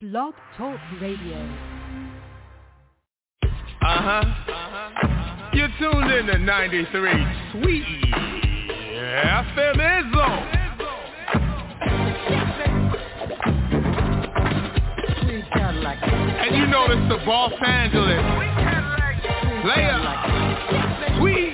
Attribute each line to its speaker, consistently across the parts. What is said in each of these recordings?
Speaker 1: Blog Talk Radio.
Speaker 2: You're tuned in to 93 Sweet FM Izzo. And you know this the Los Angeles player. Sweet.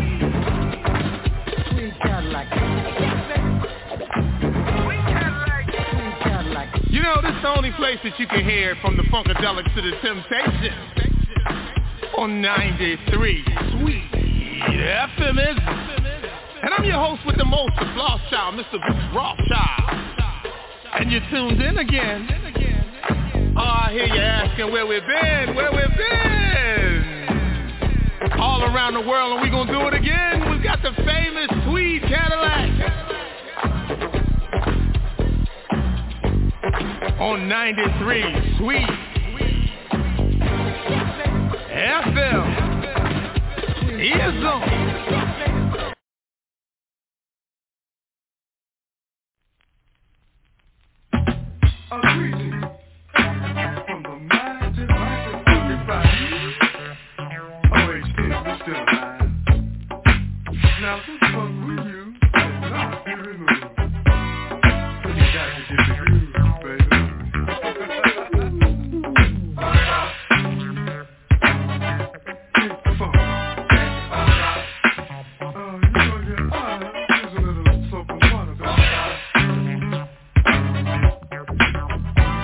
Speaker 2: You know this is the only place that you can hear from the Funkadelics to the Temptations. On 93 Sweet FM Izzo. And I'm your host with the most, the Floss Child, Mr. Bruce Rothschild. And you're tuned in again. Oh, I hear you asking where we've been, all around the world, and we're going to do it again. We've got the famous Tweed Cadillac on 93 Sweet FM Izzo.
Speaker 3: Now this one we use is not very moving. So you got to get the groove, baby. It's fun. You know your eye is a little soap and water, don't you?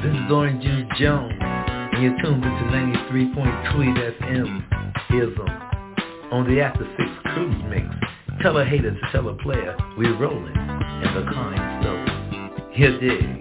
Speaker 1: This is Orange Juice Jones, and you're tuned into 93.2 FM. Here's on the After 6 Cruise Mix. Tell a hater to tell a player we're rolling, and the kind so. Here dig.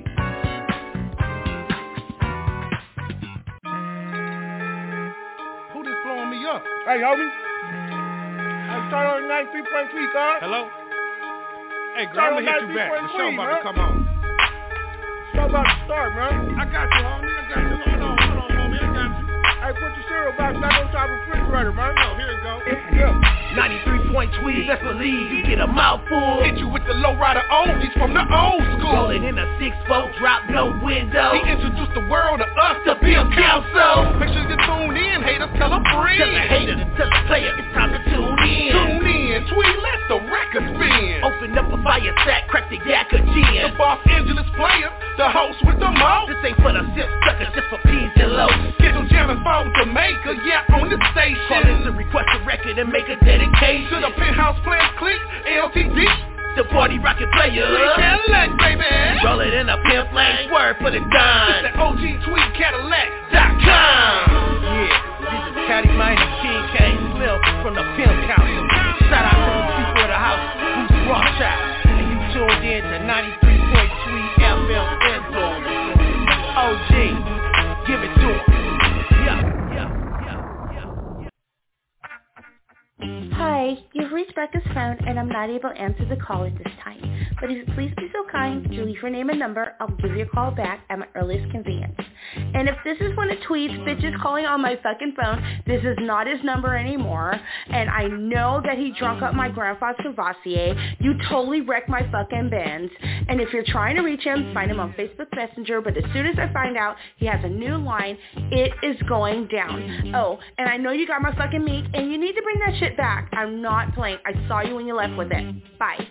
Speaker 2: Who just blowing me up?
Speaker 4: Hey, homie. I'm starting on 93.3, guys.
Speaker 2: Hello? Hey, girl, I'm gonna hit you back. The show about to come on.
Speaker 4: Show about to start, man.
Speaker 2: I got you, homie. I got you. Hold on, homie. I got you.
Speaker 4: Hey, put your cereal box back on top of the refrigerator, man.
Speaker 2: Oh, here it go.
Speaker 4: Yeah.
Speaker 5: 93.3, best believe you get a mouthful.
Speaker 2: Hit you with the lowrider oldies from the old school.
Speaker 5: Rolling in a 6-4, drop no window.
Speaker 2: He introduced the world to us, the Bill Council. Make sure you tune in, haters, tell a friend.
Speaker 5: Tell a hater to tell a player, it's time to tune in.
Speaker 2: Tune in, tweet, let the record spin.
Speaker 5: Open up a fire sack, crack the yak of gin.
Speaker 2: The Los Angeles player, the host with the most.
Speaker 5: This ain't for the zip suckers, just for P's and lows.
Speaker 2: Get them jamming for Jamaica, yeah, on the station.
Speaker 5: Call in to request a record and make a dedication.
Speaker 2: To the Penthouse Players Click, LTD.
Speaker 5: The party rocket player.
Speaker 2: Cadillac, baby.
Speaker 5: Roll it in a pimp lane, swerve for the dime.
Speaker 2: It's the OG Tweet
Speaker 5: Cadillac.com. Yeah, this is Caddy Mine and King K. Smith from the Pimp Council. Shout out to the people of the house who's rock shot. And you tuned in to 93.3 FM Influence. OG, give it to him.
Speaker 6: Hi, you've reached Becca's phone and I'm not able to answer the call at this time. But if you please be so kind to leave your name and number, I'll give you a call back at my earliest convenience. And if this is one of Tweet's bitches calling on my fucking phone, this is not his number anymore. And I know that he drunk up my grandpa's Cavassier. You totally wrecked my fucking Benz. And if you're trying to reach him, find him on Facebook Messenger. But as soon as I find out he has a new line, it is going down. Oh, and I know you got my fucking meat and you need to bring that shit back. I'm not playing. I saw you when you left with it. Bye.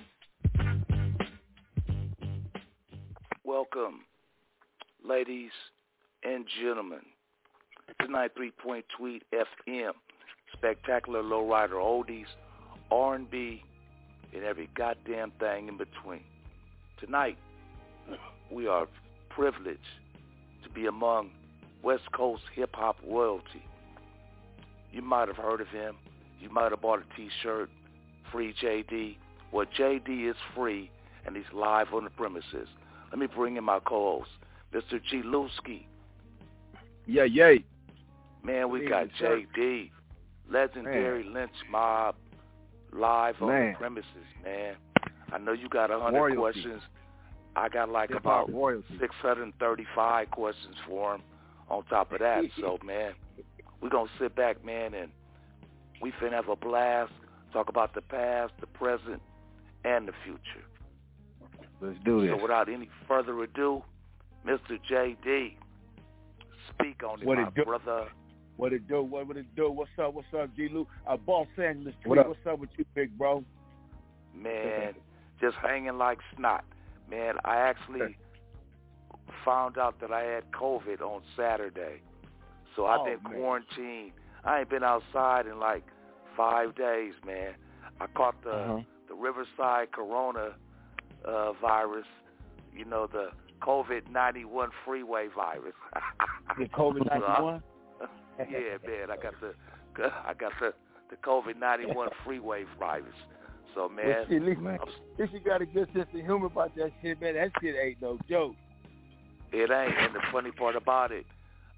Speaker 7: Welcome, ladies and gentlemen, to 93.2 FM, spectacular lowrider oldies, R&B, and every goddamn thing in between. Tonight, we are privileged to be among West Coast hip-hop royalty. You might have heard of him. You might have bought a T-shirt, Free JD. Well, JD is free, and he's live on the premises. Let me bring in my co-host, Mr. G. Lewski.
Speaker 8: Yeah, yay.
Speaker 7: Man, we got JD, legendary Lynch Mob, live on the premises, man. I know you got 100 questions. I got like about 635 questions for him on top of that. So, man, we're going to sit back, man, and we finna have a blast, talk about the past, the present, and the future.
Speaker 8: Let's do this.
Speaker 7: So without any further ado, Mr. JD, speak on it, my brother.
Speaker 8: What it do? What would it do? What's up, G. Lou? Boss Samuel Street. What's up with you, big bro?
Speaker 7: Man, just hanging like snot. Man, I actually found out that I had COVID on Saturday. So I've been quarantined. I ain't been outside in like 5 days, man. I caught the Riverside Corona virus, you know, the COVID-91 freeway virus.
Speaker 8: The COVID-91?
Speaker 7: Yeah, man, I got the COVID-91 freeway virus. So, man,
Speaker 8: well, shit, at least you got a good sense of humor about that shit, man. That shit ain't no joke.
Speaker 7: It ain't, and the funny part about it,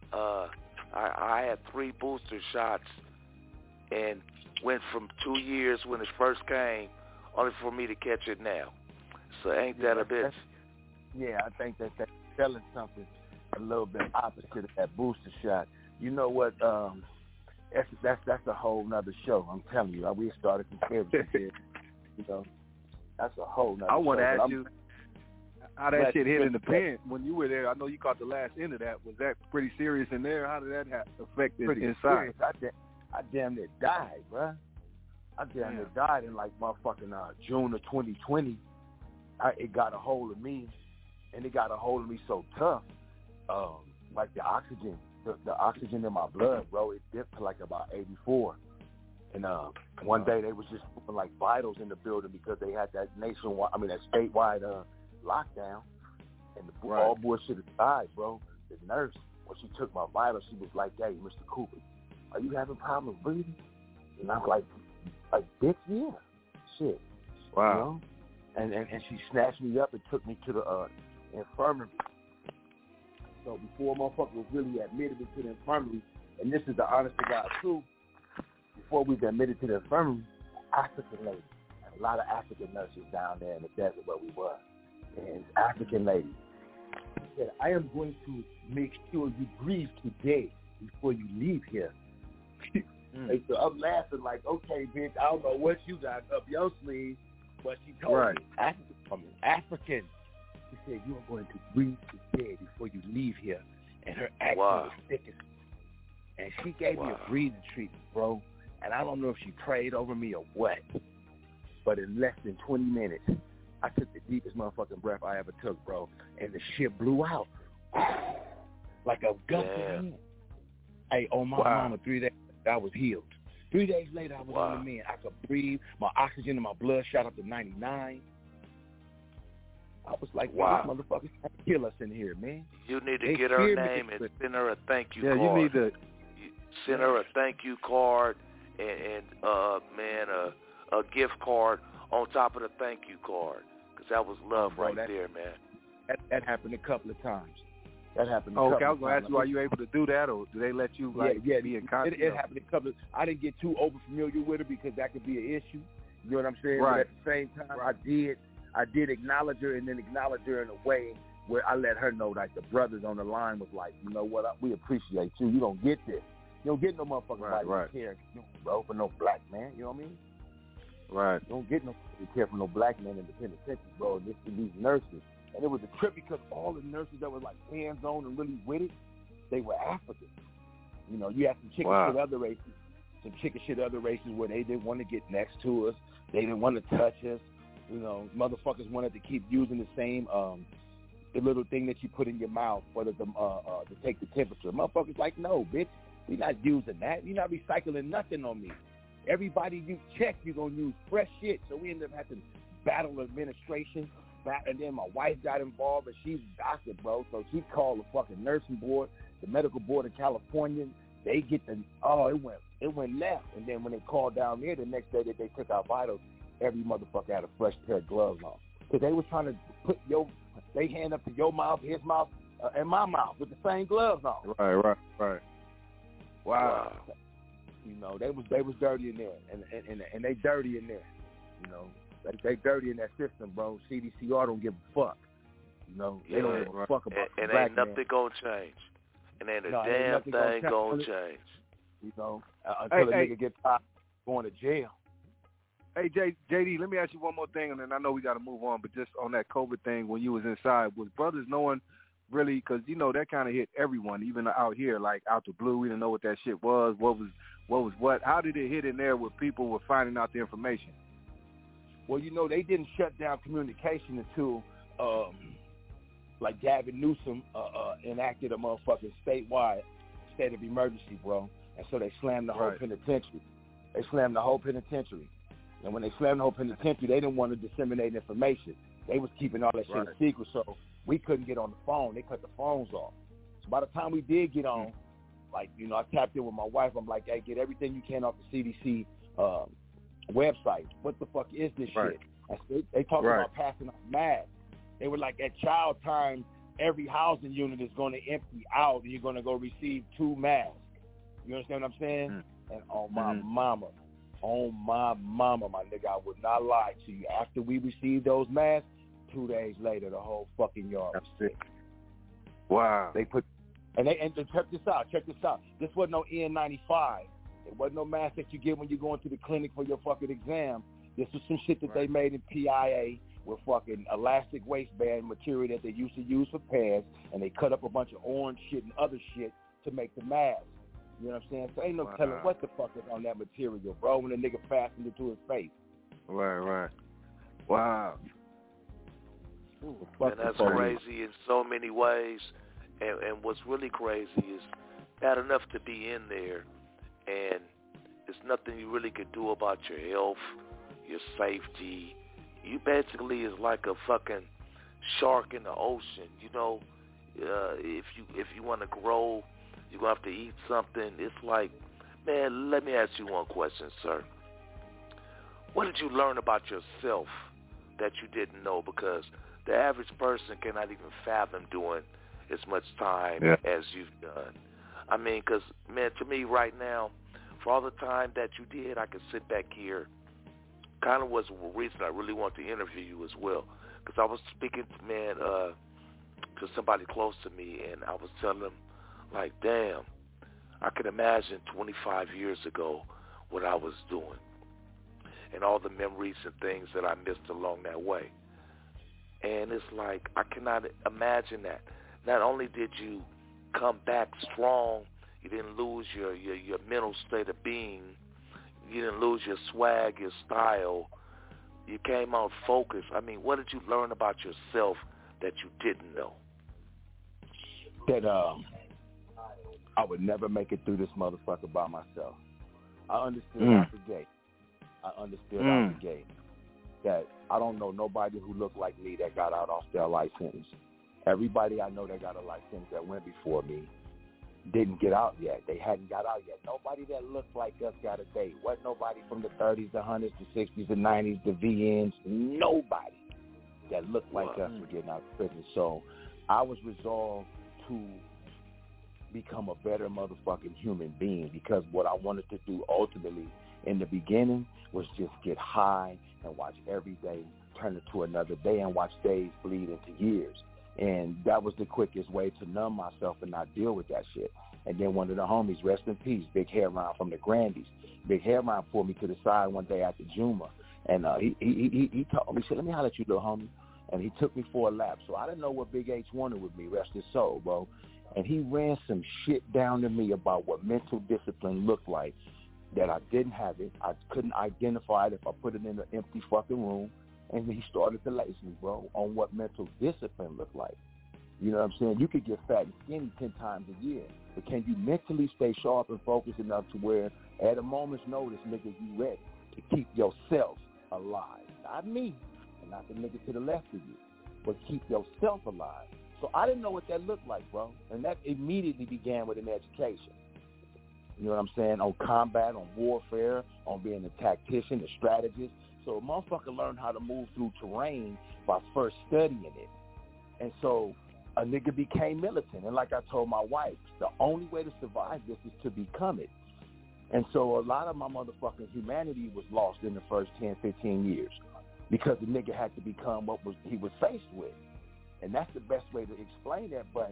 Speaker 7: I had 3 booster shots and went from 2 years when it first came, only for me to catch it now. So ain't that a bitch?
Speaker 8: Yeah, I think that's telling something a little bit opposite of that booster shot. You know what? That's a whole nother show. I'm telling you, we started comparing here. You know, that's a whole nother show.
Speaker 9: I want to ask you how that shit hit in the pen when you were there. I know you caught the last end of that. Was that pretty serious in there? How did that affect it inside?
Speaker 8: Serious. I damn near died, bruh. I damn near died in like motherfucking June of 2020. It got a hold of me, and it got a hold of me so tough. Like the oxygen in my blood, bro, it dipped to like about 84. And one day they was just putting like vitals in the building because they had that that statewide lockdown. And all bullshit aside, bro, the nurse, when she took my vitals, she was like, hey, Mr. Cooper, are you having problems breathing? And I'm like, bitch, yeah. Shit.
Speaker 9: Wow.
Speaker 8: You know? And she snatched me up and took me to the infirmary. So before motherfucker was really admitted into the infirmary, and this is the honest to God truth, before we got admitted to the infirmary, African lady, a lot of African nurses down there in the desert where we were, and African lady said, I am going to make sure you breathe today before you leave here. And so I'm laughing like, okay, bitch, I don't know what you got up your sleeve, but she told me, African. She said, you are going to breathe today before you leave here. And her accent was thick as, and she gave me a breathing treatment, bro. And I don't know if she prayed over me or what, but in less than 20 minutes, I took the deepest motherfucking breath I ever took, bro. And the shit blew out like a gust of wind. Hey, on my mama, 3 days later, I was healed. 3 days later, I was on the mend. I could breathe. My oxygen in my blood shot up to 99. I was like, wow, these motherfuckers trying to kill us in here, man.
Speaker 7: You need to get her name and send her a thank you card.
Speaker 9: Yeah, you need to
Speaker 7: send her a thank you card and a gift card on top of the thank you card, because that was love there, man.
Speaker 8: That happened a couple of times. That happened.
Speaker 9: Okay, I was gonna ask you, are you able to do that, or do they let you be in contact?
Speaker 8: It happened a couple. I didn't get too over familiar with it because that could be an issue. You know what I'm saying?
Speaker 9: Right.
Speaker 8: But at the same time, I did acknowledge her, and then acknowledge her in a way where I let her know that the brothers on the line was like, you know what, we appreciate you. You don't get this. You don't get no motherfucking care, bro, for no black man. You know what I mean?
Speaker 9: Right.
Speaker 8: You don't get no care for no black man in the penitentiary, bro. And this to these nurses. And it was a trip because all the nurses that were like hands-on and really with it, they were African. You know, you had some chicken shit other races where they didn't want to get next to us. They didn't want to touch us. You know, motherfuckers wanted to keep using the same, the little thing that you put in your mouth for to take the temperature. Motherfuckers like, no, bitch, we not using that. You're not recycling nothing on me. Everybody you check, you're going to use fresh shit. So we ended up having to battle administration. And then my wife got involved, and she's a doctor, bro. So she called the fucking nursing board, the medical board in California. They get it went left. And then when they called down there the next day that they took our vitals, every motherfucker had a fresh pair of gloves on. Because they was trying to put they hand up to your mouth, his mouth, and my mouth with the same gloves on.
Speaker 9: Right.
Speaker 8: Wow. You know, they was dirty in there, and they dirty in there. You know, they dirty in that system, bro. CDCR don't give a fuck. You know, they don't give a fuck about
Speaker 7: and
Speaker 8: black
Speaker 7: ain't nothing gonna change. And ain't a damn thing gonna change.
Speaker 8: You know, until a nigga gets tired of going to jail.
Speaker 9: Hey, JD, let me ask you one more thing, and then I know we got to move on, but just on that COVID thing, when you was inside, was brothers knowing really, because, you know, that kind of hit everyone, even out here, like out the blue, we didn't know what that shit was, what was what, how did it hit in there where people were finding out the information?
Speaker 8: Well, you know, they didn't shut down communication until, like Gavin Newsom enacted a motherfucking statewide state of emergency, bro, and so they slammed the whole penitentiary. And when they slammed the whole penitentiary, they didn't want to disseminate information. They was keeping all that shit a secret, so we couldn't get on the phone. They cut the phones off. So by the time we did get on, like, you know, I tapped in with my wife. I'm like, hey, get everything you can off the CDC website. What the fuck is this shit? And they talked about passing out masks. They were like, at child time, every housing unit is going to empty out, and you're going to go receive 2 masks. You understand what I'm saying? And on my mama, my nigga, I would not lie to you. After we received those masks, 2 days later, the whole fucking yard was sick.
Speaker 9: Wow.
Speaker 8: They put, and check this out. This wasn't no N95. It wasn't no mask that you get when you go into the clinic for your fucking exam. This was some shit that they made in PIA with fucking elastic waistband material that they used to use for pads, and they cut up a bunch of orange shit and other shit to make the mask. You know what I'm saying? So ain't no telling what the fuck is on that material, bro, when the nigga fastened it to his face.
Speaker 9: Right. Wow.
Speaker 7: And that's crazy in so many ways. And what's really crazy is bad enough to be in there, and there's nothing you really could do about your health, your safety. You basically is like a fucking shark in the ocean, you know. if you want to grow, you're going to have to eat something. It's like, man, let me ask you one question, sir. What did you learn about yourself that you didn't know? Because the average person cannot even fathom doing as much time as you've done. I mean, because, man, to me right now, for all the time that you did, I could sit back here. Kind of was the reason I really want to interview you as well. Because I was speaking to somebody close to me, and I was telling them, like, damn, I could imagine 25 years ago what I was doing and all the memories and things that I missed along that way. And it's like, I cannot imagine that. Not only did you come back strong, you didn't lose your mental state of being, you didn't lose your swag, your style, you came out focused. I mean, what did you learn about yourself that you didn't know?
Speaker 8: That I would never make it through this motherfucker by myself. I understood out the gate. Out the gate that I don't know nobody who looked like me that got out off their life sentence. Everybody I know that got a life sentence that went before me didn't get out yet. They hadn't got out yet. Nobody that looked like us got a date. Wasn't nobody from the 30s, the 100s, the 60s, the 90s, the VNs. Nobody that looked like us was getting out of prison. So I was resolved to become a better motherfucking human being, because what I wanted to do ultimately in the beginning was just get high and watch every day turn into another day and watch days bleed into years. And that was the quickest way to numb myself and not deal with that shit. And then one of the homies, rest in peace, Big Hairline from the Grandies. Big Hairline pulled me to the side one day after Juma, and he told me, he said, let me holler at you, little homie. And he took me for a lap. So I didn't know what Big H wanted with me, rest his soul, bro. And he ran some shit down to me about what mental discipline looked like, that I didn't have it. I couldn't identify it if I put it in an empty fucking room. And he started to lace me, bro, on what mental discipline looked like. You know what I'm saying? You could get fat and skinny 10 times a year, but can you mentally stay sharp and focused enough to where at a moment's notice, nigga, you ready to keep yourself alive? Not me, and not the nigga to the left of you, but keep yourself alive. So I didn't know what that looked like, bro, and that immediately began with an education. You know what I'm saying? On combat, on warfare, on being a tactician, a strategist. So a motherfucker learned how to move through terrain by first studying it. And so a nigga became militant. And like I told my wife, the only way to survive this is to become it. And so a lot of my motherfucking humanity was lost in the first 10, 15 years because the nigga had to become what he was faced with. And that's the best way to explain that. But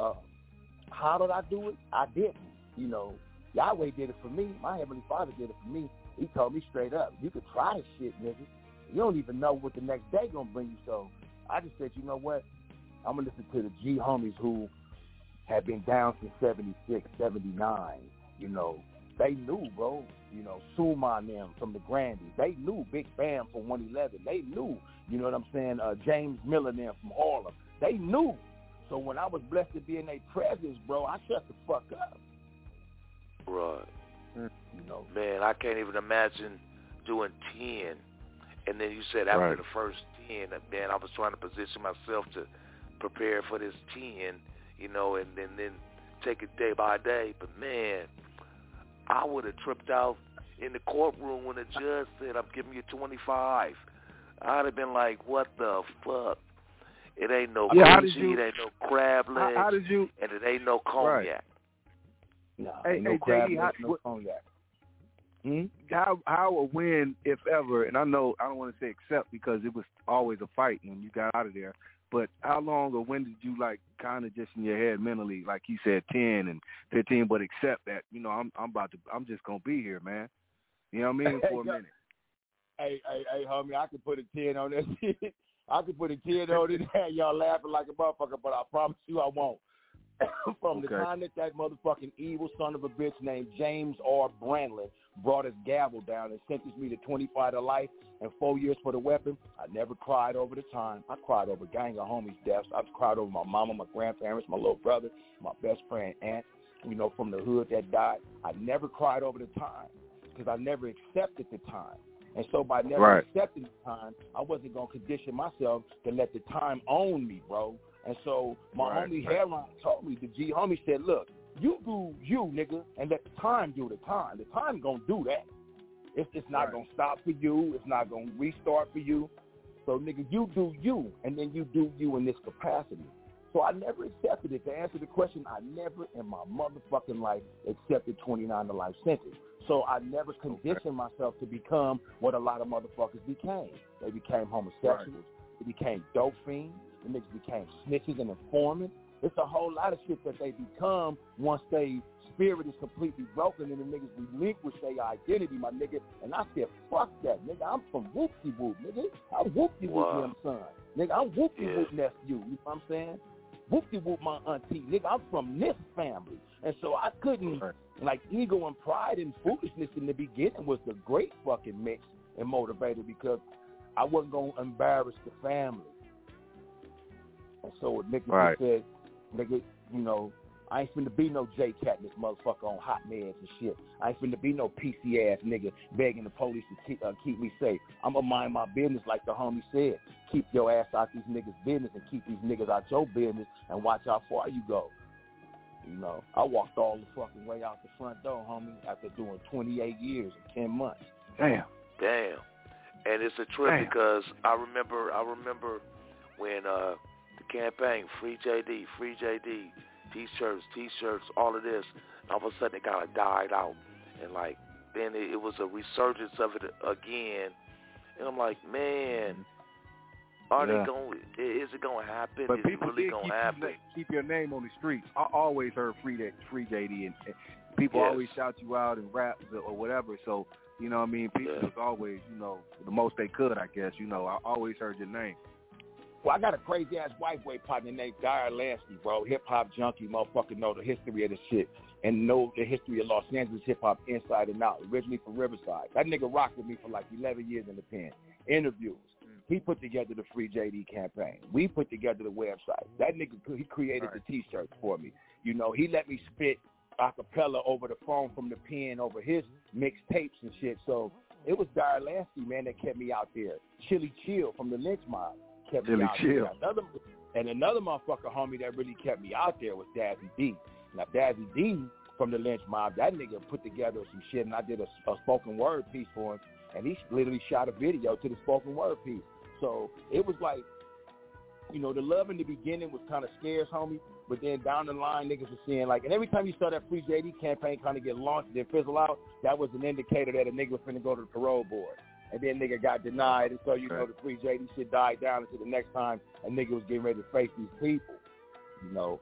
Speaker 8: how did I do it? I didn't. You know, Yahweh did it for me. My Heavenly Father did it for me. He told me straight up, you could try this shit, nigga. You don't even know what the next day gonna bring you. So I just said, you know what? I'm gonna listen to the G homies who had been down since 76, 79. You know, they knew, bro. You know, Suma and them from the Grandies. They knew. Big Bam from 111. They knew. You know what I'm saying? James Miller and them from Harlem. They knew. So when I was blessed to be in their presence, bro, I shut the fuck up.
Speaker 7: Right.
Speaker 8: You know,
Speaker 7: man, I can't even imagine doing 10. And then you said after the first 10, man, I was trying to position myself to prepare for this 10, you know, and then take it day by day. But, man, I would have tripped out in the courtroom when the judge said, I'm giving you 25. I'd have been like, what the fuck? It ain't no coochie, it ain't no crab legs, and it ain't no cognac.
Speaker 8: Right. No,
Speaker 9: hey,
Speaker 8: no crab
Speaker 9: JD,
Speaker 8: legs, no cognac.
Speaker 9: How or when, if ever, and I know I don't want to say except because it was always a fight when you got out of there, but how long or when did you like kind of just in your head mentally, like you said 10 and 15, but accept that, you know, I'm just gonna be here, man. You know what I mean? For a minute.
Speaker 8: Hey, homie, I could put a 10 on that shit. I could put a 10 on it and y'all laughing like a motherfucker, but I promise you I won't. From the time that motherfucking evil son of a bitch named James R. Brandlin brought his gavel down and sentenced me to 25 to life and 4 years for the weapon, I never cried over the time. I cried over a gang of homies' deaths. I cried over my mama, my grandparents, my little brother, my best friend, aunt, you know, from the hood that died. I never cried over the time because I never accepted the time. And so by never accepting the time, I wasn't going to condition myself to let the time own me, bro. And so my homie Hairline told me, the G homie said, look, you do you, nigga, and let the time do the time. The time gonna do that. It's not gonna stop for you. It's not gonna restart for you. So, nigga, you do you, and then you do you in this capacity. So I never accepted it. To answer the question, I never in my motherfucking life accepted 29 to life sentence. So I never conditioned myself to become what a lot of motherfuckers became. They became homosexuals. They became dope fiends. The niggas became snitches and informants. It's a whole lot of shit that they become once their spirit is completely broken and the niggas relinquish their identity, my nigga. And I said, fuck that, nigga. I'm from Whoop-de-Whoop, nigga. I'm Whoop-de-Whoop them son. Nigga, I'm Whoop-de-Whoop nephew. You know what I'm saying? Whoop-de-Whoop my auntie. Nigga, I'm from this family. And so I couldn't, like, ego and pride and foolishness in the beginning was the great fucking mix and motivator because I wasn't going to embarrass the family. And so nigga said, nigga, you know, I ain't finna be no J-Cat in this motherfucker on hot meds and shit. I ain't finna be no PC-ass nigga begging the police to keep me safe. I'm gonna mind my business like the homie said. Keep your ass out these niggas' business and keep these niggas out your business and watch how far you go. You know, I walked all the fucking way out the front door, homie, after doing 28 years and 10 months.
Speaker 7: Damn. And it's a trip because I remember when the campaign, Free JD, T-shirts, all of this, and all of a sudden it kind of died out. And, like, then it was a resurgence of it again. And I'm like, man, is it going to happen?
Speaker 9: But
Speaker 7: is
Speaker 9: people
Speaker 7: it really
Speaker 9: did
Speaker 7: going to happen?
Speaker 9: Keep your name on the streets. I always heard Free JD, and people always shout you out and rap or whatever. So, you know what I mean? People was always, you know, the most they could, I guess. You know, I always heard your name.
Speaker 8: Well, I got a crazy-ass white boy partner named Dyer Lansky, bro. Hip-hop junkie, motherfucker, know the history of this shit and know the history of Los Angeles hip-hop inside and out, originally from Riverside. That nigga rocked with me for like 11 years in the pen. Interviews. He put together the Free JD campaign. We put together the website. That nigga, he created the T-shirts for me. You know, he let me spit a cappella over the phone from the pen over his mixtapes and shit. So it was Dyer Lansky, man, that kept me out there. Chili Chill from the Lynch Mob. Kept me out there. Another motherfucker homie that really kept me out there was Dazzy D. Now Dazzy D from the Lynch Mob, that nigga put together some shit, and I did a spoken word piece for him, and he literally shot a video to the spoken word piece. So it was like, you know, the love in the beginning was kind of scarce, homie, but then down the line niggas were seeing like, and every time you saw that Free JD campaign kind of get launched and then fizzle out, that was an indicator that a nigga was finna go to the parole board. And then nigga got denied, and so you know the Free JD shit died down until the next time a nigga was getting ready to face these people, you know.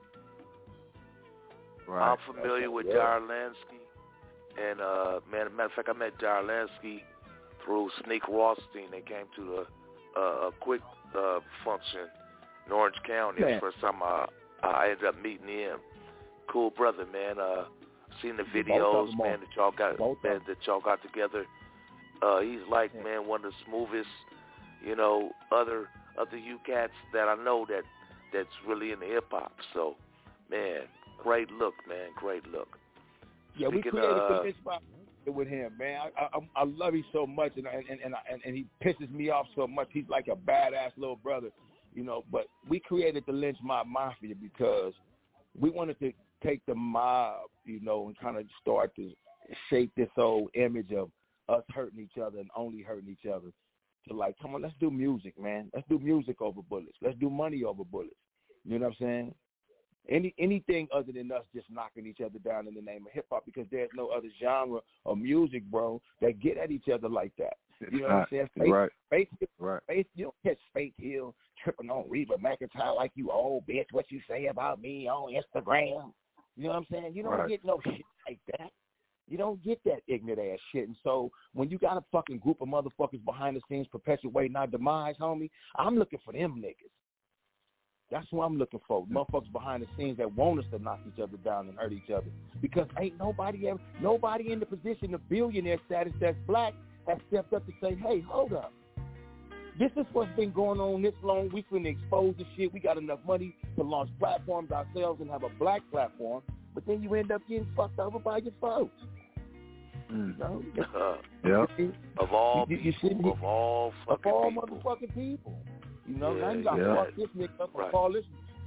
Speaker 7: I'm familiar with Dyer Lansky, and matter of fact, I met Dyer Lansky through Sneak Rothstein. They came to a quick function in Orange County. That's the first time I ended up meeting him. Cool brother, man. Seen the videos, man, that y'all got together. He's like, man, one of the smoothest, you know, other you cats that I know that's really into hip hop. So, man, great look, man, great look.
Speaker 8: Yeah, we created the Lynch Mob with him, man. I love him so much, and he pisses me off so much. He's like a badass little brother, you know. But we created the Lynch Mob Mafia because we wanted to take the mob, you know, and kind of start to shape this whole image of us hurting each other and only hurting each other to like, come on, let's do music, man. Let's do music over bullets. Let's do money over bullets. You know what I'm saying? Anything other than us just knocking each other down in the name of hip-hop because there's no other genre of music, bro, that get at each other like that. You know what I'm saying? Faith, you don't catch Faith Hill tripping on Reba McEntire like you old bitch, what you say about me on Instagram. You know what I'm saying? You don't get no shit like that. You don't get that ignorant ass shit. And so when you got a fucking group of motherfuckers behind the scenes perpetuating our demise, homie, I'm looking for them niggas. That's who I'm looking for. Motherfuckers behind the scenes that want us to knock each other down and hurt each other. Because ain't nobody in the position of billionaire status that's black has stepped up to say, hey, hold up. This is what's been going on this long. We finna expose the shit. We got enough money to launch platforms ourselves and have a black platform. But then you end up getting fucked over by your folks. You know?
Speaker 7: Of all people, of all
Speaker 8: motherfucking people. You know, now you got to fuck this nigga up and call this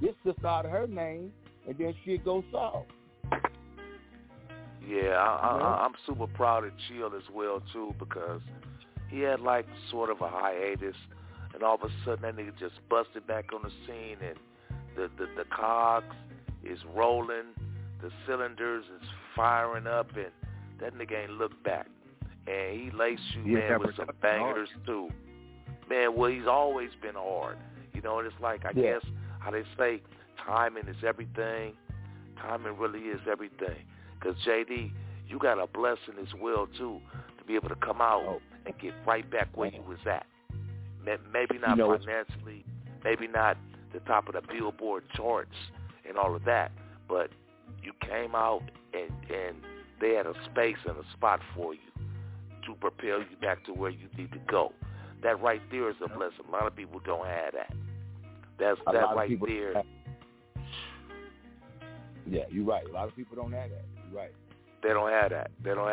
Speaker 8: this sister out of her name, and then shit goes south.
Speaker 7: Yeah, I'm super proud of Chill as well, too, because he had, like, sort of a hiatus, and all of a sudden that nigga just busted back on the scene, and the cogs is rolling, the cylinders is firing up, and that nigga ain't looked back. And he laced you, man, with some bangers, too. Man, well, he's always been hard. You know, and it's like, I guess, how they say, timing is everything. Timing really is everything. Because, JD, you got a blessing as well, too, to be able to come out and get right back where you was at. Maybe not financially, maybe not the top of the Billboard charts and all of that, but you came out and they had a space and a spot for you to propel you back to where you need to go. That right there is a blessing. A lot of people don't have that. That right there.
Speaker 8: Yeah, you're right. A lot of people don't have that. You're right.
Speaker 7: They don't have that.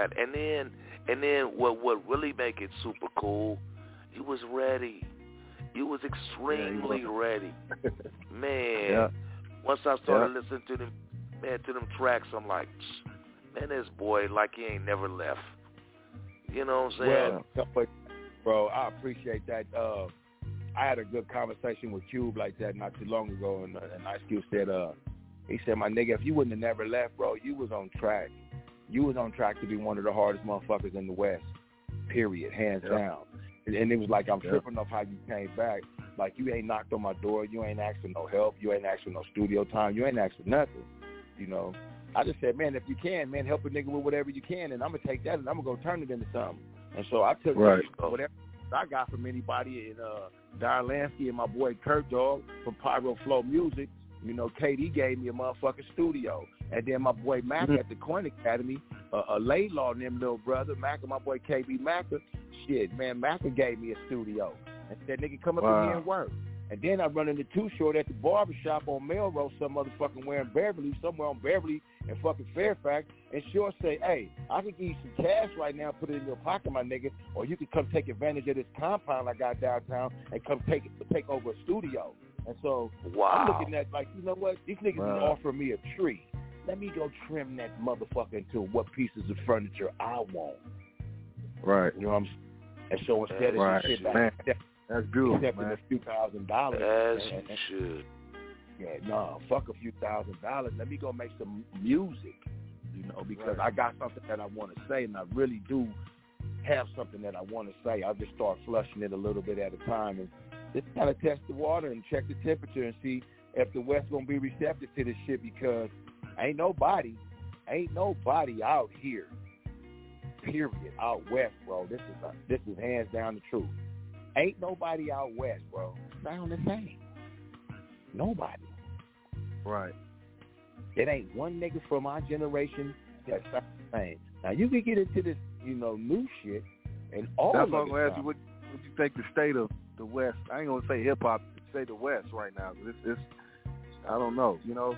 Speaker 7: And then what really make it super cool, you was ready. You was extremely ready. Man, once I started listening to them tracks, I'm like, man, this boy, like he ain't never left. You know what I'm saying?
Speaker 8: Well, bro, I appreciate that. I had a good conversation with Cube like that not too long ago, and Ice Cube said, he said, my nigga, if you wouldn't have never left, bro, you was on track. You was on track to be one of the hardest motherfuckers in the West, period, hands down. And it was like, I'm tripping off how you came back. Like, you ain't knocked on my door. You ain't asked for no help. You ain't asked for no studio time. You ain't asked for nothing, you know. I just said, man, if you can, man, help a nigga with whatever you can, and I'm going to take that and I'm going to go turn it into something. And so I took whatever I got from anybody, and Don Lansky and my boy Kurt Dog from Pyro Flow Music. You know, KD gave me a motherfucking studio. And then my boy Mac at the Coin Academy, Laylaw and them little brother, Mac and my boy KB Macca, shit, man, Macca gave me a studio. And said, nigga, come up in here and work. And then I run into Too Short at the barbershop on Melrose, some motherfucking where in Beverly, somewhere on Beverly and fucking Fairfax. And Short say, hey, I can give you some cash right now, put it in your pocket, my nigga, or you can come take advantage of this compound I got downtown and come take over a studio. And so I'm looking at like, you know what? These niggas is offering me a tree. Let me go trim that motherfucker into what pieces of furniture I want.
Speaker 9: Right.
Speaker 8: You know what I'm saying? And so instead of shit like
Speaker 9: that's beautiful,
Speaker 8: accepting
Speaker 9: man.
Speaker 8: a few $1,000.
Speaker 7: That's shit.
Speaker 8: Yeah, no, fuck a few $1,000. Let me go make some music, you know, because I got something that I want to say, and I really do have something that I want to say. I'll just start flushing it a little bit at a time and just kind of test the water and check the temperature and see if the West going to be receptive to this shit, because ain't nobody out here, period, out West, bro. This is hands down the truth. Ain't nobody out West, bro. Sound the same. Nobody.
Speaker 9: Right.
Speaker 8: It ain't one nigga from our generation that sounds the same. Now, you can get into this, you know, new shit and all
Speaker 9: that's
Speaker 8: of it.
Speaker 9: That's why I'm going to ask you, what you think the state of the West, I ain't going to say hip-hop, say the West right now. It's I don't know, you know.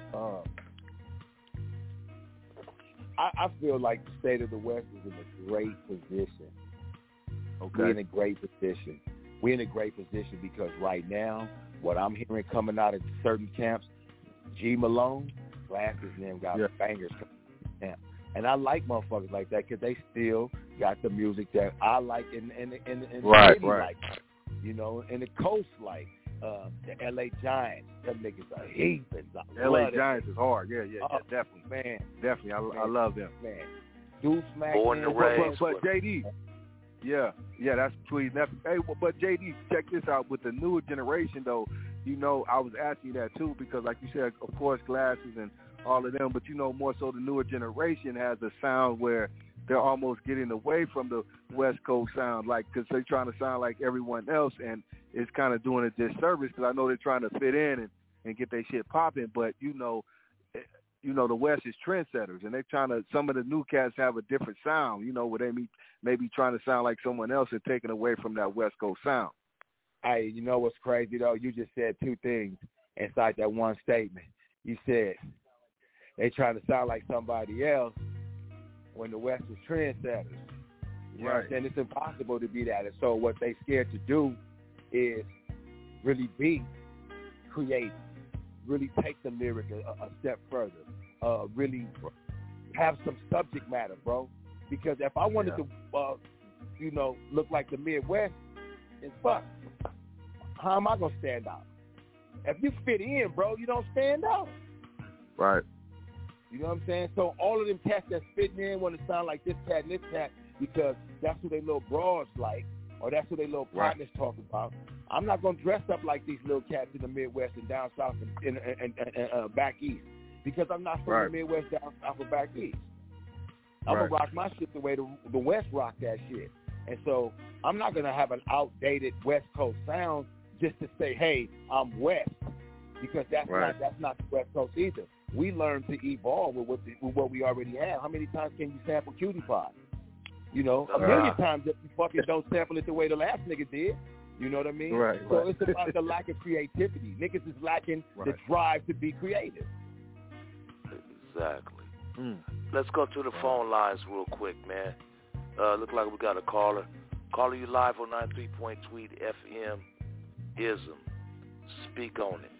Speaker 8: I feel like the state of the West is in a great position.
Speaker 9: Okay.
Speaker 8: We're in a great position. We're in a great position because right now, what I'm hearing coming out of certain camps, G Malone, Glasses and them got bangers coming out of camp. And I like motherfuckers like that because they still got the music that I like and the city like. You know, and the coast like. The L.A. Giants, them niggas are heathens.
Speaker 9: L.A. Giants is hard. Yeah, definitely.
Speaker 8: Man.
Speaker 9: Definitely. I love them.
Speaker 8: Man. Deuce Mac.
Speaker 7: Born to raise.
Speaker 9: But JD, yeah, that's tweet. Hey, but JD, check this out. With the newer generation, though, you know, I was asking you that, too, because like you said, of course, Glasses and all of them, but, you know, more so the newer generation has a sound where they're almost getting away from the West Coast sound, like, because they're trying to sound like everyone else, and it's kind of doing a disservice because I know they're trying to fit in and get their shit popping, but, you know, the West is trendsetters, and they're trying to, some of the new cats have a different sound, you know, where they maybe trying to sound like someone else and taking away from that West Coast sound.
Speaker 8: Hey, you know what's crazy, though? You just said two things inside that one statement. You said they trying to sound like somebody else when the West is trendsetters. You know what I'm saying? It's impossible to be that. And so what they scared to do is really be creative. really take the lyric a step further. Really have some subject matter, bro. Because if I wanted to, look like the Midwest, then fuck. How am I gonna stand out? If you fit in, bro, you don't stand out.
Speaker 9: Right.
Speaker 8: You know what I'm saying? So all of them cats that's fitting in want to sound like this cat and this cat because that's who they little broads like, or that's who they little partners talk about. I'm not gonna dress up like these little cats in the Midwest and down south and back east because I'm not from the Midwest, down south, or back east. I'm gonna rock my shit the way the West rock that shit, and so I'm not gonna have an outdated West Coast sound just to say, hey, I'm West, because that's not the West Coast either. We learn to evolve with what we already have. How many times can you sample Cutie Pie? You know, a million times if you fucking don't sample it the way the last nigga did. You know what I mean? So it's about the lack of creativity. Niggas is lacking the drive to be creative.
Speaker 7: Exactly. Let's go to the phone lines real quick, man. Look like we got a caller. Caller, you live on 93.tweet FM Ism. Speak on it.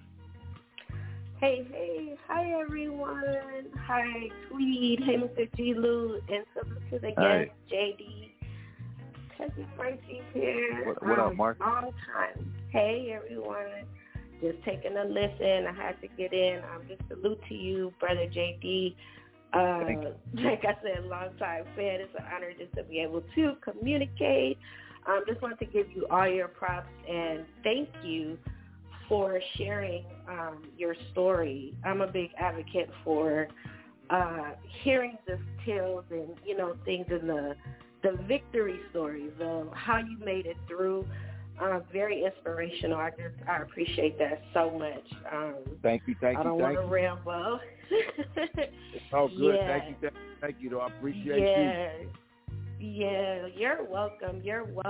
Speaker 10: Hey, hi everyone. Hi Tweed. Hey Mr. G. Lou, and salute to the guest, JD. Cousin Francie here.
Speaker 9: What up, Mark?
Speaker 10: Long time. Hey everyone. Just taking a listen. I had to get in. Just salute to you, brother JD. Like I said, long time fan. It's an honor just to be able to communicate. Just wanted to give you all your props and thank you for sharing your story. I'm a big advocate for hearing the tales and, things in the victory stories of how you made it through. Very inspirational. I appreciate that so much.
Speaker 8: Thank you.
Speaker 10: I don't want to ramble.
Speaker 8: It's all good. Yeah. Thank you, though. I appreciate you.
Speaker 10: Yeah, you're welcome.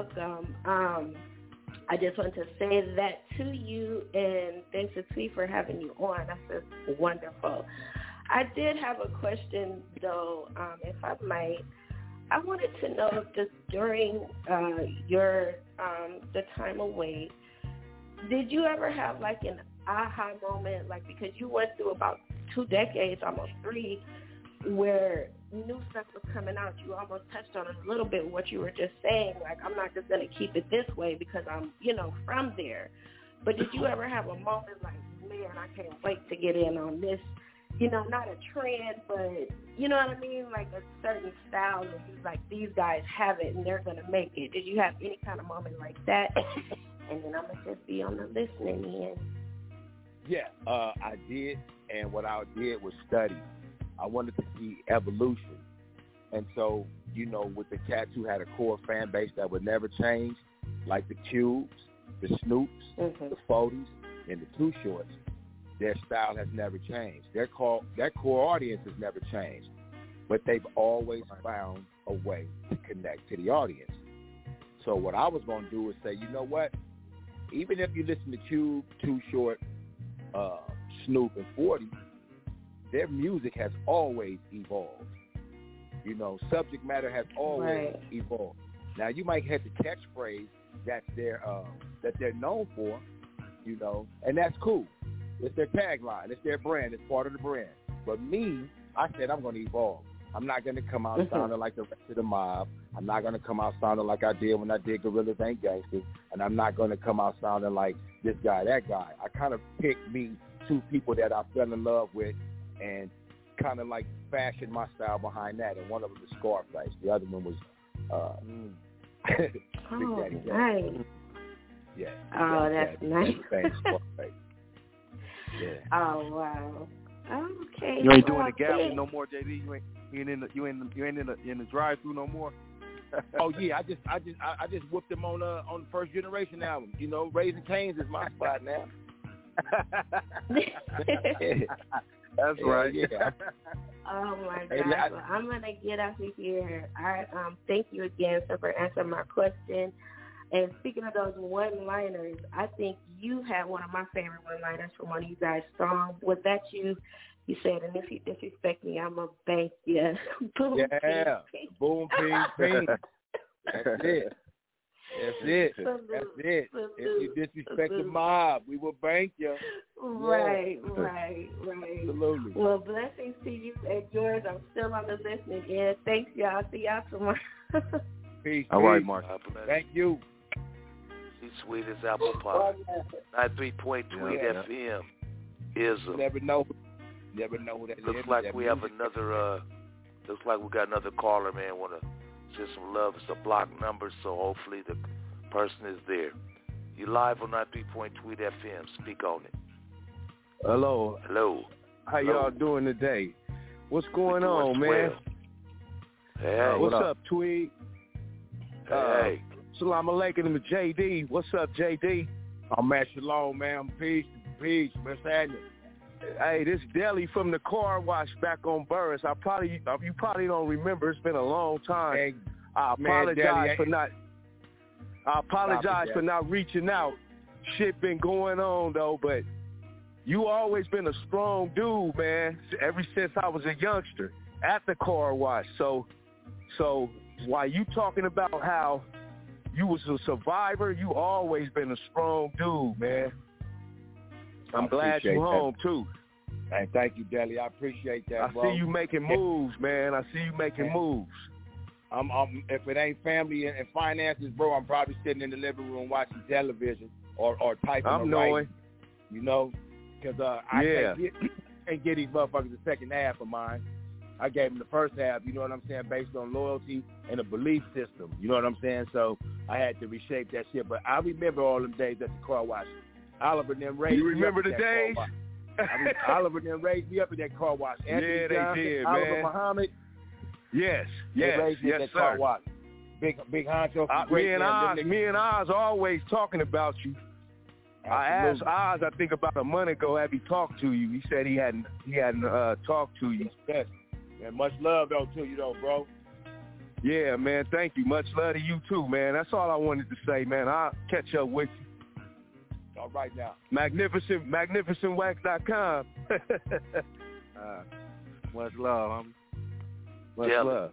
Speaker 10: I just want to say that to you, and thanks to Tweet for having you on. That's just wonderful. I did have a question, though, if I might. I wanted to know, just during your the time away, did you ever have like an aha moment, like because you went through about 2 decades, almost 3, where new stuff was coming out? You almost touched on it a little bit, what you were just saying, like I'm not just going to keep it this way because I'm, from there. But did you ever have a moment like, man, I can't wait to get in on this, not a trend, but you know what I mean, like a certain style, and like these guys have it and they're going to make it? Did you have any kind of moment like that? And then I'm going to just be on the listening end.
Speaker 8: Yeah, I did, and what I did was study. I wanted to see evolution. And so, with the cats who had a core fan base that would never change, like the Cubes, the Snoops, the 40s, and the Too Shorts, their style has never changed. Their core audience has never changed. But they've always found a way to connect to the audience. So what I was going to do is say, you know what? Even if you listen to Cube, Too Short, Snoop, and 40, their music has always evolved. Subject matter has always evolved. Now you might have the catchphrase that they're known for, and that's cool. It's their tagline. It's their brand. It's part of the brand. But me, I said I'm going to evolve. I'm not going to come out sounding like the rest of the mob. I'm not going to come out sounding like I did when I did Gorillas Ain't Gangsters. And I'm not going to come out sounding like this guy, that guy. I kind of picked me 2 people that I fell in love with and kind of like fashioned my style behind that. And one of them was Scarface. The other one was Big Daddy.
Speaker 10: Nice.
Speaker 8: Yeah.
Speaker 10: Oh, that's nice.
Speaker 8: Yeah.
Speaker 10: Oh, wow. Okay.
Speaker 9: You ain't doing the gap no more, JD. You ain't in the drive-through no more.
Speaker 8: Oh yeah, I just whooped them on the First Generation album. Raising Cane's is my spot now.
Speaker 9: That's right.
Speaker 10: Yeah. Oh my God! Well, I'm gonna get out of here. I thank you again for answering my question. And speaking of those one-liners, I think you had one of my favorite one-liners from one of you guys' songs. Was that you? You said, and if you disrespect me, I'm going to bank you. Boom,
Speaker 8: yeah,
Speaker 10: ping, ping.
Speaker 8: Boom, ping, ping. That's it. That's it. That's it. If you disrespect the mob, we will bank you.
Speaker 10: Right.
Speaker 8: Absolutely.
Speaker 10: Well, blessings to you and George. I'm still on the listening end. Thanks, y'all. See y'all tomorrow.
Speaker 8: Peace.
Speaker 9: All right, Mark.
Speaker 8: Thank you.
Speaker 7: She's sweet as apple pie. 93.3 FM. Ism.
Speaker 8: Never know who that is.
Speaker 7: Looks like we have another. Looks like we got another caller, man. Want to send some love. It's a block number, so hopefully the person is there. You live on 93.3 FM. Speak on it.
Speaker 11: Hello. How y'all doing today? What's going on, man?
Speaker 7: Hey.
Speaker 11: What's up, Tweed?
Speaker 7: Hey.
Speaker 11: Salam alaikum to JD. What's up, JD?
Speaker 8: I'm at Shalom, man. Peace. What's happening?
Speaker 11: Hey, this Deli from the car wash back on Burris. You probably don't remember. It's been a long time.
Speaker 8: Hey,
Speaker 11: I apologize for not reaching out. Shit been going on though, but you always been a strong dude, man. Ever since I was a youngster at the car wash. So while you talking about how you was a survivor, you always been a strong dude, man. I'm glad you're home, too.
Speaker 8: Hey, thank you, Deli. I appreciate that, bro.
Speaker 11: I see you making moves, man. Moves.
Speaker 8: I'm if it ain't family and finances, bro, I'm probably sitting in the living room watching television or typing or writing. You know, because I can't get these motherfuckers the second half of mine. I gave them the first half, you know what I'm saying, based on loyalty and a belief system. You know what I'm saying? So I had to reshape that shit. But I remember all them days at the car wash. Oliver and them raised me up.
Speaker 11: You remember the days?
Speaker 8: Oliver and them raised me up in that car wash. Anthony Johnson,
Speaker 11: did,
Speaker 8: Oliver
Speaker 11: man.
Speaker 8: Muhammad.
Speaker 11: Yes,
Speaker 8: raised me in that car wash. Big honcho.
Speaker 11: Me and Oz always talking about you.
Speaker 8: Absolutely.
Speaker 11: I asked Oz, I think about a month ago, have he talked to you? He said he hadn't talked to you.
Speaker 8: Yes. And much love though to you though, bro.
Speaker 11: Yeah, man. Thank you. Much love to you too, man. That's all I wanted to say, man. I'll catch up with you.
Speaker 8: All right now.
Speaker 11: Magnificentwax.com.
Speaker 9: Much love, homie.
Speaker 11: Much love.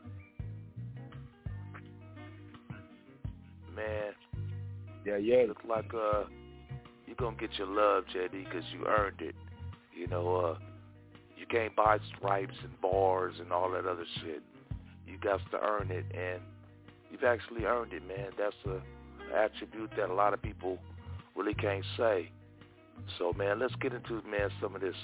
Speaker 7: Man.
Speaker 8: Yeah.
Speaker 7: Look like you're going to get your love, JD, because you earned it. You know, you can't buy stripes and bars and all that other shit. You got to earn it, and you've actually earned it, man. That's an attribute that a lot of people really can't say. So, man, let's get into, man, some of this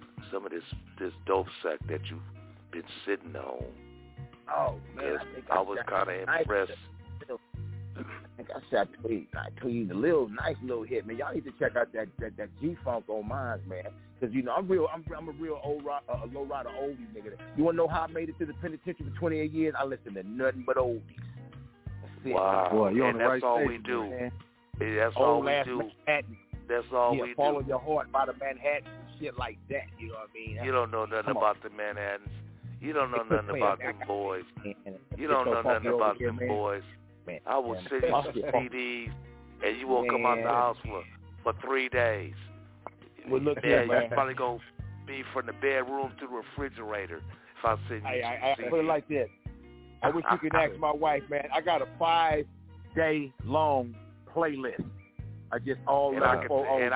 Speaker 7: dope sack that you've been sitting on.
Speaker 8: Oh, man.
Speaker 7: I was kind of impressed.
Speaker 8: I think I said I tweeted a nice little hit, man. Y'all need to check out that G-Funk on mine, man. Because, you know, I'm a real low rider oldie nigga. You want to know how I made it to the penitentiary for 28 years? I listen to nothing but oldies. That's it.
Speaker 7: Wow.
Speaker 9: Boy, you're on the right
Speaker 7: all
Speaker 9: station,
Speaker 7: we do.
Speaker 9: man.
Speaker 7: That's all we do.
Speaker 8: Manhattan.
Speaker 7: That's all we do.
Speaker 8: Follow your heart by the Manhattan and shit like that. You know what I mean?
Speaker 7: You don't know nothing about the Manhattans. You don't know nothing about them boys. You don't know nothing about them boys.
Speaker 8: Man,
Speaker 7: I will send you some CDs, and you won't come out the house for 3 days.
Speaker 8: Well, look here, man.
Speaker 7: You're probably going to be from the bedroom to the refrigerator if I send you some
Speaker 8: I
Speaker 7: CDs.
Speaker 8: put it like this. I wish you could ask my wife, man. I got a 5-day long playlist. I just all
Speaker 7: and I can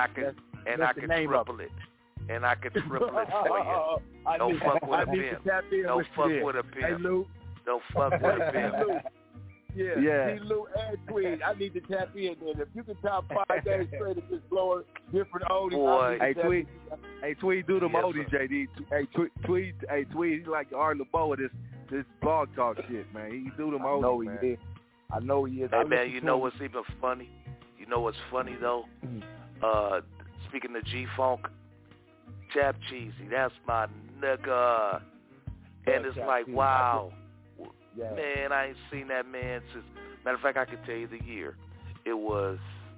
Speaker 7: triple it. And I can triple it for you. Don't fuck with a pimp. Don't fuck with a pimp.
Speaker 8: Hey, Lou.
Speaker 7: Don't fuck with a pimp.
Speaker 8: Yeah. Lou and Tweed, I need to tap in. And if you can top 5 days straight of just blowing different oldies,
Speaker 7: boy.
Speaker 9: Hey, Tweed, do them oldies, JD. Hey, Tweed, he's like Art LeBeau of this blog talk shit, man. He do them oldies, man.
Speaker 8: I know he is.
Speaker 7: Hey, man, you know what's even funny? You know what's funny, though? Speaking of G-Funk, Chap Cheesy, that's my nigga. And it's like, wow.
Speaker 8: Yeah.
Speaker 7: Man, I ain't seen that man since. Matter of fact, I can tell you the year. It was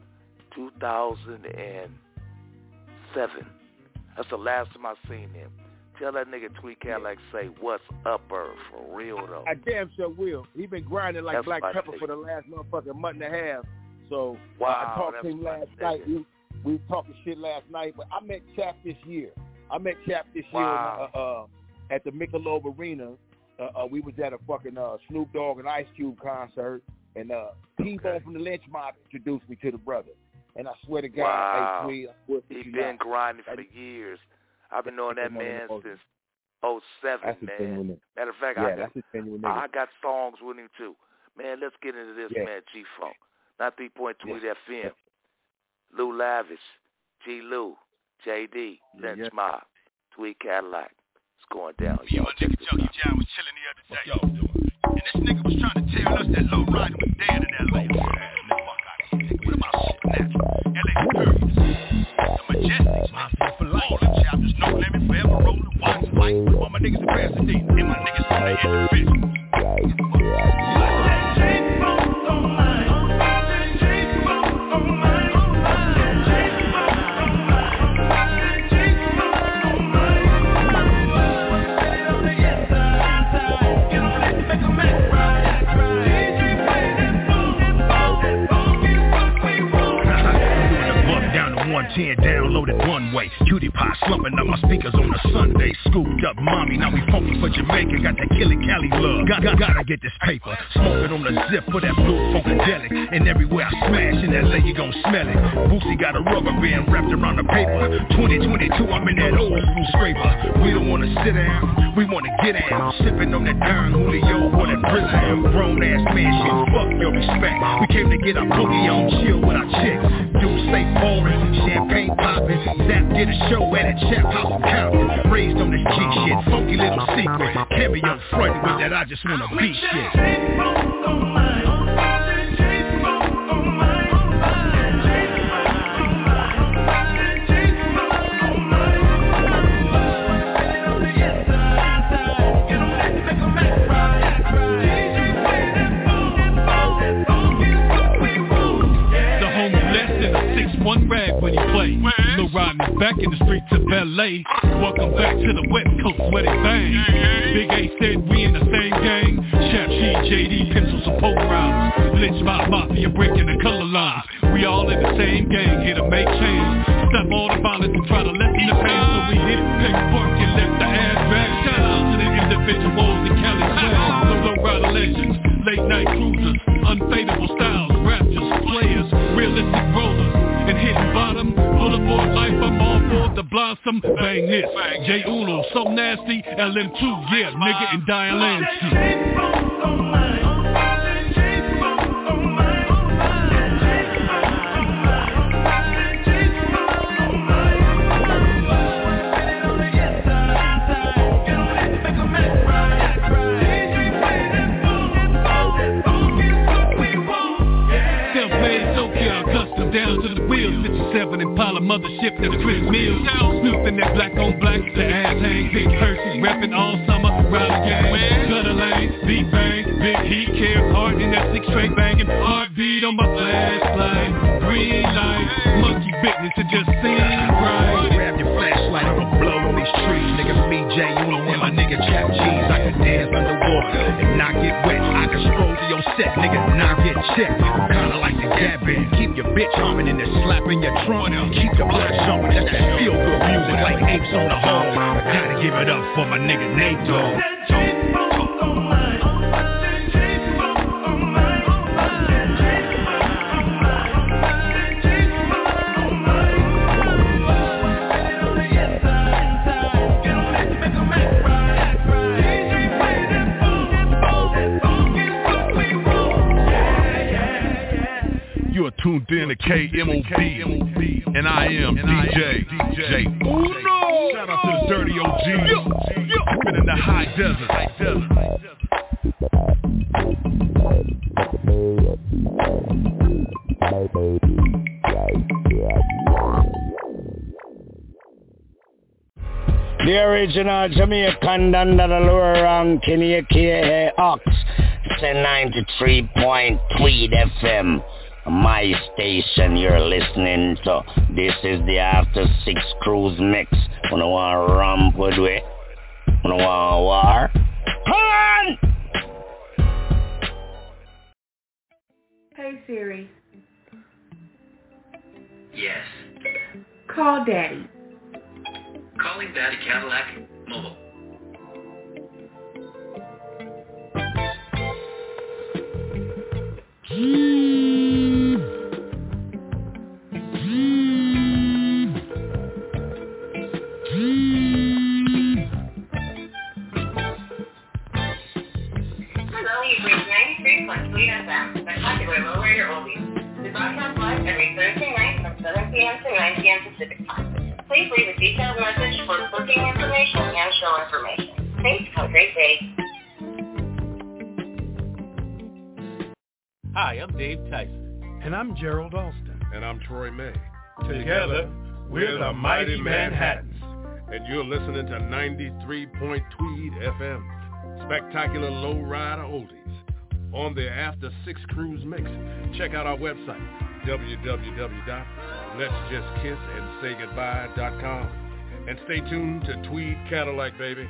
Speaker 7: 2007. That's the last time I seen him. Tell that nigga Tweet Cadillac say what's upper for real though.
Speaker 8: I damn sure will. He been grinding like
Speaker 7: That's
Speaker 8: black pepper for the last motherfucking month and a half. So I talked to him last night. We was talking shit last night, but I met Chap this year. At the Michelob Arena. We was at a fucking Snoop Dogg and Ice Cube concert, And T-Bone from the Lynch Mob introduced me to the brother. And I swear to God,
Speaker 7: wow.
Speaker 8: He's
Speaker 7: been grinding for years. I've been knowing that man since 07, man. Matter of fact, I got songs with him too. Man, let's get into this, man, G-Funk. 93.2 FM. Lou Lavish, G. Lou, JD, Lynch Mob, Tweet Cadillac. It's going down.
Speaker 12: Yo, nigga Junkie John was chilling the other day. What y'all doing? And this nigga was trying to tell us that Low Rider was dead in L.A. What about shit now? L.A. Superiors. The Majestics, man. For life. All them chapters, no limit, forever rolling, watch fight. With all my niggas in Pasadena and my niggas on the individual. Tear downloaded one way. Cutie pie slumping up my speakers on a Sunday. Scooped up mommy, now we funky for Jamaica. Got that Killer Cali love. Gotta get this paper. Smoking on the zip for that blue funkadelic. And everywhere I smash in LA, you gon' smell it. Boosie got a rubber band wrapped around the paper. 2022, I'm in that old school scraper. We don't wanna sit down, we wanna get down. Sipping on that Don Julio or that prison. Grown ass man shit, fuck your respect. We came to get our boogie on, chill with our chicks. Dudes stay pouring, champagne popping. Zap did a show at a Chap House in Compton. Raised on this G shit, funky little secret. Cameo front with that I just wanna be shit. One rag when he play. No riding is back in the streets of LA. Welcome back to the West Coast where they bang. Big A said we in the same gang. Chap G, JD, pencils and poke rounds. Lynch Mob Mafia breaking the color lines. We all in the same gang, here to make change. Stop all the violence and try to lessen the pain. So we hit paperwork and let the ass back. Shout out to the individuals in Cali swag. The low rider legends, late night cruisers, unfadable styles, raptors, players, realistic rollers. And hitting bottom, Boulevard life, I'm all for the blossom. Bang this, J Uno, so nasty, LM2, yeah, nigga, and Diane Lansky. Down to the wheels, 57 Impala mothership to the Chris Mills. Snooping that black on black, the ass hang, big purses, reppin' all summer, rally gang, gutter lane, beat bang, big heat, care hard in that 6 straight banging, heartbeat on my flashlight, green light, monkey business, it just seems right. Grab your flashlight, I'ma blow on these trees, nigga, me, J Uno, and my nigga Chap G's, I can dance underwater and not get wet, I can stroll to your set, nigga, not get checked, I'm kinda like the Gap Band, keep your bitch humming and then slapping your trunk. Keep the blood jumping, that's that feel good music like apes on the hall. I gotta give it up for my nigga Nate Dogg. You are tuned in to KMOB, and I am DJ Uno. Shout out to the Dirty OGs. Been in the high desert.
Speaker 13: The original Jamaican under the lower ranking aka Ox. It's a 93.3 FM. My station you're listening to. This is the After 6 Cruise Mix. Wanna want ramp with it? Wanna want war? Come on!
Speaker 14: Hey Siri.
Speaker 15: Yes.
Speaker 14: Call Daddy.
Speaker 15: Calling Daddy Cadillac Mobile.
Speaker 16: 93.3 FM, Spectacular Lowrider Oldies. We broadcast live every Thursday night from 7 p.m. to 9 p.m. Pacific Time. Please leave a detailed message for booking information and show information. Thanks. Have a great day.
Speaker 17: Hi, I'm Dave Tyson.
Speaker 18: And I'm Gerald Alston.
Speaker 19: And I'm Troy May.
Speaker 18: Together, we're the Mighty Manhattans.
Speaker 19: And you're listening to 93 Point Tweed FM, Spectacular Lowrider Oldies, on the After 6 Cruise Mix. Check out our website, www.let'sjustkissandSayGoodbye.com. And stay tuned to Tweed Cadillac, baby.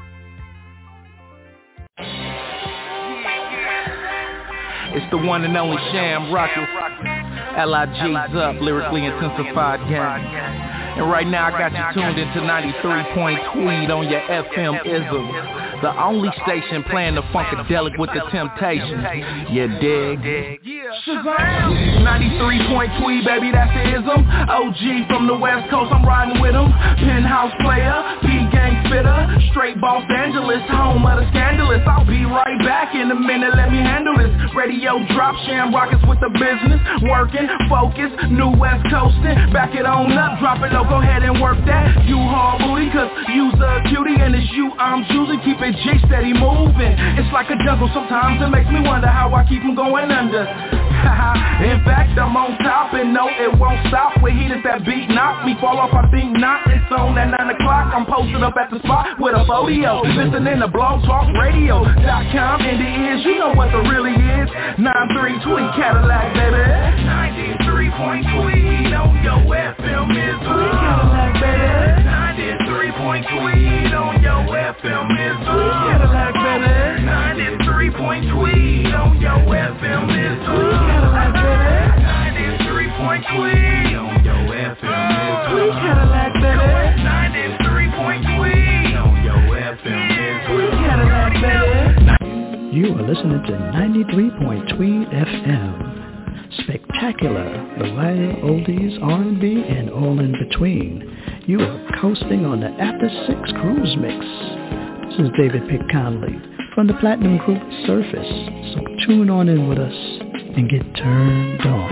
Speaker 20: It's the one and only Sham Rockets. L.I.G's up, lyrically intensified gang. And right now I got you tuned into 93 Point Tweed on your FM ism. The only station playing the Funkadelic with the Temptations. You dig? Shazam! 93 Point Tweed, baby, that's the ism. OG from the West Coast, I'm riding with him. Penthouse player, P-gang fitter. Straight Los Angeles, home of the scandalous. I'll be right back in a minute, let me handle this. Radio drop, Sham Rockets with the business. Working, focus, new West Coastin'. Back it on up, drop it low, go ahead and work that. You hard booty, cause you's a cutie. And it's you I'm choosing, keep it G steady moving. It's like a jungle, sometimes it makes me wonder how I keep them going under. In fact, I'm on top and no, it won't stop. With heat as that beat knock me fall off, I think not. It's on at 9 o'clock, I'm posted up at the spot with a photo. Listening to blogtalkradio.com. In the ears, you know what the really is. 93 Tweed Cadillac, baby. 93 Point Tweed on your FM is Tweed Cadillac, baby. 93 Point Tweed on your FM is Tweed Cadillac, baby. 93 Point Tweed on your FM is Tweed Cadillac, baby. 93 Point Tweed on your FM is Tweed Cadillac, baby. 93 Point Tweed on your FM is Tweed Cadillac, baby.
Speaker 21: You are listening to 93 Point Tweed FM. Spectacular, the wire, oldies, R&B, and all in between. You are coasting on the After 6 Cruise Mix. This is David Pick Conley from the Platinum Group Surface. So tune on in with us and get turned on.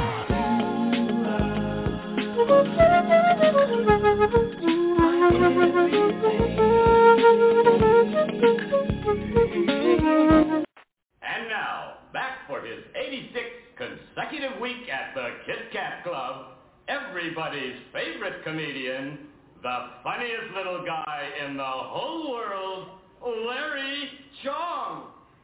Speaker 22: And now, back for his 86th consecutive week at the Kit Kat Club, everybody's favorite comedian, the funniest little guy in the whole world, Larry Chong.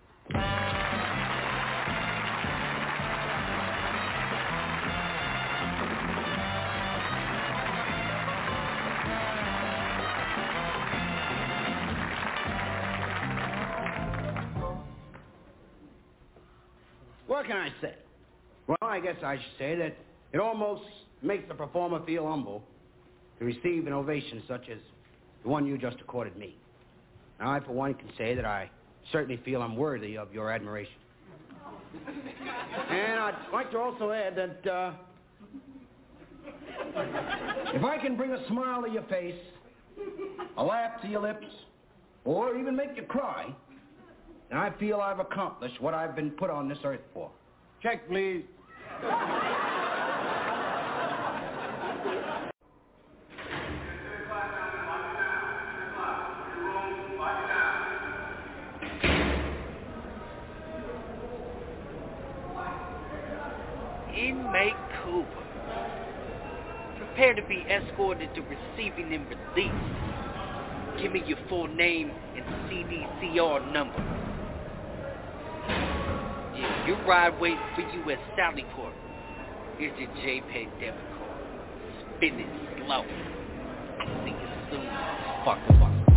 Speaker 23: What can I say? Well, I guess I should say that it almost makes the performer feel humble to receive an ovation such as the one you just accorded me. Now, I, for one, can say that I certainly feel I'm worthy of your admiration. And I'd like to also add that if I can bring a smile to your face, a laugh to your lips, or even make you cry, then I feel I've accomplished what I've been put on this earth for. Check, please.
Speaker 24: Inmate Cooper, prepare to be escorted to receiving and release. Give me your full name and CDCR number. Yeah, your ride waiting for you at Sallyport. Here's your JPEG debit card. Spin it slow. See you soon, fucker.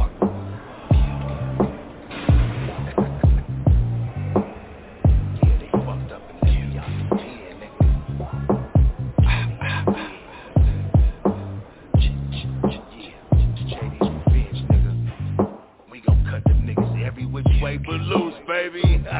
Speaker 2: But loose, baby.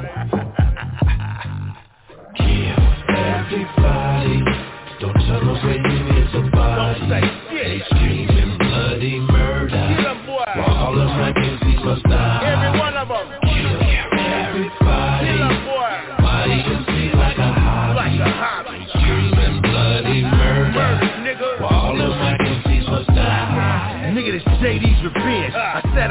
Speaker 1: Kill everybody. Don't tell them where you is a body. They screaming bloody murder. While all of my enemies must die.
Speaker 2: Every one of them.
Speaker 1: Kill everybody.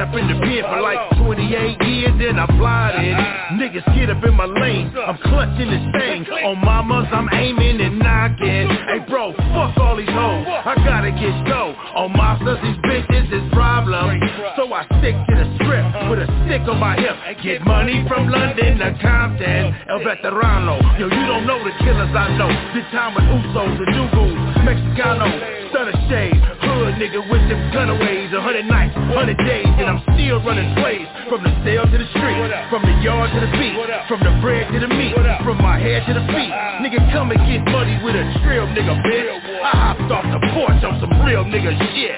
Speaker 12: up in the pen for like 28 years, then I blinded it. Niggas get up in my lane, I'm clutching this thing. On mamas, I'm aiming and knocking. Hey bro, fuck all these hoes, I gotta get dough. On mobsters, these bitches is problems. So I stick to the script with a stick on my hip. Get money from London to Compton, El Veterano. Yo, you don't know the killers I know. Did time with Usos, the Nugus, Mexicano, Stunner Shades, hood nigga with them gunaways. 100 nights, 100 days, and I'm still running plays. From the cell to the street, from the yard to the beat, from the bread to the meat, from my head to the feet. Nigga, come and get muddy with a drill, nigga, bitch. I hopped off the porch on some real nigga shit.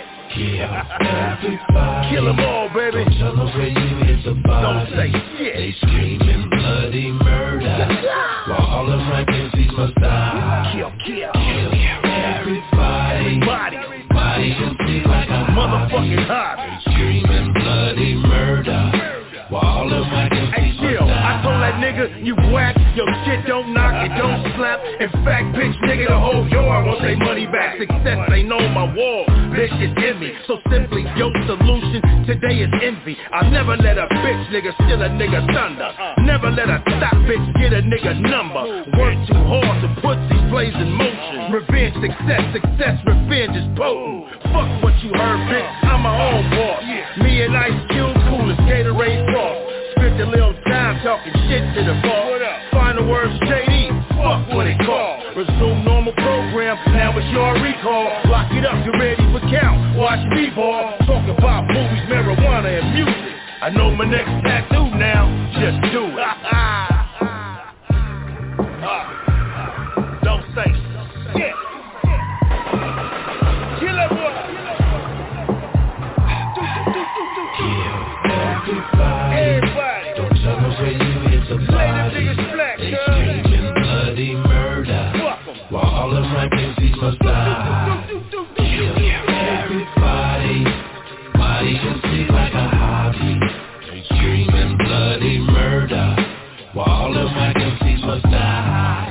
Speaker 12: Kill them all, baby. Don't tell them where you is about. Don't say shit. They screaming bloody murder while all of my MCs must die. Kill everybody. Body empty like a motherfucking hot. They screaming bloody murder while all of my MCs must die. I told that nigga, you whack. Your shit don't knock, it don't slap. In fact, bitch, nigga, the whole yard won't say money back. Success ain't on my wall, bitch, it's in me. So simply, your solution today is envy. I'll never let a bitch nigga steal a nigga thunder. Never let a stop bitch get a nigga number. Work too hard to put these plays in motion. Revenge, success, revenge is potent. Fuck what you heard, bitch, I'm my own boss. Me and Ice Cube, cool as Gatorade Frost. Spent a little time talking shit to the boss. Final words, JD, fuck what it called. Resume normal program, now it's your recall. Lock it up, get ready for count. Watch me ball, talk about movies, marijuana, and music. I know my next tattoo now, just do it. Don't say shit. Kill that boy. Everybody. Don't tell me where you is about. They screaming bloody murder while all of my MCs must die. Kill everybody. Body empty like a hobby. They screaming bloody murder while all of my MCs must die.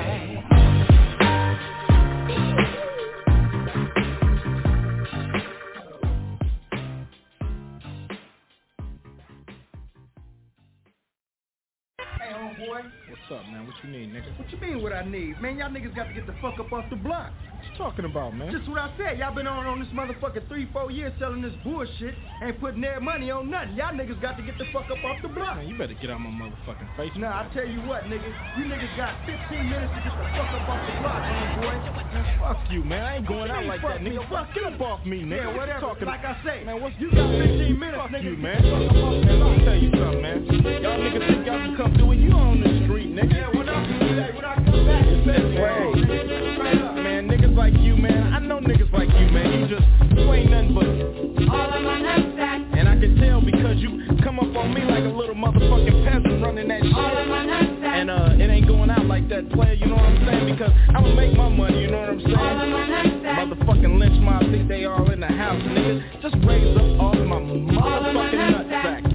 Speaker 20: What's up, man? What you need, nigga?
Speaker 3: What you mean what I need? Man, y'all niggas got to get the fuck up off the block.
Speaker 20: What you talking about, man?
Speaker 3: Just what I said. Y'all been on this motherfucker 3-4 years selling this bullshit. Ain't putting their money on nothing. Y'all niggas got to get the fuck up off the block.
Speaker 20: Man, you better get out my motherfucking face.
Speaker 3: Nah, I tell you what, nigga. You niggas got 15 minutes to get the fuck up off the block, homeboy.
Speaker 20: Man, fuck you, man. I ain't going out like that, nigga. Fuck, get up off me, nigga.
Speaker 3: Yeah, whatever.
Speaker 20: Talking
Speaker 3: like I say,
Speaker 20: man,
Speaker 3: you got 15 minutes,
Speaker 20: fuck
Speaker 3: nigga.
Speaker 20: You, man. Fuck up off me. Let me tell you something, man. Y'all niggas think y'all can come through and you on the street, nigga.
Speaker 3: Yeah, when I come back,
Speaker 20: man, niggas like you, man. I know niggas like you, man. You ain't nothing but
Speaker 3: all of my nutsack.
Speaker 20: And I can tell because you come up on me like a little motherfucking peasant running that shit.
Speaker 3: All of my nutsack.
Speaker 20: And it ain't going out like that, player, you know what I'm saying? Because I'ma make my money, you know what I'm saying?
Speaker 3: All of my nutsack.
Speaker 20: Motherfucking lynch mob think they all in the house, nigga. Just raise up off my motherfucking nutsack.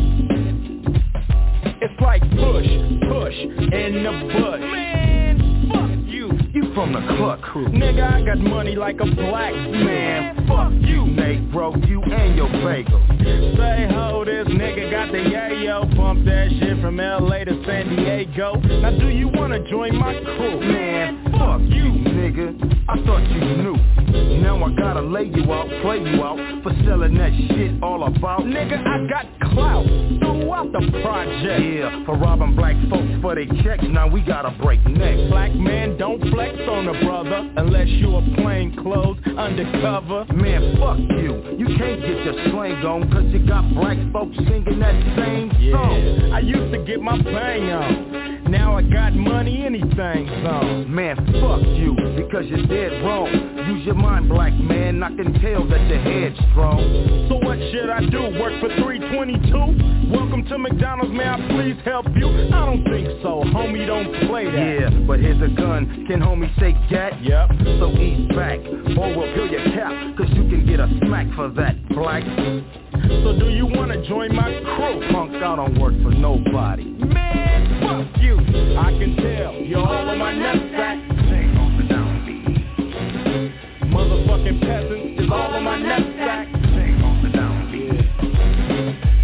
Speaker 20: It's like push in the bush. Man, fuck you. You from the Cluck crew. Nigga, I got money like a black man. Fuck you, Nate, bro. You and your bagel. Say ho, this nigga got the yayo. Pump that shit from LA to San Diego. Now do you wanna join my crew? Man, fuck you, nigga. I thought you knew. Now I gotta lay you out, play you out for selling that shit all about. Nigga, I got clout throughout the project. Yeah, for robbing black folks for their checks. Now we gotta break necks. Black man, don't flex on a brother unless you are plain clothes undercover. Man, fuck you. You can't get your slang on cause you got black folks singing that same song. I used to get my bang on. Now I got money, anything's on. Man, fuck you, because you're dead wrong. Use your mind, black man, I can tell that your head's strong. So what should I do, work for 322? Welcome to McDonald's, may I please help you? I don't think so, homie, don't play that. Yeah, but here's a gun, can homie say gat? Yep. So ease back, or we'll peel your cap, cause you can get a smack for that, black. So do you wanna join my crew? Punk, I don't work for nobody. Man, fuck you. I can tell, you're all on my nutsack. Sing on the downbeat. Motherfucking peasant is all on my nutsack. Sing on the downbeat.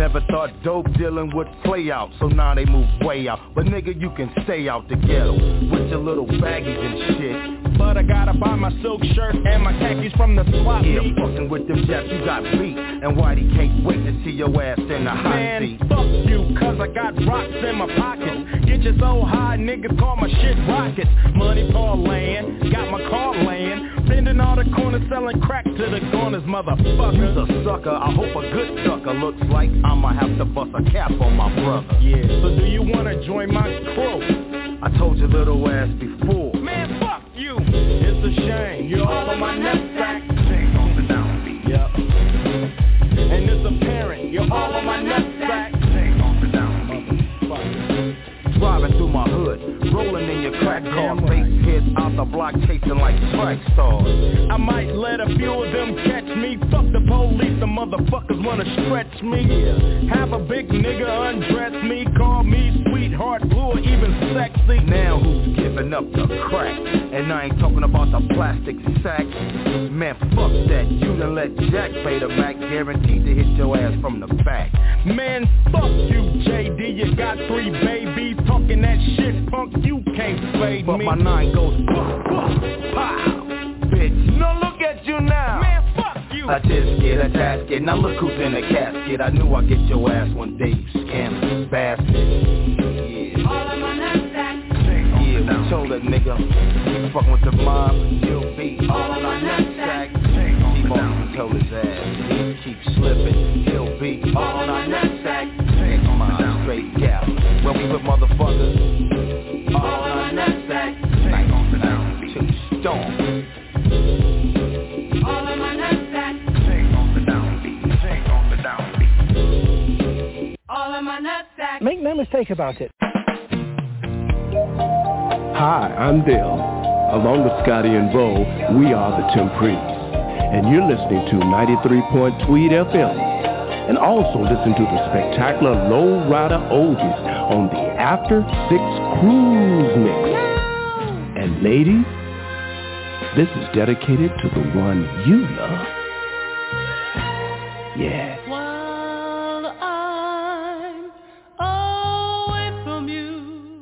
Speaker 4: never thought dope dealing would play out, so now they move way out. But nigga, you can stay out the ghetto with your little baggies and shit.
Speaker 12: But I gotta buy my silk shirt and my khakis from the swap
Speaker 4: Yeah,
Speaker 12: meet.
Speaker 4: fucking with them jets, you got beat. And Whitey can't wait to see your ass in the hot seat.
Speaker 12: Man, fuck you, cause I got rocks in my pocket. Get you so high, niggas call my shit rockets. Money parlaying, got my car laying. Bending all the corners, selling crack to the corners, motherfucker.
Speaker 4: You's a sucker, I hope a good sucker. Looks like I'ma have to bust a cap on my brother.
Speaker 12: Yeah, so do you wanna join my crew?
Speaker 4: I told your little ass before.
Speaker 12: Man, fuck you. It's a shame, you're all on my knapsack.
Speaker 4: Sing on the downbeat.
Speaker 12: Yep. And it's apparent, you're all on my knapsack.
Speaker 4: Sing on the downbeat. Driving through my hood, rolling in your crack car, face hits out the block, chasing like track stars.
Speaker 12: I might let a few of them catch me. Fuck the police, the motherfuckers wanna stretch me. Have a big nigga undress me, call me sweetheart, blue or even sexy.
Speaker 4: Now who's giving up the crack? And I ain't talking about the plastic sack. Man, fuck that, you done let Jack pay the Mac, guaranteed to hit your ass from the back.
Speaker 12: Man, fuck you, JD, you got 3 babies. Talking that shit, punk, you can't fade
Speaker 4: but
Speaker 12: me.
Speaker 4: But my 9 goes, pow, bitch, no look at you now.
Speaker 12: Man, fuck you.
Speaker 4: I just get a tasket, now look who's in the casket. I knew I'd get your ass one day, you scandalous bastard. Yeah.
Speaker 14: All of my knapsack.
Speaker 4: Yeah, we told that nigga, keep fucking with the mob, you'll be
Speaker 14: all of my knapsack.
Speaker 4: T-Bone told his ass, he keep slipping, he'll be
Speaker 14: all of my knapsack.
Speaker 4: Next mile, straight gap, where we put motherfuckers,
Speaker 14: all of my knapsack.
Speaker 4: Night on the down, to storm.
Speaker 14: All of my knapsack.
Speaker 4: Sing on the downbeat, sing on the downbeat.
Speaker 14: All of my knapsack.
Speaker 5: Make no mistake about it.
Speaker 6: Hi, I'm Dale. Along with Scotty and Bo, we are the Temprees. And you're listening to 93.3 FM. And also listen to the spectacular Low Rider Oldies on the After 6 Cruise Mix. And ladies, this is dedicated to the one you love. Yeah.
Speaker 14: While I'm away from you.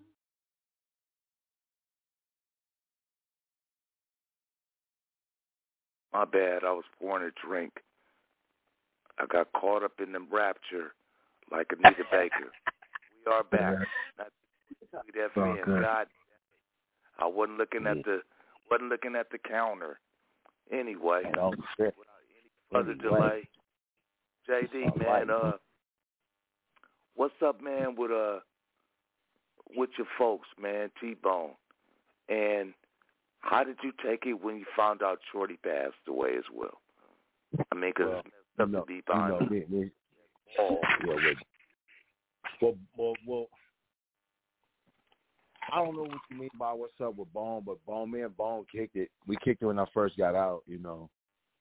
Speaker 7: My bad, I was pouring a drink. I got caught up in the rapture like Anita Baker. We are back. Not FM. God, I wasn't looking at the counter. Anyway, without any further delay, JD, man, what's up, man, with your folks, man, T-Bone, and how did you take it when you found out Shorty passed away as well? I mean, because it's to be behind.
Speaker 8: Well, I don't know what you mean by what's up with Bone, but me and Bone kicked it. We kicked it when I first got out, you know.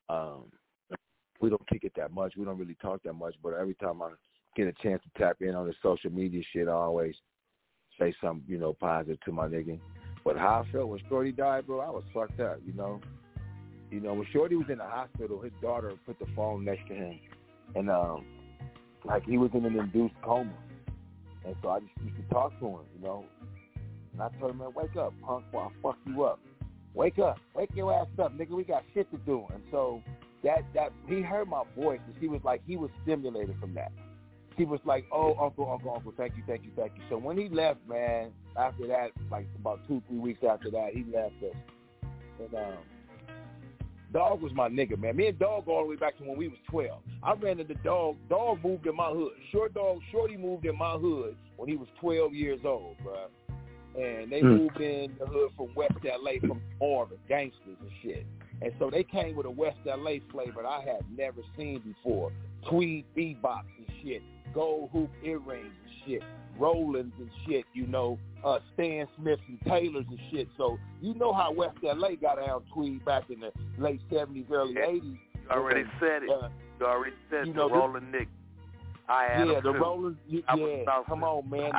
Speaker 8: We don't kick it that much. We don't really talk that much, but every time I get a chance to tap in on the social media shit, I always say something, you know, positive to my nigga. But how I felt when Shorty died, bro, I was fucked up, you know. You know, when Shorty was in the hospital, his daughter put the phone next to him, and like he was in an induced coma, and so I just used to talk to him, you know. And I told him, man, wake up, punk, before I fuck you up. Wake up, wake your ass up, nigga. We got shit to do. And so that he heard my voice, and he was stimulated from that. He was like, oh, uncle, thank you. So when he left, man, after that, like about 2-3 weeks after that, he left us. And Dog was my nigga, man. Me and Dog all the way back to when we was 12. I ran into Dog. Dog moved in my hood. Shorty moved in my hood when he was 12 years old, bro. And they moved in the hood from West L.A., from Marvin, gangsters and shit. And so they came with a West L.A. flavor that I had never seen before. Tweed bebops and shit. Gold hoop earrings and shit. Rollins and shit, you know. Stan Smiths and Taylors and shit. So you know how West L.A. got down tweed back in the late 70s, early 80s.
Speaker 7: You already said it. You already said
Speaker 8: you
Speaker 7: the
Speaker 8: know,
Speaker 7: Rolling Nick. I had
Speaker 8: the
Speaker 7: too.
Speaker 8: Rollins. Yeah, come on, man.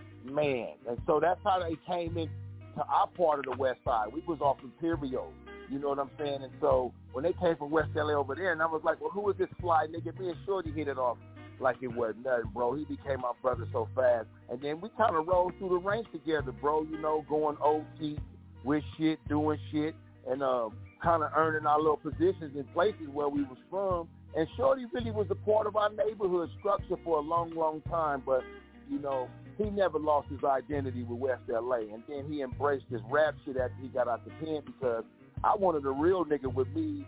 Speaker 8: Man. And so that's how they came in to our part of the West Side. We was off Imperial. You know what I'm saying? And so when they came from West LA over there, and I was like, well, who is this fly nigga? Me and Shorty hit it off like it wasn't nothing, bro. He became my brother so fast. And then we kind of rolled through the ranks together, bro, you know, going OT with shit, doing shit, and kind of earning our little positions in places where we was from. And Shorty really was a part of our neighborhood structure for a long, long time. But, you know, he never lost his identity with West LA. And then he embraced his rap shit after he got out the pen, because I wanted a real nigga with me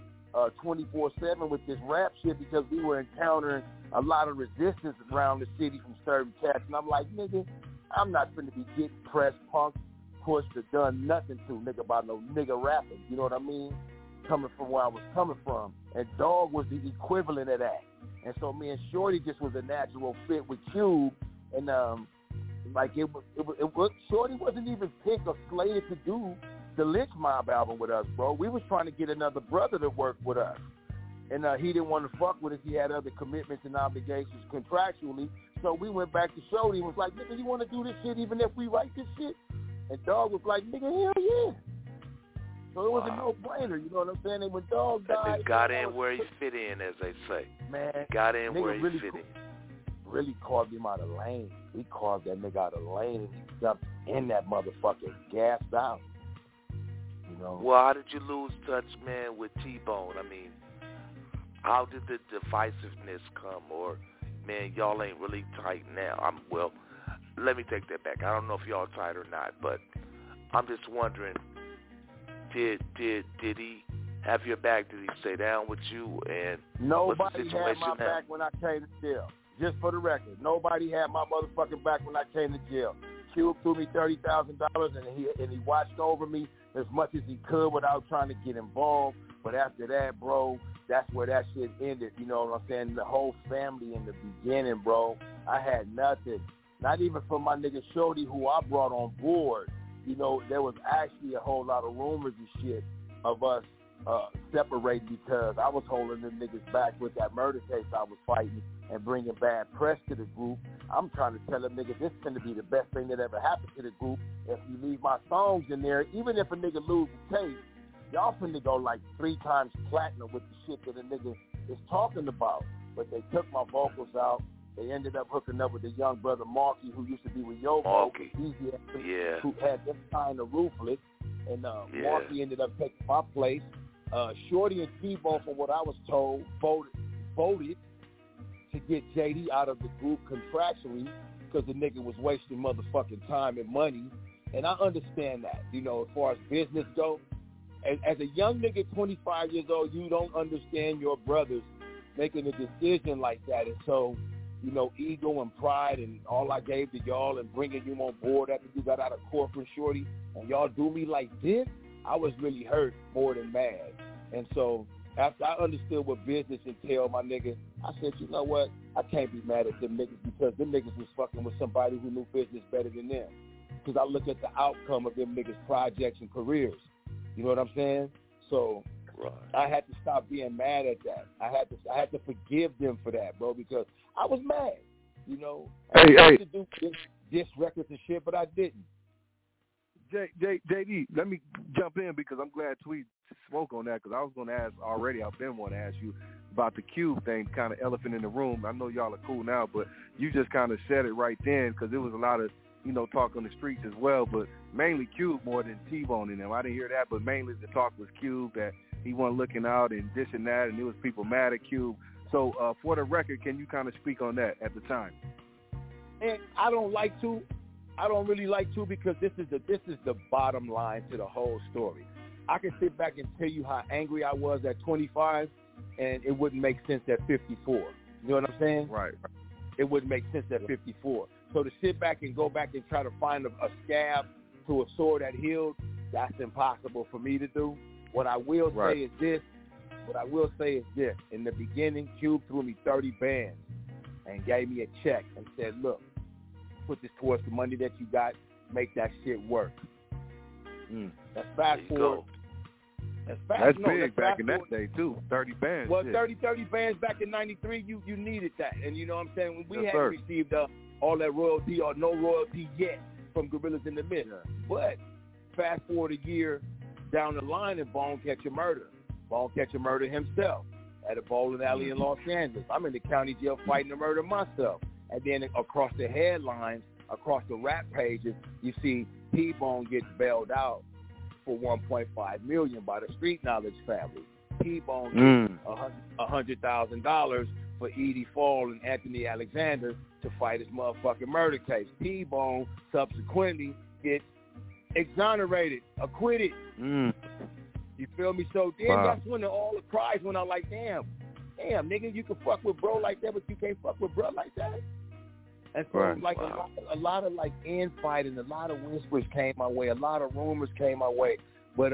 Speaker 8: 24/7 with this rap shit, because we were encountering a lot of resistance around the city from certain cats. And I'm like, nigga, I'm not finna be getting pressed, punked, pushed, or done nothing to, nigga, by no nigga rapping. You know what I mean? Coming from where I was coming from. And Dog was the equivalent of that. And so me and Shorty just was a natural fit with Cube. And like it was Shorty wasn't even picked or slated to do the Lynch Mob album with us, bro. We was trying to get another brother to work with us. And he didn't want to fuck with us. He had other commitments and obligations contractually. So we went back to Shorty and was like, nigga, you want to do this shit even if we write this shit? And Dog was like, nigga, hell yeah. So it was a no-brainer, you know what I'm saying? And when Dog died...
Speaker 7: And got in where he fit in, as they say.
Speaker 8: Man.
Speaker 7: Got in where he fit in.
Speaker 8: Really carved him out of lane. We carved that nigga out of lane, and he jumped in that motherfucker, gassed out. You know?
Speaker 7: Well, how did you lose touch, man, with T-Bone? I mean, how did the divisiveness come? Or, man, y'all ain't really tight now. Well, let me take that back. I don't know if y'all tight or not, but I'm just wondering, did he have your back? Did he stay down with you? And
Speaker 8: nobody had my back when I came to jail. Just for the record, nobody had my motherfucking back when I came to jail. Cube threw me $30,000, and he watched over me as much as he could without trying to get involved. But after that, bro, that's where that shit ended. You know what I'm saying? The whole family in the beginning, bro, I had nothing. Not even for my nigga Shorty, who I brought on board. You know, there was actually a whole lot of rumors and shit of us separating, because I was holding them niggas back with that murder case I was fighting and bringing bad press to the group. I'm trying to tell them niggas this is going to be the best thing that ever happened to the group. If you leave my songs in there, even if a nigga lose the case, y'all finna go like 3 times platinum with the shit that a nigga is talking about. But they took my vocals out. They ended up hooking up with the young brother Marky, who used to be with Yobo, who had this kind of Ruthless, and Marky ended up taking my place. Shorty and T-Bone, from what I was told, voted to get JD out of the group contractually, because the nigga was wasting motherfucking time and money. And I understand that, you know, as far as business go. As a young nigga, 25 years old, you don't understand your brothers making a decision like that. And so, you know, ego and pride and all I gave to y'all and bringing you on board after you got out of corporate, Shorty, and y'all do me like this, I was really hurt more than mad. And so after I understood what business entailed, my nigga, I said, you know what? I can't be mad at them niggas, because them niggas was fucking with somebody who knew business better than them. Because I look at the outcome of them niggas' projects and careers. You know what I'm saying? So I had to stop being mad at that. I had to forgive them for that, bro, because I was mad. You know, I had to do diss records and shit, but I didn't.
Speaker 9: JD, let me jump in, because I'm glad Tweet spoke on that, because I was going to ask already. I've been wanting to ask you about the Cube thing, kind of elephant in the room. I know y'all are cool now, but you just kind of said it right then, because there was a lot of, you know, talk on the streets as well, but mainly Cube more than T-Bone in them. I didn't hear that, but mainly the talk was Cube, that he wasn't looking out and this and that, and there was people mad at Cube. So for the record, can you kind of speak on that at the time?
Speaker 8: And I don't really like to, because this is the bottom line to the whole story. I can sit back and tell you how angry I was at 25, and it wouldn't make sense at 54. You know what I'm saying?
Speaker 9: Right.
Speaker 8: It wouldn't make sense at 54. So to sit back and go back and try to find a scab to a sword that healed, that's impossible for me to do. What I will say is this. In the beginning, Cube threw me 30 bands and gave me a check and said, look, put this towards the money that you got, make that shit work. That's fast forward.
Speaker 9: That's big back in that day, too. 30 bands.
Speaker 8: Well, 30 bands back in 93, you needed that. And you know what I'm saying? We hadn't received all that royalty or no royalty yet from Gorillas in the Mist. But fast forward a year, down the line in Bone Catcher Murder. Bone Catcher Murder himself at a bowling alley in Los Angeles. I'm in the county jail fighting the murder myself. And then across the headlines, across the rap pages, you see P-Bone gets bailed out for $1.5 million by the Street Knowledge family. P-Bone gets $100,000 for Edie Fall and Anthony Alexander to fight his motherfucking murder case. P-Bone subsequently gets exonerated, acquitted. You feel me? So then that's when all the cries went out like, damn, nigga, you can fuck with bro like that, but you can't fuck with bro like that. And so a lot of like infighting, a lot of whispers came my way, a lot of rumors came my way. But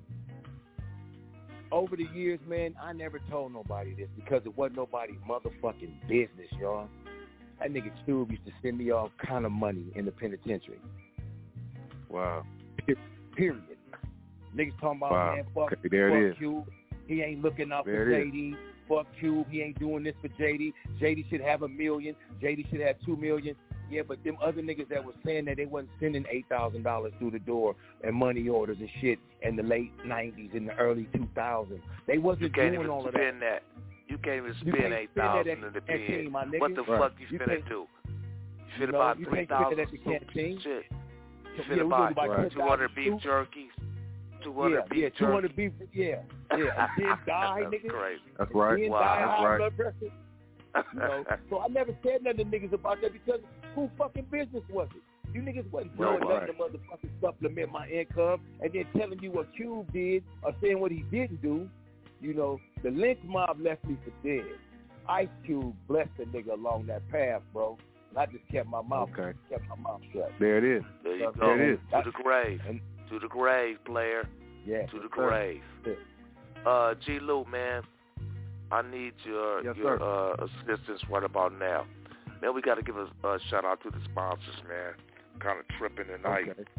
Speaker 8: over the years, man, I never told nobody this because it wasn't nobody's motherfucking business, y'all. That nigga Cube used to send me all kind of money in the penitentiary.
Speaker 9: Wow.
Speaker 8: Period. Niggas talking about, man, fuck Cube. He ain't looking out for JD. Fuck Cube. He ain't doing this for JD. JD should have $1 million. JD should have $2 million. Yeah, but them other niggas that was saying that they wasn't sending $8,000 through the door and money orders and shit in the late 90s and the early 2000s. They wasn't doing all of that.
Speaker 7: You can't even spend $8,000 in the pen. What the fuck you finna do? You finna buy 3,000 shit. You finna buy 200 beef jerkies. 200 beef
Speaker 8: 200 beef, and then die, nigga.
Speaker 7: That's crazy.
Speaker 9: That's right.
Speaker 8: Then die high blood pressure. You know? So I never said nothing to niggas about that because who fucking business was it? You niggas wasn't doing nothing to motherfucking supplement my income and then telling you what Cube did or saying what he didn't do. You know, the lynch mob left me for dead. Ice Cube blessed the nigga along that path, bro. And I just kept my mouth shut.
Speaker 9: There it is.
Speaker 7: There you go.
Speaker 9: There it is.
Speaker 7: To the grave. To the grave, player.
Speaker 8: Yeah.
Speaker 7: To the grave. G. Lou, man, I need your assistance right about now. Man, we got to give a shout out to the sponsors, man. Kind of tripping tonight.
Speaker 9: Okay.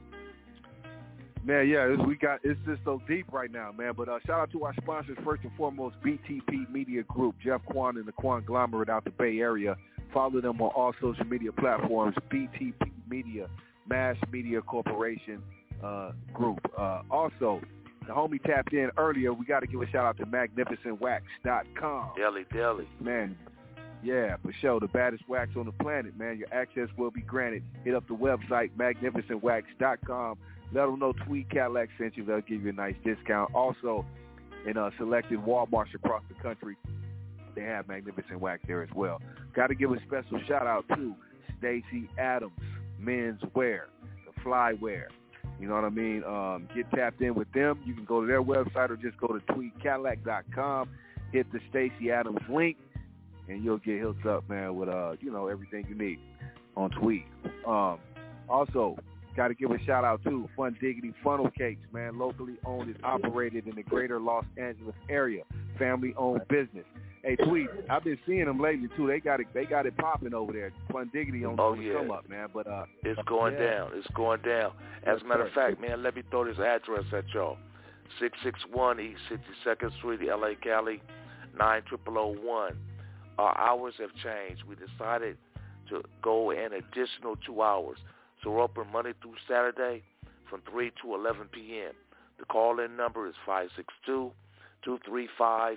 Speaker 9: Man, it's just so deep right now, man. But shout out to our sponsors, first and foremost, BTP Media Group, Jeff Quan and the Quanglomerate out the Bay Area. Follow them on all social media platforms, BTP Media, Mass Media Corporation Group. Also, the homie tapped in earlier. We got to give a shout out to MagnificentWax.com.
Speaker 7: Deli.
Speaker 9: Man, yeah, for sure. The baddest wax on the planet, man. Your access will be granted. Hit up the website, MagnificentWax.com. Let them know Tweed Cadillac sent you. They'll give you a nice discount. Also, in selected Walmarts across the country, they have Magnificent Wax there as well. Got to give a special shout out to Stacey Adams Men's Wear, the Flywear. You know what I mean? Get tapped in with them. You can go to their website or just go to tweedcadillac.com. Hit the Stacey Adams link, and you'll get hooked up, man, with everything you need on Tweed. Also, got to give a shout out to Fun Diggity Funnel Cakes, man, locally owned and operated in the greater Los Angeles area, family-owned business. Hey, Tweed, I've been seeing them lately too. They got it popping over there. Fun Diggity on the come up, man. But
Speaker 7: it's going down. It's going down. As a matter of fact, man, let me throw this address at y'all: 661 East 62nd Street, LA, Cali, 90001. Our hours have changed. We decided to go an additional 2 hours. So we're open Monday through Saturday from 3 to 11 p.m. The call-in number is 562-235-2333,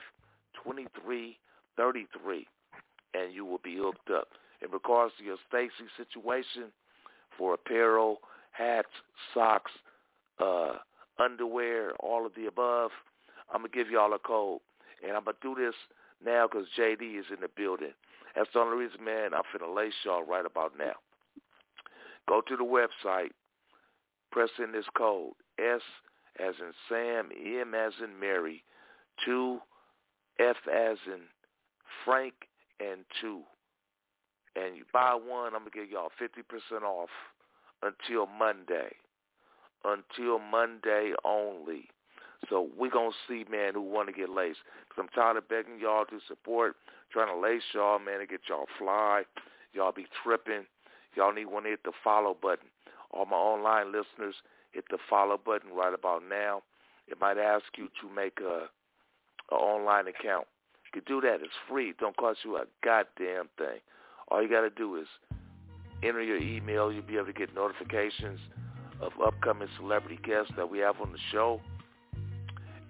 Speaker 7: and you will be hooked up. In regards to your Stacey situation, for apparel, hats, socks, underwear, all of the above, I'm going to give y'all a code. And I'm going to do this now because JD is in the building. That's the only reason, man, I'm finna lace y'all right about now. Go to the website, press in this code, S as in Sam, M as in Mary, 2, F as in Frank, and 2. And you buy one, I'm going to give y'all 50% off until Monday. Until Monday only. So we're going to see, man, who want to get laced. Because I'm tired of begging y'all to support, trying to lace y'all, man, and get y'all fly. Y'all be tripping. Y'all need one to hit the follow button. All my online listeners, hit the follow button right about now. It might ask you to make an online account. You can do that. It's free. It don't cost you a goddamn thing. All you got to do is enter your email. You'll be able to get notifications of upcoming celebrity guests that we have on the show.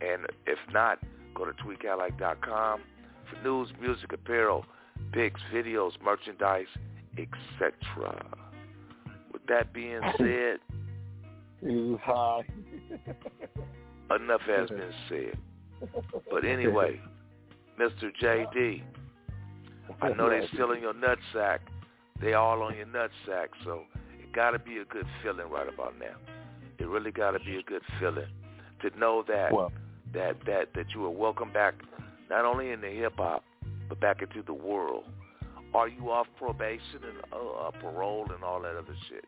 Speaker 7: And if not, go to tweetcadillac.com for news, music, apparel, pics, videos, merchandise, etc. With that being said, enough has been said. But anyway, Mr. JD, I know they're still in your nutsack. They all on your nutsack, so it got to be a good feeling right about now. It really got to be a good feeling to know that that you are welcome back, not only in the hip hop, but back into the world. Are you off probation and parole and all that other shit?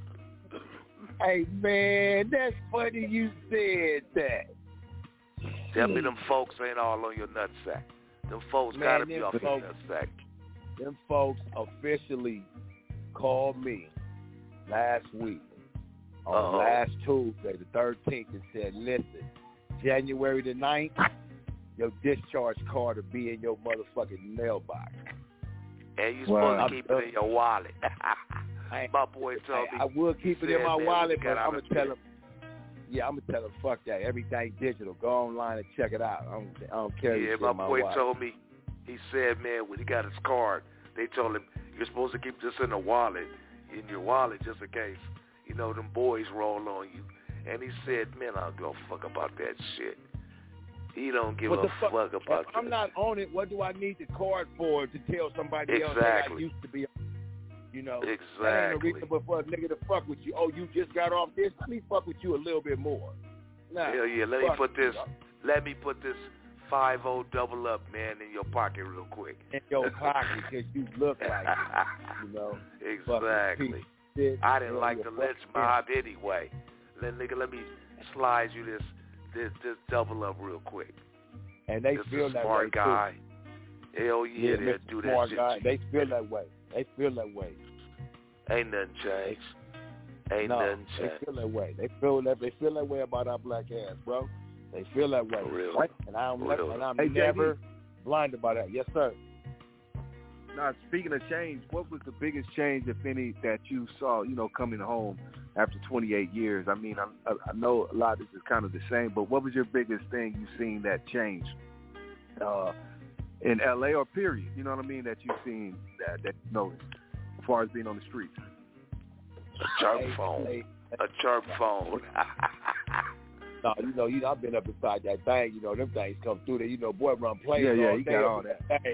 Speaker 8: Hey man, that's funny you said that.
Speaker 7: Tell me them folks ain't all on your nutsack. Them folks got to be off your nutsack.
Speaker 8: Them folks officially called me last week on last Tuesday, the 13th, and said, listen, January the 9th, your discharge card will be in your motherfucking mailbox.
Speaker 7: And you supposed to keep it in your wallet. My boy told me.
Speaker 8: I will keep it in my wallet, but I'm going to tell him. Yeah, I'm going to tell him, fuck that. Everything digital. Go online and check it out. I don't care.
Speaker 7: Yeah, my boy told me, he said, man, when he got his card, they told him, you're supposed to keep this in the wallet, in your wallet, just in case, you know, them boys roll on you. And he said, man, I don't give a fuck about that shit. He don't give a fuck about that.
Speaker 8: I'm not on it. What do I need the card for to tell somebody else that I used to be on? You know,
Speaker 7: exactly.
Speaker 8: That ain't a reason for a nigga to fuck with you. Oh, you just got off this? Let me fuck with you a little bit more. Nah,
Speaker 7: hell yeah, let me put this 5-0 double up, man, in your pocket real quick.
Speaker 8: In your pocket, because you look like it, you know.
Speaker 7: Exactly. I didn't like the lynch mob anyway. Let me slide you this double up real quick.
Speaker 8: And they feel that way,
Speaker 7: smart guy.
Speaker 8: Too.
Speaker 7: Hell yeah, they'll do that shit.
Speaker 8: Guy. They feel that way. They feel that way.
Speaker 7: Ain't nothing changed. Nothing changed.
Speaker 8: They feel that way. They feel that way about our black ass, bro. They feel that way.
Speaker 7: Real.
Speaker 8: And I'm never blinded by that. Yes, sir.
Speaker 9: Now, speaking of change, what was the biggest change, if any, that you saw, you know, coming home after 28 years? I mean, I know a lot of this is kind of the same, but what was your biggest thing you seen that changed in L.A. or period? You know what I mean, that you've seen that you noticed as far as being on the streets?
Speaker 7: A chirp phone. A chirp phone.
Speaker 8: No, you know, I've been up inside that thing. You know, them things come through there. You know, boy run plays all day.
Speaker 9: He got all that.
Speaker 8: Thing.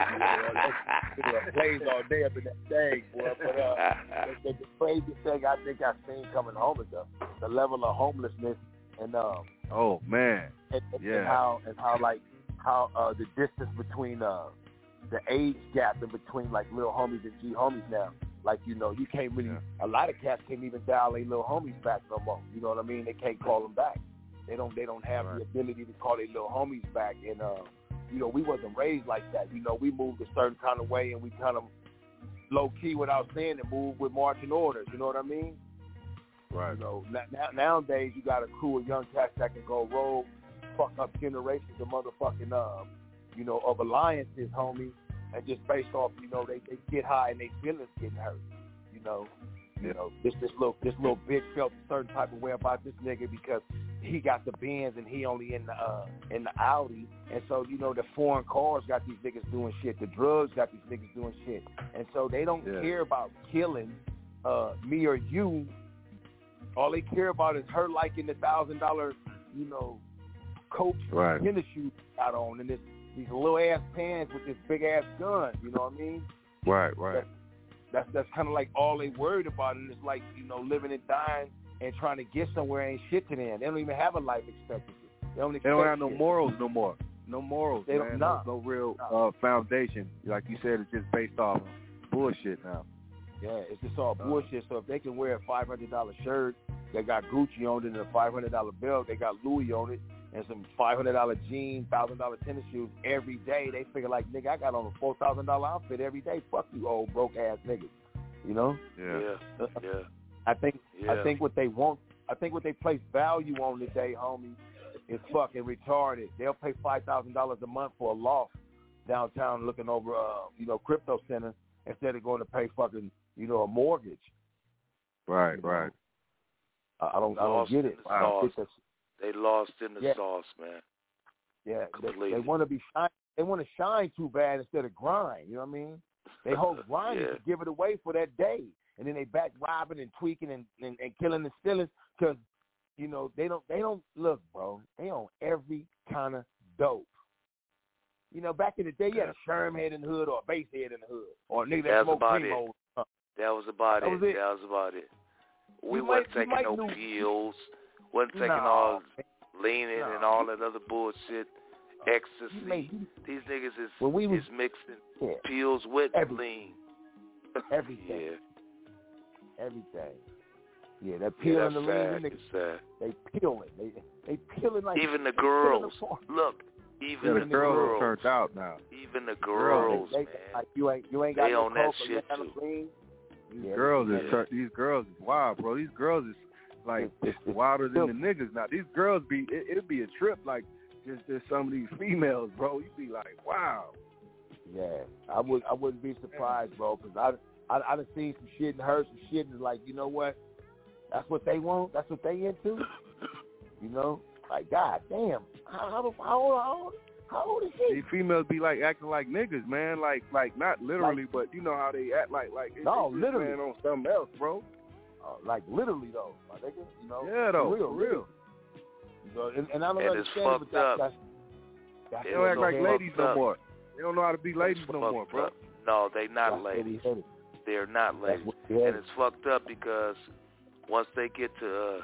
Speaker 8: Plays all day up in that thing, boy. But the crazy thing I think I've seen coming home is the level of homelessness and
Speaker 9: oh man,
Speaker 8: and how the distance between the age gap in between like little homies and G homies now. Like, you know, you can't really, a lot of cats can't even dial their little homies back no more. You know what I mean? They can't call them back. They don't have the ability to call their little homies back. And, you know, we wasn't raised like that. You know, we moved a certain kind of way and we kind of low-key without saying it, moved with marching orders. You know what I mean?
Speaker 9: Right.
Speaker 8: You know, nowadays you got a crew of young cats that can go roll, fuck up generations of motherfucking, you know, of alliances, homie. And just based off, you know, they get high and they feelings getting hurt. You know, this little bitch felt a certain type of way about this nigga because he got the Benz and he only in the Audi. And so, you know, the foreign cars got these niggas doing shit. The drugs got these niggas doing shit. And so they don't care about killing me or you. All they care about is her liking the $1,000, you know, Coach tennis shoes got on and these little ass pants with this big ass gun, you know what I mean?
Speaker 9: Right.
Speaker 8: That's kind of like all they worried about, and it's like, you know, living and dying and trying to get somewhere ain't shit to them. They don't even have a life expectancy. They don't have
Speaker 9: no morals no more. No morals,
Speaker 8: they
Speaker 9: man.
Speaker 8: Don't,
Speaker 9: no real foundation. Like you said, it's just based off bullshit now.
Speaker 8: Yeah, it's just all bullshit. So if they can wear a $500 shirt, they got Gucci on it, and a $500 belt, they got Louis on it, and some $500 jeans, $1,000 tennis shoes every day, they figure like, nigga, I got on a $4,000 outfit every day. Fuck you, old broke ass niggas. You know?
Speaker 7: Yeah.
Speaker 8: I think what they want, I think what they place value on today, homie, is fucking retarded. They'll pay $5,000 a month for a loft downtown looking over, you know, Crypto Center instead of going to pay fucking, you know, a mortgage.
Speaker 9: Right.
Speaker 8: I don't get it. I think
Speaker 7: They lost in the sauce, man.
Speaker 8: Yeah,
Speaker 7: completely.
Speaker 8: They want to be shine. They want to shine too bad instead of grind. You know what I mean? They hope grinding to give it away for that day, and then they back robbing and tweaking and killing and stealing because you know they don't look, bro. They own every kind of dope. You know, back in the day, you had a Sherm head in the hood or a bass head in the hood or a nigga that smoked primo.
Speaker 7: That was about it. That was about it. We wasn't taking no pills. Wasn't taking all leaning and all that other bullshit. Ecstasy. These niggas is mixing pills with lean.
Speaker 8: Everything. Everything. Yeah, that peel and the lean. They peeling. They peeling like
Speaker 7: even the girls. Look. Even the
Speaker 9: girls are turned out now.
Speaker 7: Even the girls, man.
Speaker 8: Like you ain't got
Speaker 7: they
Speaker 8: no
Speaker 7: on that shit
Speaker 8: too.
Speaker 9: These girls is wild, bro. These girls is like wilder than the niggas now. These girls it'd be a trip like just some of these females, bro. You'd be like, wow.
Speaker 8: Yeah, I wouldn't be surprised, bro, because I done seen some shit and heard some shit and it's like, you know what? That's what they want. That's what they into. You know, like God damn. How old is she?
Speaker 9: These females be like acting like niggas, man. Like not literally, but you know how they act like
Speaker 8: literally
Speaker 9: man on something else, bro.
Speaker 8: Like literally though, my nigga. You know,
Speaker 9: yeah, though,
Speaker 8: for real. You know, and I don't understand, but that's
Speaker 9: they don't act like ladies no more. They don't know how to be ladies no more, bro.
Speaker 7: No, they not ladies. They're not ladies, and it's fucked up because once they get to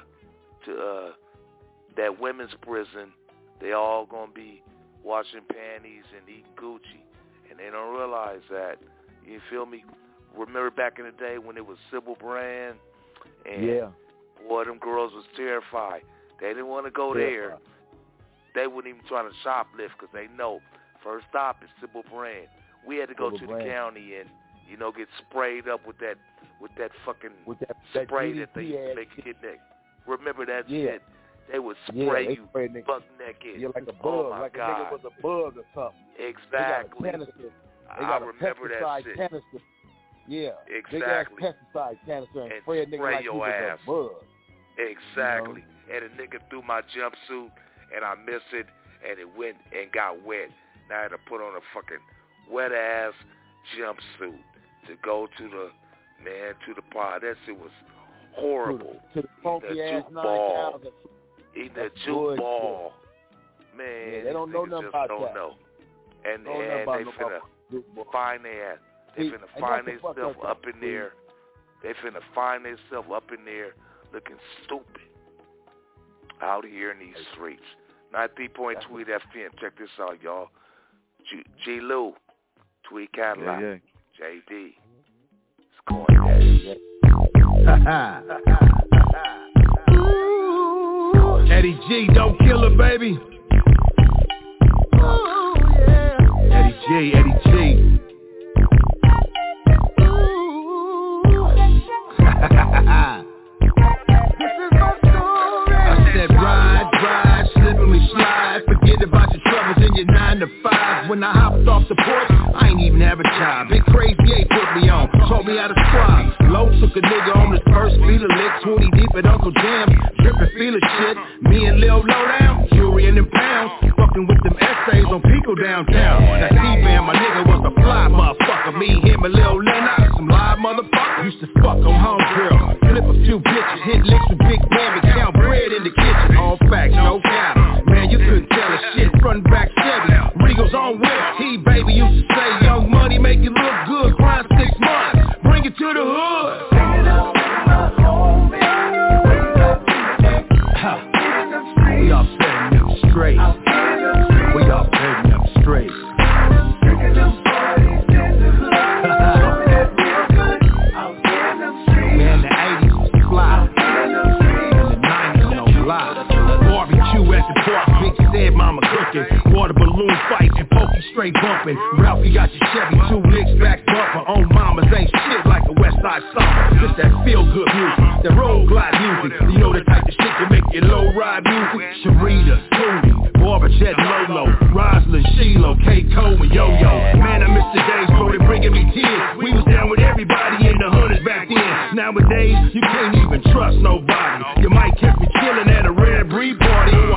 Speaker 7: that women's prison, they all gonna be washing panties and eating Gucci, and they don't realize that. You feel me? Remember back in the day when it was Sybil Brand, and boy, them girls was terrified. They didn't want to go there. They wouldn't even try to shoplift because they know first stop is Sybil Brand. We had to go to the county and get sprayed up with that fucking spray that they make you get neck. Remember that shit? They would spray you buck naked.
Speaker 8: Yeah, like a bug.
Speaker 7: Oh my
Speaker 8: like
Speaker 7: God.
Speaker 8: a nigga was a bug or something.
Speaker 7: Exactly.
Speaker 8: I
Speaker 7: remember that shit.
Speaker 8: Canister. Yeah.
Speaker 7: Exactly.
Speaker 8: Big ass pesticide canister and spray a nigga
Speaker 7: spray
Speaker 8: like
Speaker 7: your
Speaker 8: he was
Speaker 7: ass.
Speaker 8: a bug.
Speaker 7: Exactly. You know? And a nigga threw my jumpsuit and I missed it and it went and got wet. Now I had to put on a fucking wet ass jumpsuit to go to the pod. That shit was horrible.
Speaker 8: To the funky ass
Speaker 7: ball. Eating a juke ball. Man,
Speaker 8: yeah, they don't know nothing about that.
Speaker 7: Know. And they finna find their ass. They finna find themselves up in there. They finna find themselves up in there looking stupid out here in these streets. 93.2 Tweet FM. Check this out, y'all. G. Lou, Tweet Cadillac, JD. It's going down.
Speaker 12: Eddie G, don't kill her, baby. Eddie G. I said ride, slippery slide. Forget about your troubles in your 9 to 5. When I hopped off the porch, I ain't even have a job. Big Crazy 8 put me on, taught me how to squab. Low took a nigga on his first feeler lick, 20 deep at Uncle Jam. Drippin' feeler shit, me and Lil Lowdown, jewelry in them pounds. Fucking with them essays on Pico downtown. That C-Band, my nigga was a fly motherfucker. Me, him, and Lil Lennox, some live motherfucker. Used to fuck on homegirl, flip a few bitches, hit licks with Big Bam and count bread in the kitchen. All facts, no cap. Man, you couldn't tell a shit. Front back Chevy, Regal's on whip. T-Baby used to say, young money make you look good. Grind 6 months, bring it to the hood. We all setting them straight. We all setting them straight. Man, the 80s was fly, and the 90s no lie. Barbecue at the park, Big said mama cooking. Water balloon fighting, pokey straight bumping. Ralphie got your Chevy, 2 licks back bumper. On mamas ain't shit like the West Side Summer. Just that feel good music, that road glide music. You know the type of shit that make you low ride music. Sharita, Tootie, Barbachet, Lolo, Roslyn, Sheila, K-Co, and Yo-Yo. Man, I miss the days, bro, they bringing me tears. We was down with everybody in the hundreds back then. Nowadays, you can't even trust nobody. You might catch me chillin' at a rare breed party.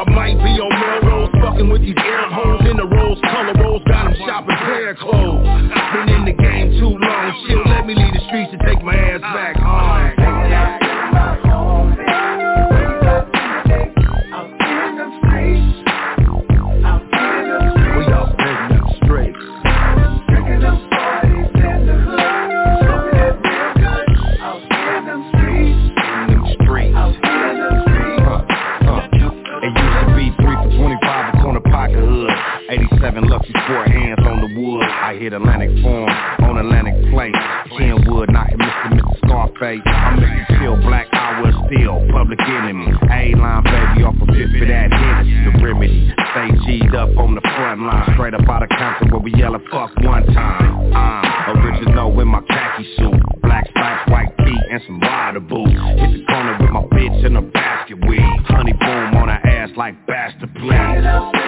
Speaker 12: fucking with these air holes in the rose color rolls, got them shopping pair clothes. Been in the game too long, she'll let me leave the streets and take my ass back home.
Speaker 5: Lucky sport, hands on the wood. I hit Atlantic Farm on Atlantic Place. Kenwood knocking Mr. Scarface. I'm making chill, black hour still, public enemy. A-line baby off a fifth for that hit. The remedy, stay G'd up on the front line. Straight up out of Compton where we yellin' fuck one time. I'm original with my khaki suit. Black stripes, white tee, and some rider boots. Hit the corner with my bitch in a basket weave. Honey boom on her ass like bastard please.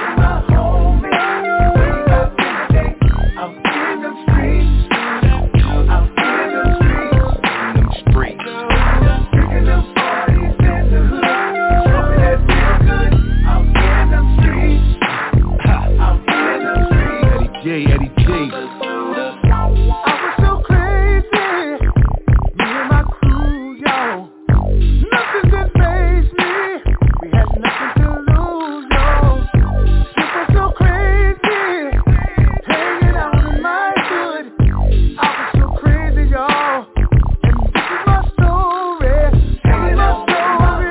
Speaker 12: Eddie G.
Speaker 14: I was so crazy, me and my crew, yo. Nothing could faze me. We had nothing to lose, yo. It was so crazy, hanging out in my hood. I was so crazy, yo. And this is my story. This is my story.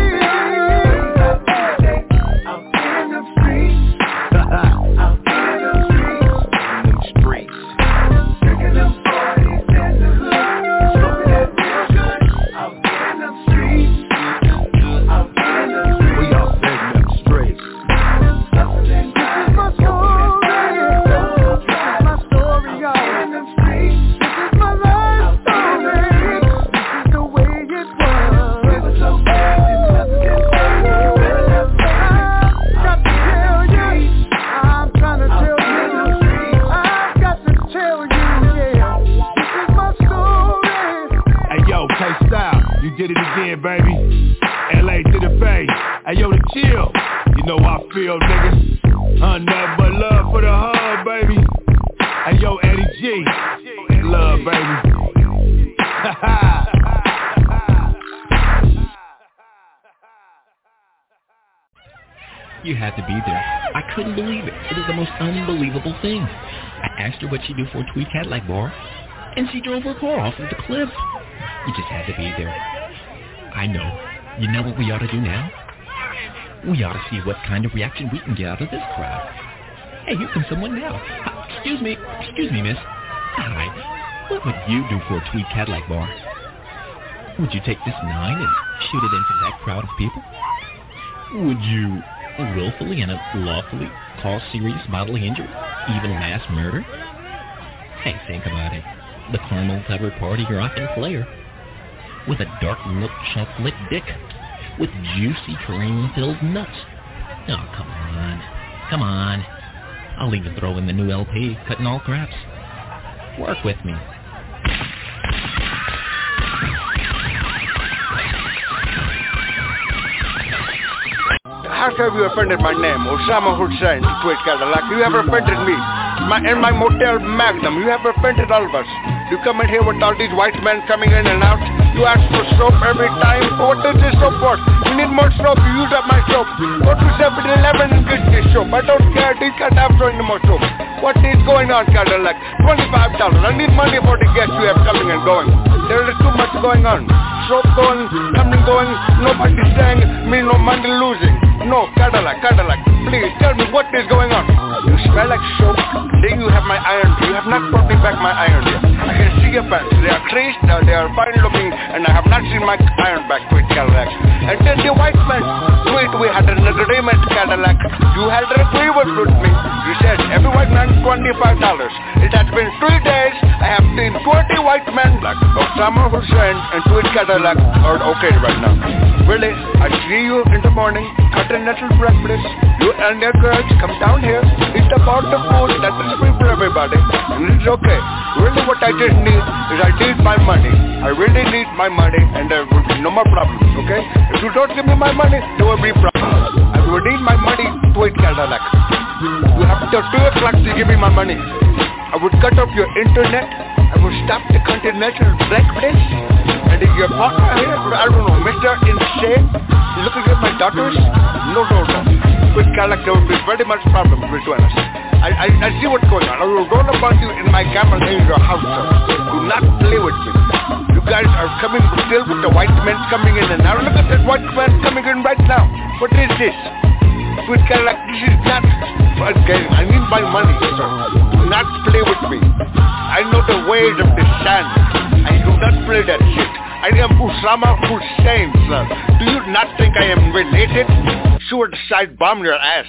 Speaker 14: Out in the streets.
Speaker 12: Did it again, baby. LA to the Bay. Hey, yo, the chill. You know how I feel, niggas. Nothing but love for the hub, baby. Hey, yo, Eddie G. Love, baby.
Speaker 10: You had to be there. I couldn't believe it. It was the most unbelievable thing. I asked her what she'd do for a tweet Cadillac bar, and she drove her car off of the cliff. You just had to be there. I know. You know what we ought to do now? We ought to see what kind of reaction we can get out of this crowd. Hey, here comes someone now. Excuse me, miss. Hi. What would you do for a tweet Cadillac bar? Would you take this 9 and shoot it into that crowd of people? Would you willfully and lawfully cause serious bodily injury, even mass murder? Hey, think about it. The caramel-covered party rockin' player with a dark milk chocolate dick with juicy cream-filled nuts. Oh, come on. I'll even throw in the new LP, Cutting All Craps. Work with me.
Speaker 11: How have you offended my name, Osama Hussein, Tweet Cadillac? You have offended me. My motel Magnum, you have offended all of us. You come in here with all these white men coming in and out. You ask for soap every time. What is this soap for? You need more soap, you use up my soap. Go to 7-Eleven and get this soap. I don't care, these can't have any more soap. What is going on, Cadillac? $25. I need money for the guests you have coming and going. There is too much going on. Soap going, coming going, nobody's saying me no money losing. No, Cadillac, please tell me what is going on. You smell like soap. Then you have my iron. You have not brought me back my iron yet. I can see your pants. They are creased, they are fine looking, and I have not seen my iron back with Cadillac. And then the white man, wait, we had an agreement, Cadillac. You had an agreement with me. You said every white man $25. It has been 3 days. I have seen 20 white men like Osama Hussein and Tweet Cadillac are okay right now. Really, I see you in the morning, continental breakfast. You and your girls come down here, eat about the food that is free for everybody, and it's okay. Really what I just need is I need my money. I really need my money, and there will be no more problems, okay? If you don't give me my money, there will be problems. I will need my money Tweed Cadillac. You have till 2 o'clock to give me my money. I would cut off your internet. I would stop the continental blackface. And if your partner here, I don't know, Mr. Insane, looking at my daughters, no. Tweed Cadillac, there would be very much problem between us. I see what's going on. I will roll about you in my camera in your house, sir. Do not play with me. You guys are coming still with the white men coming in and now. Look at that white man coming in right now. What is this? Tweed Cadillac, this is not a game. I need my money, sir. Do not play with me. I know the ways of the sand. I do not play that shit. I am Osama Hussein, sir. Do you not think I am related? Suicide bomb your ass.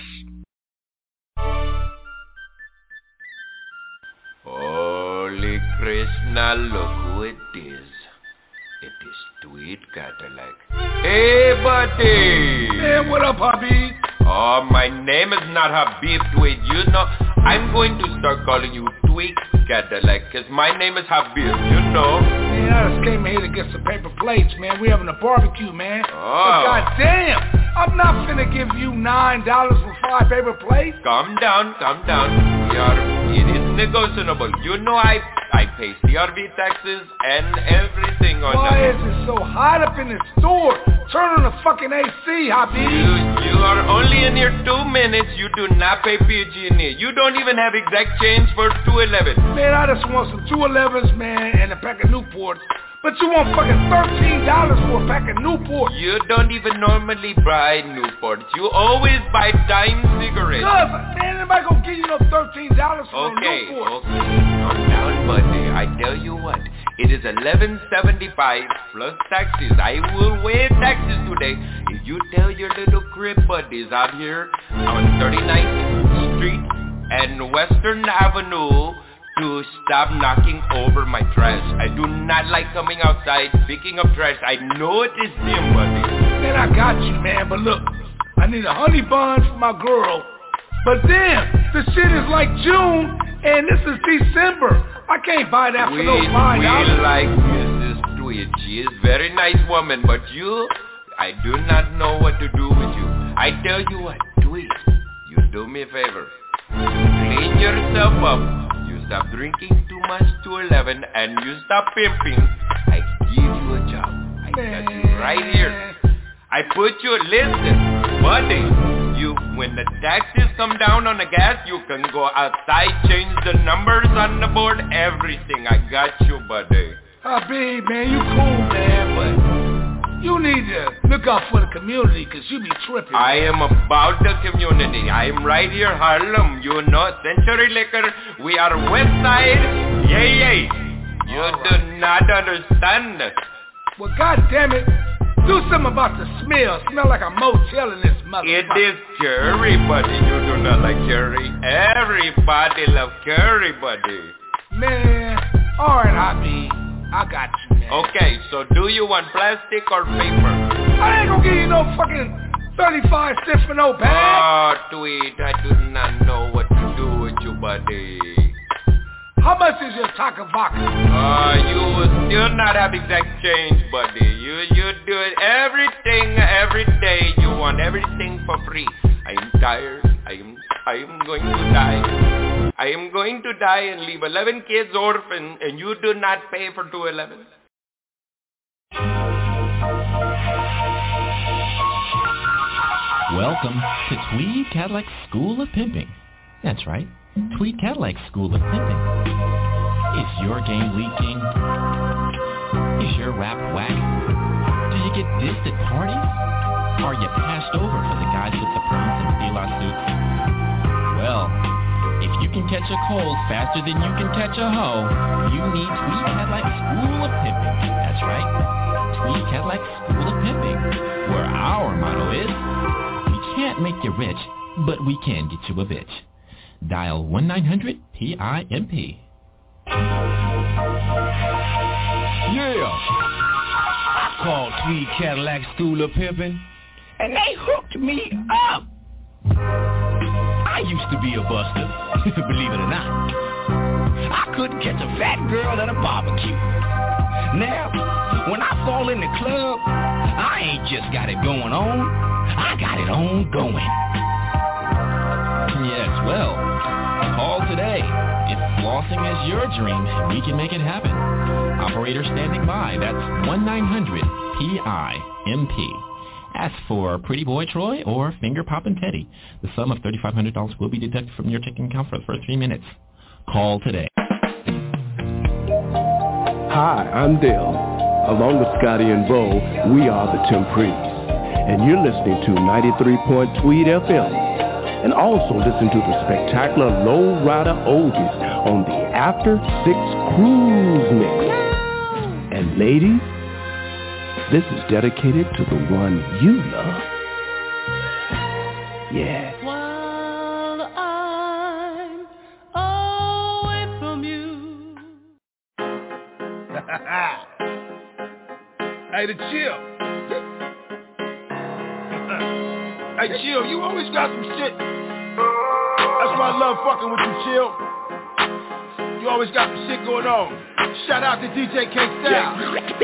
Speaker 13: Holy Krishna, look who it is. It is Tweed Cadillac. Hey, buddy!
Speaker 15: Hey, what up, Habib?
Speaker 13: Oh, my name is not Habib Tweed. You know, I'm going to start calling you Tweed Cadillac, because my name is Habib, you know.
Speaker 15: Man, I just came here to get some paper plates, man. We having a barbecue, man.
Speaker 13: Oh.
Speaker 15: But goddamn, I'm not finna give you $9 for 5 paper plates.
Speaker 13: Calm down. It is negotiable. You know I pay CRV taxes and everything on
Speaker 15: Why is it so hot up in the store? Turn on the fucking AC, Habib.
Speaker 13: You are only in here 2 minutes. You do not pay PG&E. You don't even have exact change for 211.
Speaker 15: Man, I just want some 211s, man, and a pack of Newports. But you want fucking $13 for a pack of Newports.
Speaker 13: You don't even normally buy Newports. You always buy dime cigarettes.
Speaker 15: Cuz, man, anybody gonna give you no $13 for a Newport?
Speaker 13: Okay. Calm down, buddy. I tell you what. It is $11.75 plus taxes. I will waive taxes today. If you tell your little crib buddies out here on 39th Street and Western Avenue to stop knocking over my trash. I do not like coming outside, picking up trash. I know it is them, buddy.
Speaker 15: Man, I got you, man, but look, I need a honey bun for my girl. But damn, the shit is like June, and this is December. I can't buy that for no $5.
Speaker 13: We like Mrs. Tweed. She is a very nice woman, but you, I do not know what to do with you. I tell you what, Tweed, you do me a favor. Clean yourself up. Stop drinking too much 211 and you stop pimping. I give you a job. I got you right here. I put you, listen, buddy, when the taxes come down on the gas, you can go outside, change the numbers on the board, everything. I got you, buddy.
Speaker 15: Habib, man, you cool, man, but you need to look out for the community, because you be tripping.
Speaker 13: I am about the community. I am right here, Harlem. You know, Century Liquor. We are West Side. Yay. You do not understand.
Speaker 15: Well, goddamn it. Do something about the smell. Smell like a motel in this motherfucker.
Speaker 13: It is curry, buddy. You do not like curry. Everybody loves curry, buddy.
Speaker 15: Man, all right, Habib. I got you, man.
Speaker 13: Okay, so do you want plastic or paper?
Speaker 15: I ain't gonna give you no fucking 35 cents for no bag.
Speaker 13: Oh, Tweed, I do not know what to do with you, buddy.
Speaker 15: How much is your taco vodka?
Speaker 13: You will still not have exact change, buddy. You do it everything every day. You want everything for free. I am tired. I am going to die. I am going to die and leave 11 kids orphan, and you do not pay for 211.
Speaker 10: Welcome to Tweed Cadillac School of Pimping. That's right, Tweed Cadillac School of Pimping. Is your game leaking? Is your rap whack? Do you get dissed at parties? Are you passed over for the guys with the perms and fila suits? Well, if you can catch a cold faster than you can catch a hoe, you need Tweed Cadillac School of Pimping. That's right, Tweed Cadillac School of Pimping, where our motto is, we can't make you rich, but we can get you a bitch. Dial 1-900-PIMP.
Speaker 16: Yeah! I called Tweed Cadillac School of Pimping, and they hooked me up! I used to be a buster, believe it or not. I couldn't catch a fat girl at a barbecue. Now, when I fall in the club, I ain't just got it going on, I got it on going.
Speaker 10: from you as well. Call today. If flossing is your dream, we can make it happen. Operator standing by. That's 1-900-PIMP. Ask for Pretty Boy Troy or Finger Poppin' Teddy. The sum of $3,500 will be deducted from your checking account for the first 3 minutes. Call today.
Speaker 6: Hi, I'm Dale. Along with Scotty and Bo, we are the Tim Priests. And you're listening to 93.3 Tweed FM. And also listen to the spectacular Low Rider Oldies on the After 6 Cruise Mix. And ladies, this is dedicated to the one you love. Yeah.
Speaker 14: While I'm away from you.
Speaker 15: Hey, the Chill. Hey, Chill, you always got some shit. That's why I love fucking with you, Chill. You always got some shit going on. Shout out to DJ K-Style.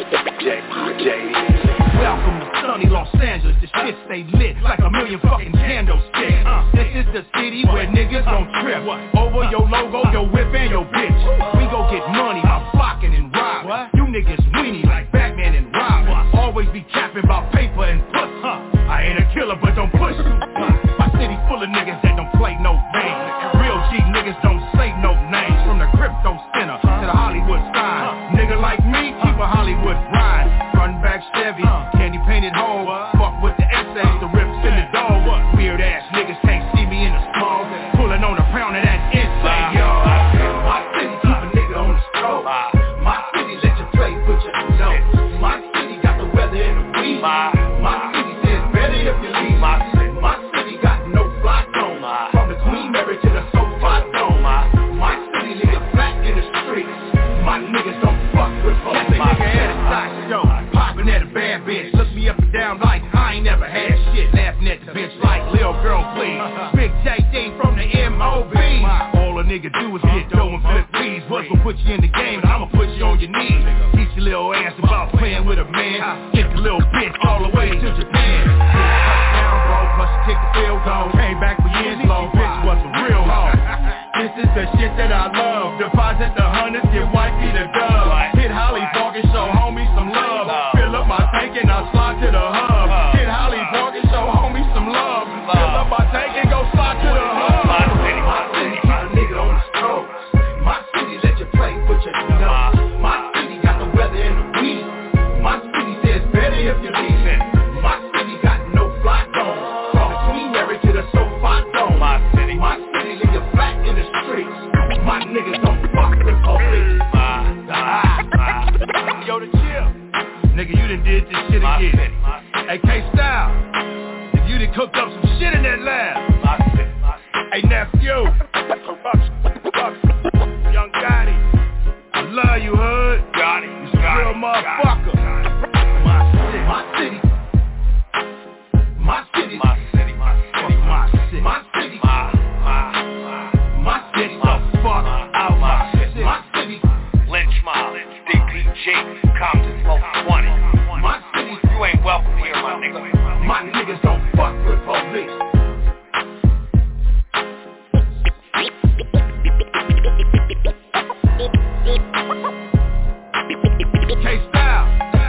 Speaker 15: Welcome to sunny Los Angeles. The shit stay lit like a million fucking candlesticks. This is the city where niggas don't trip over your logo, your whip, and your bitch. We go get money by flocking and robbing. You niggas weenie like Batman and Robin. Always be capping about paper and puss. I ain't a killer, but don't push me. My city full of niggas that don't play no games. Real G niggas don't say no names. From the crypto center to the Hollywood sign. Nigga like me, keep a Hollywood grind. Run back Chevy, candy painted hole. Fuck with the essays, the rips in the door. Weird ass niggas can't see me in the small. Pulling on a pound of that insane, yo. My city keep a nigga on the stroke. My city let you play with your nose. My city got the weather in the weed. My city says better if you leave. My city got no fly zone. From the Queen Mary to the SoFi Dome. My city leave it flat in the streets. My niggas don't fuck with folks. They nigga at a side show, popping at a bad bitch. Look me up and down like I ain't never had shit. Laughing at the bitch like, little girl please. Big J-Thing from the M.O.B. All a nigga do is get dough and flip peas. What's gonna put you in the game, I'ma put you on your knees. Teach your little ass about playing with a man. Get the little bitch all the way to Japan. Touchdown, bro, plus you kick the field goal. Came back for years long, bitch was a real hoe. This is the shit that I love. Deposit the hundreds, get wifey the dub. Hit Holly Park and show homies some love. Fill up my tank and I'll slide to the hub. Hit Holly Park and show homies some love. Fill up my tank and go slide to the hub. My city, keep a nigga on the stroke. My city let you play with your nose. My city got the weather in the weed. My city says better if you leave it. My city got no fly zone. From the Queen Mary to the SoFi Dome. My city leave you flat in the streets. My niggas don't fuck with police. Yo, the Chill. Nigga, you done did this shit again. Hey, K-Style, if you done cooked up some shit in that lab. Hey, nephew. Young Gotti. I love you, hood. Gotti. You some real motherfucker. My city. My city. My city. My city. My city. My city. My city. The fuck out my city. My city. Lynch Mob. DPG. Compton Smoke 20. My city. You ain't welcome here, my nigga. My niggas don't fuck with police. K-Style.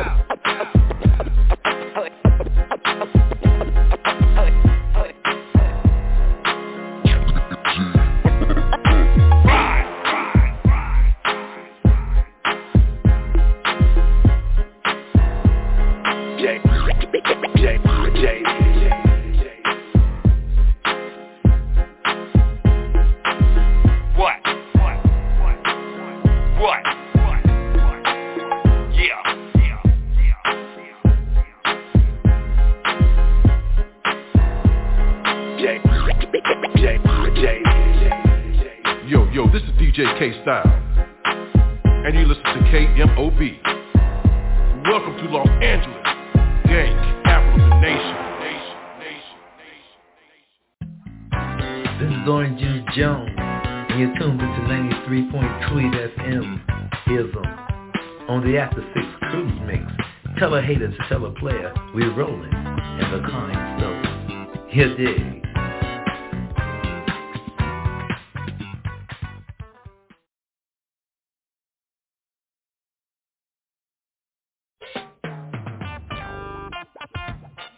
Speaker 6: Yo, this is DJ K-Style, and you listen to KMOB. Welcome to Los Angeles, gang, capital of the nation.
Speaker 1: This is Orange Juice Jones, and you're tuned into 93.3 FM, Ism, on the After 6 Cruise Mix. Tell a hater to tell a player, we're rolling, and the kind stuff. Here dig.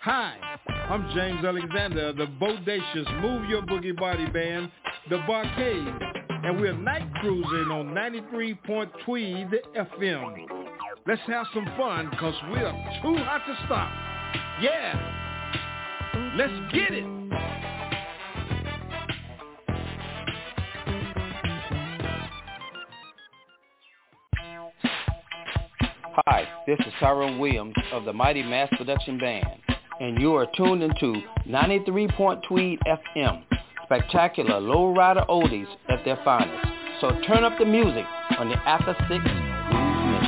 Speaker 17: Hi, I'm James Alexander of the Bodacious Move Your Boogie Body Band, the Barcade, and we're night cruising on 93. Tweed FM. Let's have some fun, because we're too hot to stop. Yeah, let's get it.
Speaker 18: Hi, this is Tyrone Williams of the Mighty Mass Production Band, and you are tuned into 93. Tweed FM, spectacular lowrider oldies at their finest. So turn up the music on the After 6 Cruise Mix.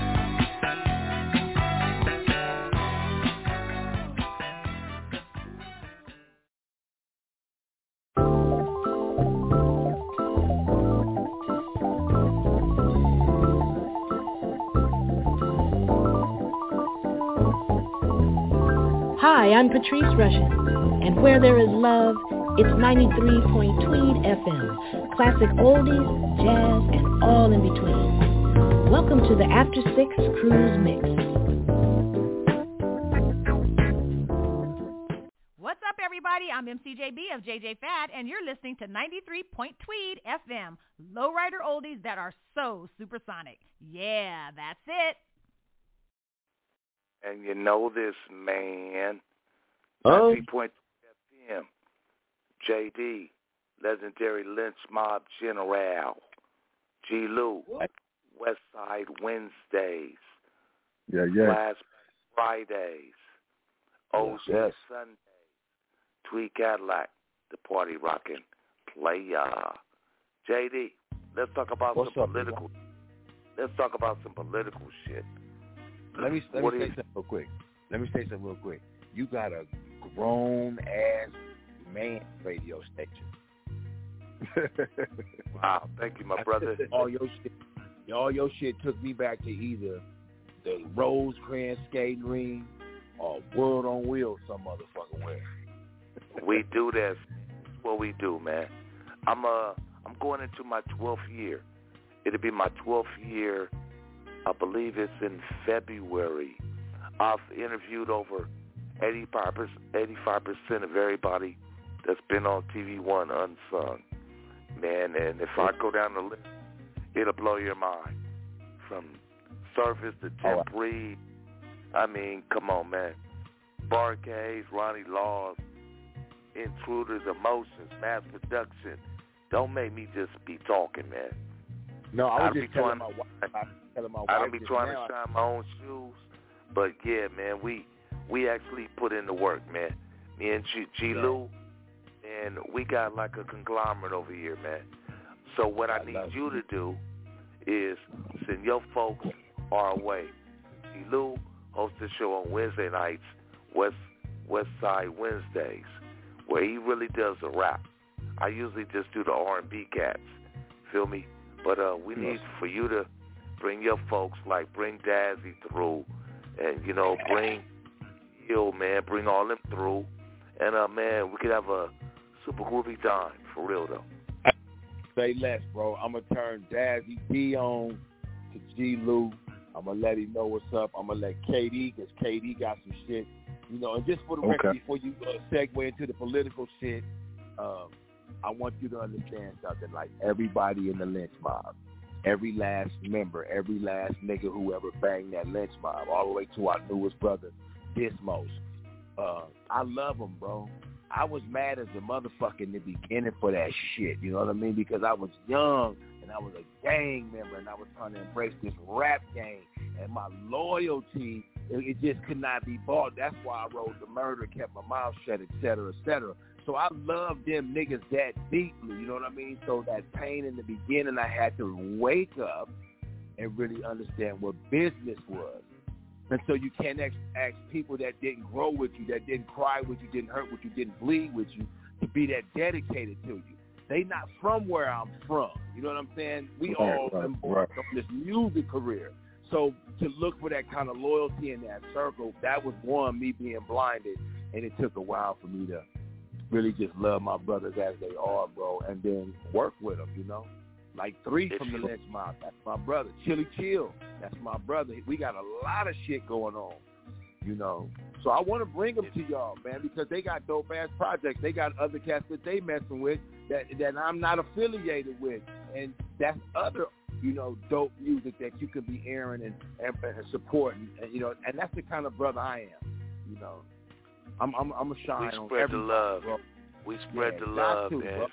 Speaker 19: Hi, I'm Patrice Rushen, and where there is love, it's 93. Tweed FM, classic oldies, jazz, and all in between. Welcome to the After 6 Cruise Mix.
Speaker 21: What's up, everybody? I'm MCJB of JJ Fad, and you're listening to 93. Tweed FM, lowrider oldies that are so supersonic. Yeah, that's it.
Speaker 7: And you know this, man. 93 FM. JD, legendary lynch mob general. G. Lou, West Side Wednesdays.
Speaker 9: Yeah.
Speaker 7: Last Fridays. OG Sundays. Tweed Cadillac, the party rocking player. JD, let's talk about some political. Let's talk about some political shit.
Speaker 8: Let me say something real quick. You got a grown ass man radio station.
Speaker 7: Wow, thank you, my brother.
Speaker 8: All your shit took me back to either the Rosecrans skating ring or World on Wheels some motherfucking way.
Speaker 7: We do this. That's what we do, man. I'm going into my 12th year. It'll be my 12th year. I believe it's in February. I've interviewed over 85% of everybody that's been on TV One Unsung. Man, and if I go down the list, it'll blow your mind. From Surface to Tim Reed. I mean, come on, man. Barcades, Ronnie Laws, Intruders, Emotions, Mass Production. Don't make me just be talking, man.
Speaker 8: No, I was just telling my wife.
Speaker 7: I don't be trying to shine my own shoes, but yeah, man, we actually put in the work, man. Me and G. Lou, and we got like a conglomerate over here, man. So what I need you to do is send your folks our way. G. Lou hosts a show on Wednesday nights, West Side Wednesdays, where he really does the rap. I usually just do the R&B cats, feel me? But we need for you to bring your folks, like bring Dazzy through, and, you know, bring Hill, man, bring all them through. And, man, we could have a super groovy time, for real, though.
Speaker 8: Say less, bro. I'm going to turn Dazzy D on to G. Lou. I'm going to let him know what's up. I'm going to let KD, because KD got some shit. You know, and just for the record, before you segue into the political shit, I want you to understand something. Like, everybody in the lynch mob, every last member, every last nigga who ever banged that lynch mob, all the way to our newest brother, Dismos. I love him, bro. I was mad as a motherfucker in the beginning for that shit, you know what I mean? Because I was young, and I was a gang member, and I was trying to embrace this rap game, and my loyalty, it just could not be bought. That's why I wrote The Murder, kept my mouth shut, et cetera, et cetera. So I love them niggas that deeply, you know what I mean? So that pain in the beginning, I had to wake up and really understand what business was. And so you can't ask people that didn't grow with you, that didn't cry with you, didn't hurt with you, didn't bleed with you, to be that dedicated to you. They not from where I'm from. You know what I'm saying? We all embarked on this music career. So to look for that kind of loyalty in that circle, that was one, me being blinded, and it took a while for me to really just love my brothers as they are, bro, and then work with them, you know? Like 3 from the Lynch Mob, that's my brother. Chili Chill, that's my brother. We got a lot of shit going on, you know? So I want to bring them to y'all, man, because they got dope ass projects. They got other cats that they messing with that I'm not affiliated with, and that's other, you know, dope music that you could be airing and supporting, and, you know, and that's the kind of brother I am. You know, I'm a shine on everybody.
Speaker 7: We spread the love.
Speaker 8: Bro.
Speaker 7: We spread the love, man.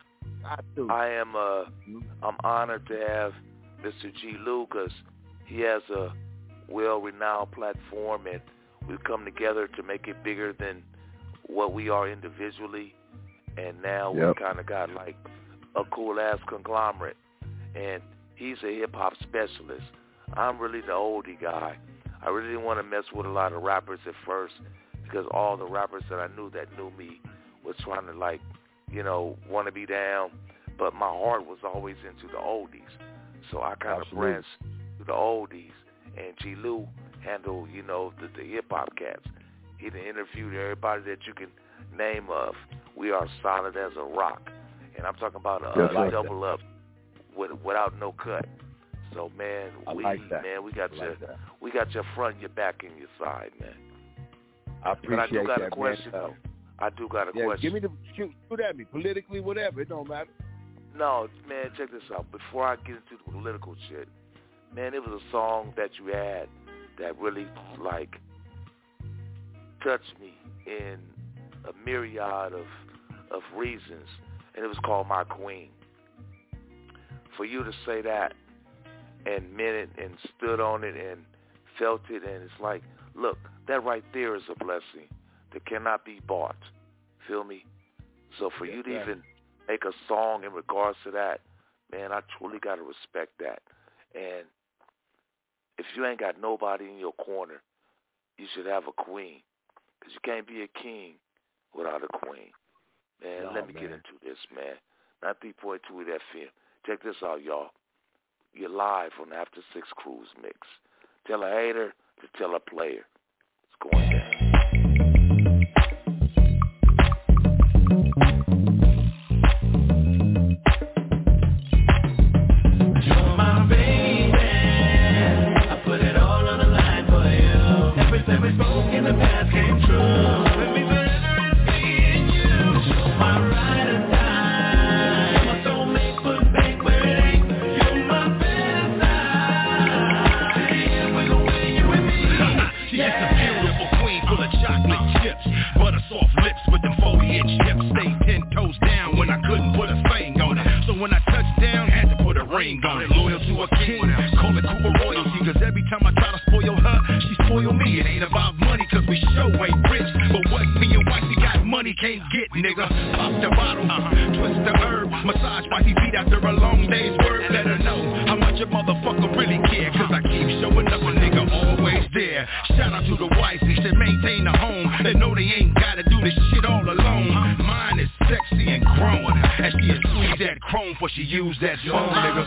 Speaker 7: I'm honored to have Mr. G. Lucas. He has a well-renowned platform, and we've come together to make it bigger than what we are individually. And now we kind of got like a cool-ass conglomerate. And he's a hip-hop specialist. I'm really the oldie guy. I really didn't want to mess with a lot of rappers at first because all the rappers that I knew that knew me was trying to, like, you know, want to be down. But my heart was always into the oldies. So I kind of branched to the oldies. And G. Lou handled, you know, the hip-hop cats. He done interviewed everybody that you can name of. We are solid as a rock. And I'm talking about a double up without no cut. So, man, we got your front, your back, and your side, man.
Speaker 8: I appreciate that,
Speaker 7: But I do got a question, though. I do got a question.
Speaker 8: Give me shoot at me, politically, whatever. It don't matter.
Speaker 7: No, man, check this out. Before I get into the political shit, man, it was a song that you had that really, like, touched me in a myriad of reasons, and it was called My Queen. For you to say that and meant it and stood on it and felt it, and it's like, look, that right there is a blessing that cannot be bought. Feel me? So for you to even make a song in regards to that, man, I truly got to respect that. And if you ain't got nobody in your corner, you should have a queen, because you can't be a king without a queen. Man, let me get into this, man. 93.2 FM. Check this out, y'all. You're live on the After 6 Cruise Mix. Tell a hater to tell a player. It's going down.
Speaker 12: Loyal to a king, call it cool royalty. Cause every time I try to spoil her, she spoil me. It ain't about money cause we show ain't rich. But what me and wifey got money can't get, nigga. Pop the bottle, twist the herb, massage wifey feet after a long day's work. Let her know how much a motherfucker really care. Cause I keep showing up, a nigga always there. Shout out to the wife, they should maintain a home. They know they ain't gotta do this shit all alone. Mine is sexy and grown, and she is squeeze that chrome before she use that phone, nigga.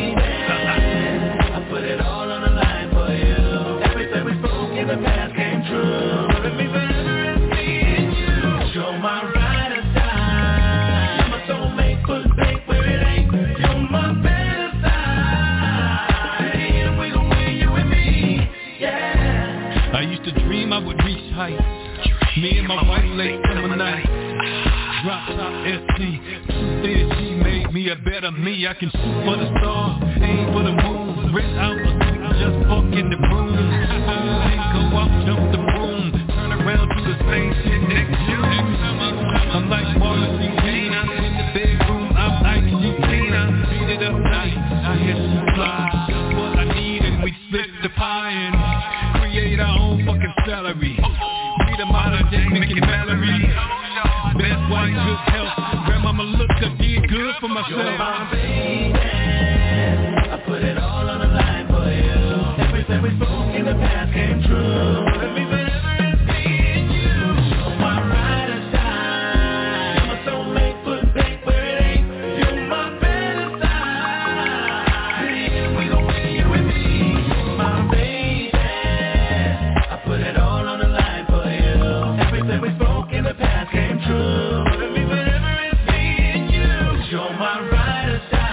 Speaker 14: I put it all on the line for you. Everything we spoke in the past came true. Let me forever and me and you. Show my ride or die. You're my soulmate, put bank where it ain't. You're my better side. And we gon' win, you and me. Yeah.
Speaker 2: I used to dream I would reach heights. Me and my wife late summer night. Drop top SC. Truth is she made me a better me. I can shoot for the stars, aim for the moon. Rent out the suite, just fuck in the room. Go up, jump the broom. Turn around, do the same shit next year. I'm like Martin Luther King. In the bedroom, I'm like Tina. Beat it up nice, I hit the fly. Just what I need and we split the pie and create our own fucking salary. Be the modern day Mickey Mallory. Best white, good health. Grandmama looked up, did good for myself.
Speaker 14: You're my baby. I put it all on the line for you. Everything we spoke in the past came true. Let me forever and me and you. You're my ride or die. You're my soulmate, put bank where it ain't. You're my better side. And we gon' win, you and me. You're my baby. I put it all on the line for you. Everything we spoke in the past came true. Let me forever and me and you. You're my ride or die.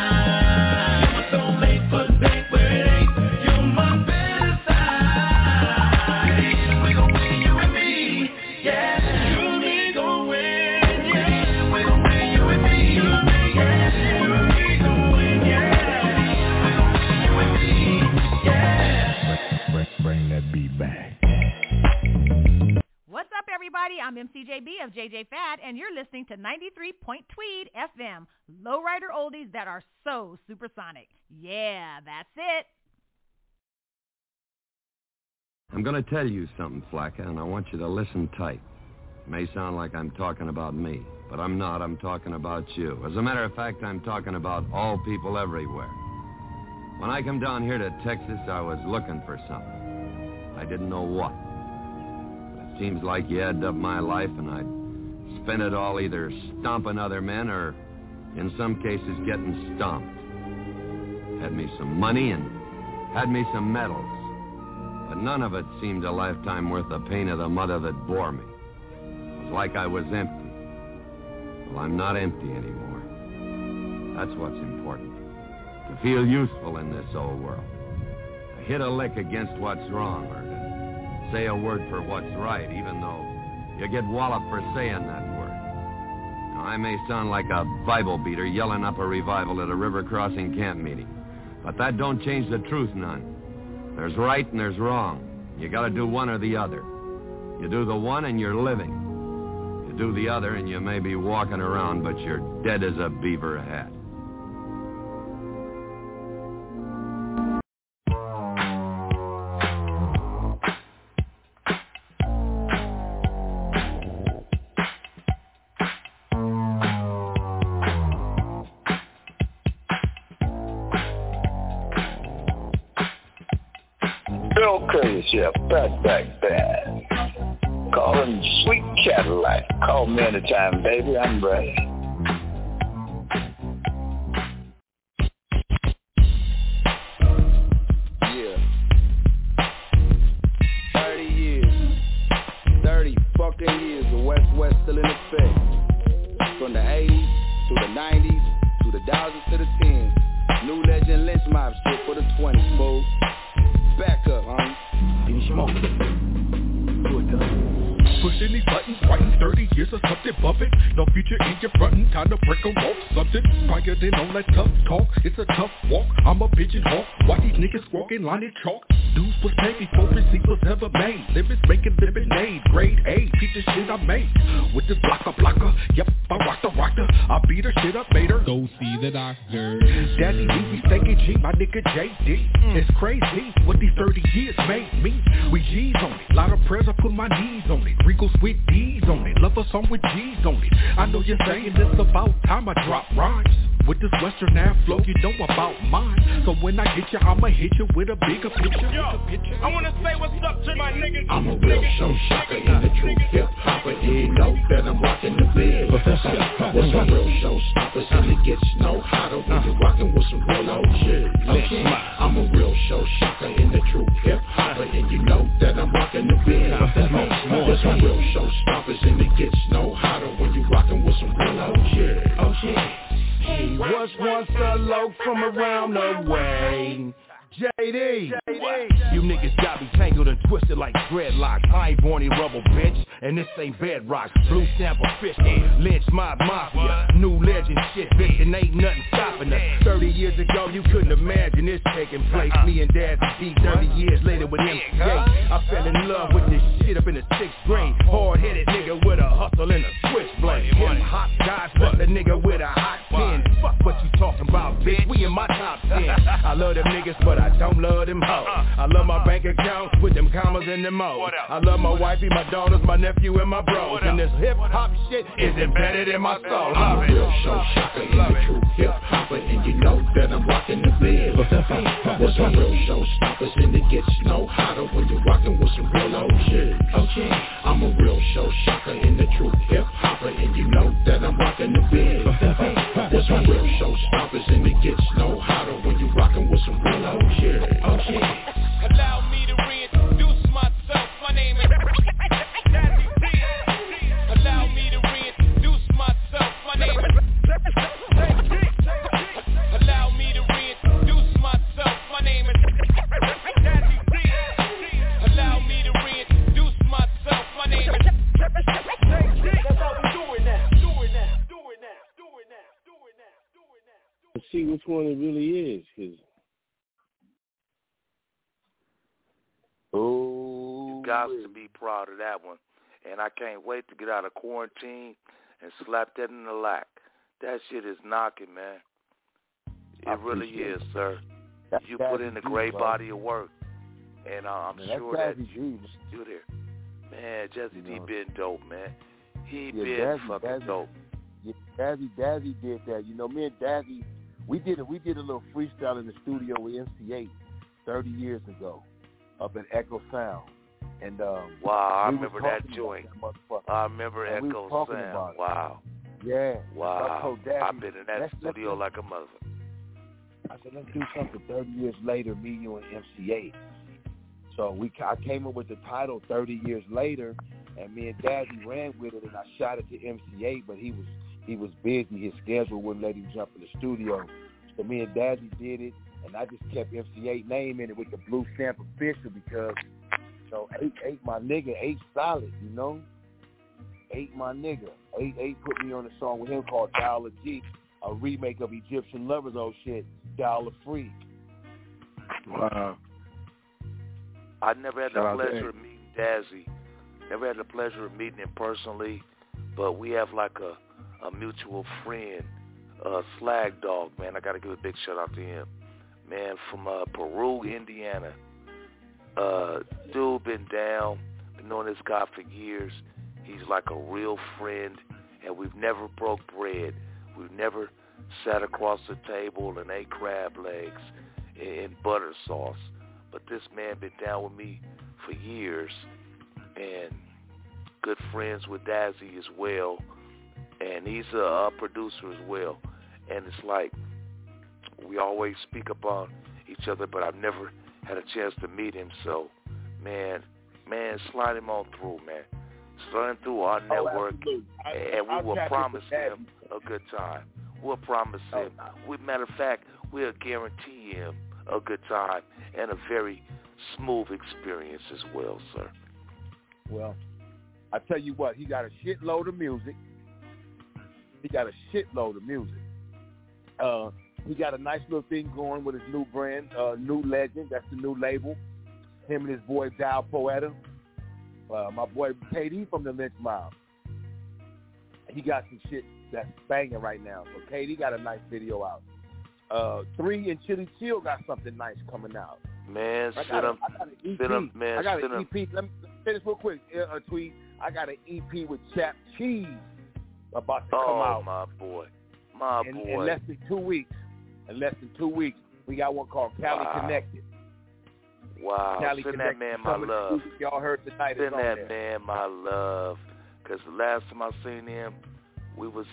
Speaker 21: everybody. I'm MCJB of JJ Fad, and you're listening to 93 Point Tweed FM, lowrider oldies that are so supersonic. Yeah, that's it.
Speaker 3: I'm going to tell you something, Flacca, and I want you to listen tight. It may sound like I'm talking about me, but I'm not. I'm talking about you. As a matter of fact, I'm talking about all people everywhere. When I come down here to Texas, I was looking for something. I didn't know what. But it seems like you added up my life, and I'd spent it all either stomping other men or, in some cases, getting stomped. Had me some money and had me some medals. But none of it seemed a lifetime worth the pain of the mother that bore me. It was like I was empty. Well, I'm not empty anymore. That's what's important. To feel useful in this old world. To hit a lick against what's wrong, or to say a word for what's right, even though you get walloped for saying that word. Now, I may sound like a Bible beater yelling up a revival at a river crossing camp meeting, but that don't change the truth none. There's right and there's wrong. You gotta do one or the other. You do the one and you're living. You do the other and you may be walking around, but you're dead as a beaver hat.
Speaker 22: Yeah, back band. Call him Sweet Cadillac. Call me anytime, baby. I'm ready.
Speaker 23: Yeah. 30 years. 30 fucking years of West still in effect. From the 80s to the 90s to the thousands to the 10s. New legend lynch mob shit for the 20s, fool. Back up, homie. Smoke.
Speaker 12: Pushing these buttons, writing 30 years of something bumping. No future in your frontin', time to break 'em off. Something higher than all that tough talk. It's a tough walk, I'm a pigeon hawk. Why these niggas walking line of chalk? Dudes was paid before receipts was ever made. Living making lemonade, grade A, piece of shit I made. With this blocker, yep, I rocked her. I beat her shit up, made her go see the doctor. Daddy me thinking G, my nigga JD. It's crazy what these 30 years made me. We G's on it, lot of prayers, I put my knees on it. Regals with D's on it, love a song with G's on it. I know you're saying it's about time I drop rhymes. With this Western Ave flow, you know about mine. So when I get you, I'ma hit you with a bigger picture.
Speaker 15: Yo, I wanna say what's up to my niggas.
Speaker 24: I'm a real show shocker in the true hip hopper. You know that I'm rocking the bed. What's my real show stoppers? And it gets no hotter when you're rocking with some real old shit. Okay. I'm a real show shocker in the true hip hopper. And you know that I'm rocking the bed. What's my real show stoppers? And it gets no hotter when you're rocking with some real old shit. Oh shit.
Speaker 23: He was once a loc from around the way. JD.
Speaker 25: You niggas got me tangled and twisted like dreadlocks. I ain't born in rubble, bitch, and this ain't bedrock. Blue stamp of fish, lynch mob mafia. New legend shit, bitch, and ain't nothing stopping us. 30 years ago, you couldn't imagine this taking place. Me and Dad be 30 years later with MCA. I fell in love with this shit up in the 6th grade. Hard-headed nigga with a hustle and a switchblade. Hot guys, but the nigga with a hot pen. Fuck what you talking about, bitch. We in my top 10. I love them niggas, but I don't love them hoes. I love my bank accounts with them commas and them O's. I love my wifey, my daughters, my nephew, and my bros. And this hip-hop shit is embedded in my soul.
Speaker 24: I'm a real show shocker in the true hip-hopper. And you know that I'm rocking the bed. What's my real show stoppers? And it gets no hotter when you're rocking with some real old shit. Okay. I'm a real show shocker in the true hip-hopper. And you know that I'm rocking the bed. What's my real show stoppers? And it gets no hotter when you're rocking with some real old shit. Okay.
Speaker 15: Allow me to reintroduce myself. My name is Daddy D. Allow me to reintroduce myself. My name is Allow me to reintroduce myself. My name is Daddy D. Allow me to reintroduce myself. My name is That's how we do it now.
Speaker 26: See which one it really is, cause
Speaker 7: you got to be proud of that one. and I can't wait to get out of quarantine and slap that in the lap. That shit is knocking, man. It really is, sir. You put in a great body of work, and I'm sure that you there. Man, Jazzy D been dope, man. He been fucking dope.
Speaker 8: Yeah, Dazzy did that. You know, me and Dazzy, we did a little freestyle in the studio with MC8 30 years ago up at Echo Sound. And
Speaker 7: wow, I remember that joint. I remember Echo Sound. Wow.
Speaker 8: Yeah.
Speaker 7: Wow. I've been in that studio like a mother.
Speaker 8: I said, let's do something 30 years later, me, you, and MC8. So I came up with the title 30 years later, and me and Dazzy ran with it, and I shot it to MC8, but he was busy. His schedule wouldn't let him jump in the studio. So me and Dazzy did it, and I just kept MC8 name in it with the Blue Stamp Official because, you know, 8 my nigga, 8 solid, you know? 8 my nigga. 8 put me on a song with him called Dollar G, a remake of Egyptian Lovers old shit, Dollar Freak.
Speaker 9: Wow.
Speaker 7: I never had the pleasure of meeting Dazzy. Never had the pleasure of meeting him personally, but we have like a mutual friend, Slag Dog, man. I got to give a big shout out to him. Man, from Peru, Indiana. Dude been down, been knowing this guy for years. He's like a real friend, and we've never broke bread. We've never sat across the table and ate crab legs in butter sauce. But this man been down with me for years, and good friends with Dazzy as well. And he's a producer as well. And it's like we always speak upon each other, but I've never had a chance to meet him. So, man, slide him on through, man. Slide him through our network, and we will promise him a good time. We'll promise him. Matter of fact, we'll guarantee him a good time and a very smooth experience as well, sir.
Speaker 8: Well, I tell you what, he got a shitload of music. He got a nice little thing going with his new brand, New Legend. That's the new label. Him and his boy Dal Poeta. My boy KD from the Lynch Mob. He got some shit that's banging right now. So KD got a nice video out. 3 and Chili Chill got something nice coming out.
Speaker 7: Man,
Speaker 8: I got an EP. Let me finish real quick. Tweet. I got an EP with Chap Cheese about to come out.
Speaker 7: Oh, my boy.
Speaker 8: In less than 2 weeks. We got one called Cali Connected.
Speaker 7: Wow.
Speaker 8: Cali
Speaker 7: Send
Speaker 8: Connected.
Speaker 7: that man my love.
Speaker 8: Y'all heard tonight.
Speaker 7: Send that man my love. Because the last time I seen him, we was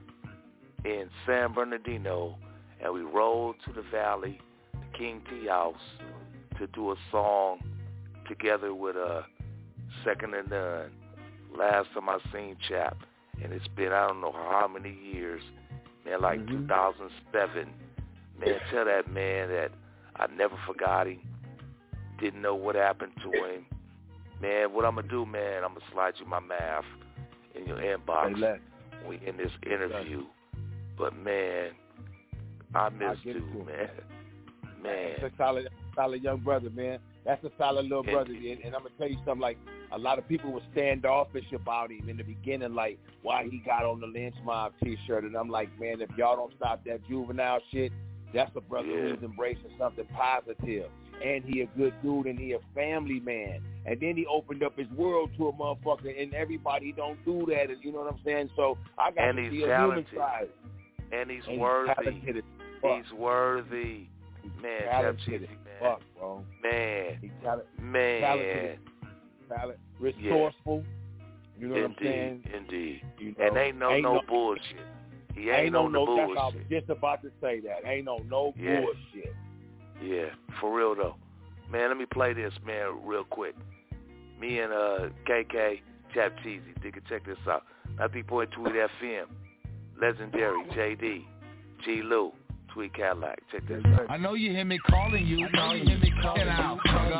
Speaker 7: in San Bernardino, and we rode to the Valley, the King T House, to do a song together with Second and None. Last time I seen Chap, and it's been I don't know how many years, man, like 2007. Man, tell that man that I never forgot him. Didn't know what happened to him. Man, what I'm gonna do, man, I'm gonna slide you my math in your inbox. We in this interview, but man, I miss you, man. Man,
Speaker 8: that's a solid young brother, man. That's a solid little brother, and I'm gonna tell you something. Like a lot of people were standoffish about him in the beginning, like why he got on the Lynch Mob T-shirt, and I'm like, man, if y'all don't stop that juvenile shit, that's a brother who's embracing something positive. And he a good dude, and he a family man. And then he opened up his world to a motherfucker, and everybody don't do that, and you know what I'm saying? So I got to see a human side.
Speaker 7: And he's worthy. He's worthy. Man,
Speaker 8: talented as fuck, bro.
Speaker 7: Man.
Speaker 8: Talented. Resourceful. You know what I'm saying?
Speaker 7: Indeed.
Speaker 8: You know,
Speaker 7: and ain't no bullshit. He ain't on the bullshit.
Speaker 8: I was just about to say that. Ain't no bullshit.
Speaker 7: Yeah, for real though. Man, let me play this, man, real quick. Me and KK, Chap Cheesy, they can check this out. 93.2 Tweet FM, legendary JD, G Lou, Tweet Cadillac. Check this out.
Speaker 2: I know you hear me calling you. Get out. Get out.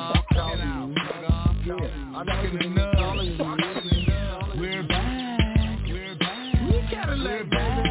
Speaker 2: I'm not calling you. We're back. We got a little back.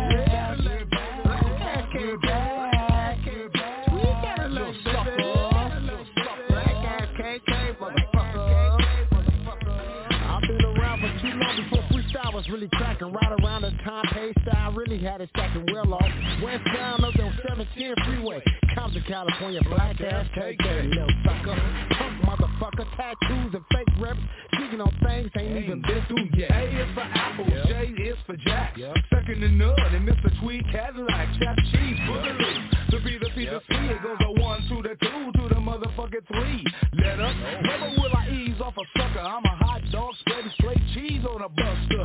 Speaker 4: really cracking right around the time. Pay style really had it stacking well off. Westbound up on 710 freeway. Compton, California, black ass KK, little sucker. Punk motherfucker, tattoos and fake reps. Speaking on things ain't even been through yet.
Speaker 15: A is for Apple, J is for Jack. Second to none, and Mr. Tweed Cadillac. Chap cheese, boogaloo. The B, the P, the C, it goes the 1 to the 2 to the motherfucking 3. Let up, never will I ease off a sucker. I'm a hot dog, spreading straight cheese on a buster.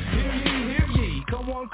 Speaker 15: Hear ye, come on.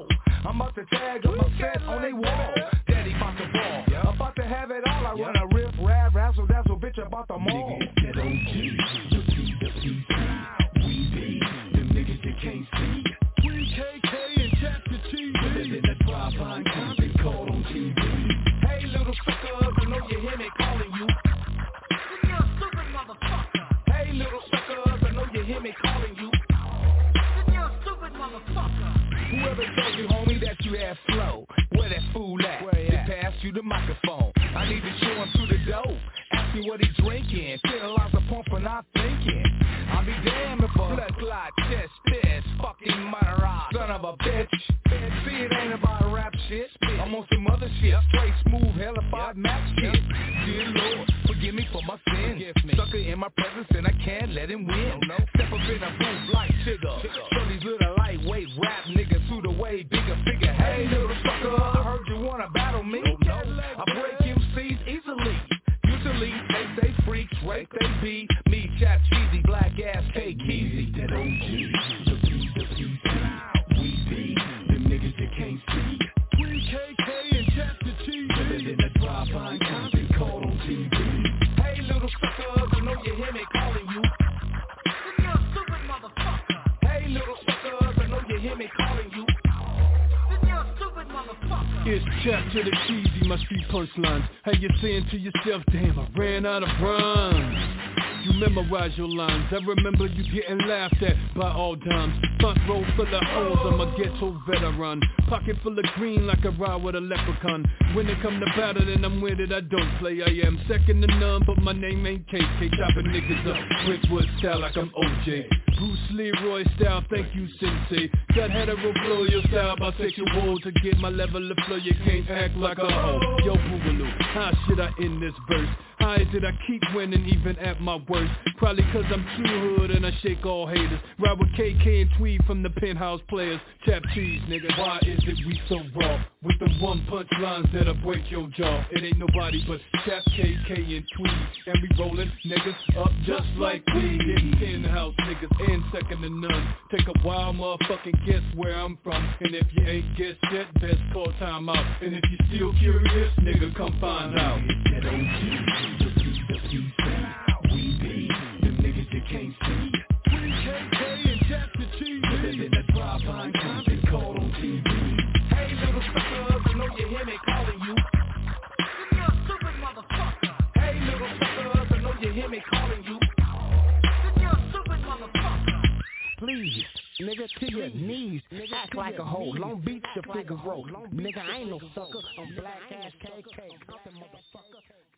Speaker 15: I'm about to tag up my set on they wall. Daddy about to ball, about to have it all. I run a rip, rap, razzle, dazzle, bitch about the mall.
Speaker 24: That OG, the P, the PC, we be the niggas that can't see.
Speaker 15: We KK and Chapter T.
Speaker 24: Living in the drive-by Compton, called on TV.
Speaker 15: Hey little suckers, I know you hear me calling you. You're a stupid motherfucker. Hey little suckers, I know you hear me calling you. You're a stupid motherfucker. Whoever told you, homie, that you had flow, where that fool at? They passed you the microphone. I need to show him through the dope. Ask me what he drinking. Feel like a pump for not thinking. I'll be damned if a blood clot chest this fucking murderer, son of a bitch. See, it ain't about rap shit. I'm on some other shit. Straight smooth, hellified Mac shit. Dear Lord, forgive me for my sins. Sucker in my presence and I can't let him win. Step up in a booth like Chigga. Show these little lightweight rap niggas who the way bigger figure. Hey little sucker, I heard you wanna battle me. I break MCs easily. Usually they say freaks, rape they be. Me, Chap Cheesy, black ass K Keezy.
Speaker 24: That OG, the P, the PC, we be the niggas that can't see.
Speaker 15: We KK and Chapter T.
Speaker 24: Living in the drive-by Compton, called on TV.
Speaker 15: Hey little suckers, I know you hear me calling you. You're a stupid motherfucker. Hey little suckers, I know you hear me calling you. You're a stupid motherfucker.
Speaker 2: It's Chap to the Cheesy, my street punchlines. How you saying to yourself, damn, I ran out of rhymes. You memorize your lines. I remember you getting laughed at by all dimes. Front row full of hoes, I'm a ghetto veteran. Pocket full of green like a ride with a leprechaun. When it come to battle, then I'm with it, I don't play. I am second to none, but my name ain't KK. Chopping niggas up, Quickwood style like I'm OJ. Bruce Leroy style, thank you, Sensei. Got hetero blow your style, bisexual. To get my level of flow, you can't act like a hoe. Yo, Boogaloo, how should I end this verse? How is it I keep winning even at my worst? Probably cause I'm too hood and I shake all haters. Ride with KK and Tweed from the Penthouse Players. Chap cheese, nigga, why is it we so raw? With them one punch lines that'll break your jaw. It ain't nobody but Chap, KK and Tweed. And we rolling niggas up just like we. Getting Penthouse niggas and second to none. Take a wild motherfucking guess where I'm from. And if you ain't guessed yet, best call time out. And if you still curious, nigga, come find out.
Speaker 24: That OG, the P, the PC, we be the niggas that can't see.
Speaker 15: We KK and Chapter T.
Speaker 24: Living in the drive-by Compton, called on TV.
Speaker 15: Hey little suckers, I know you hear me calling you. You're a stupid motherfucker. Hey little suckers, I know you hear me calling you. You're a stupid motherfucker.
Speaker 4: Please, nigga, to your knees. Act like a hoe. Long Beach, the figure roll. Nigga, I ain't no sucker. I'm black ass KK. Compton motherfucker.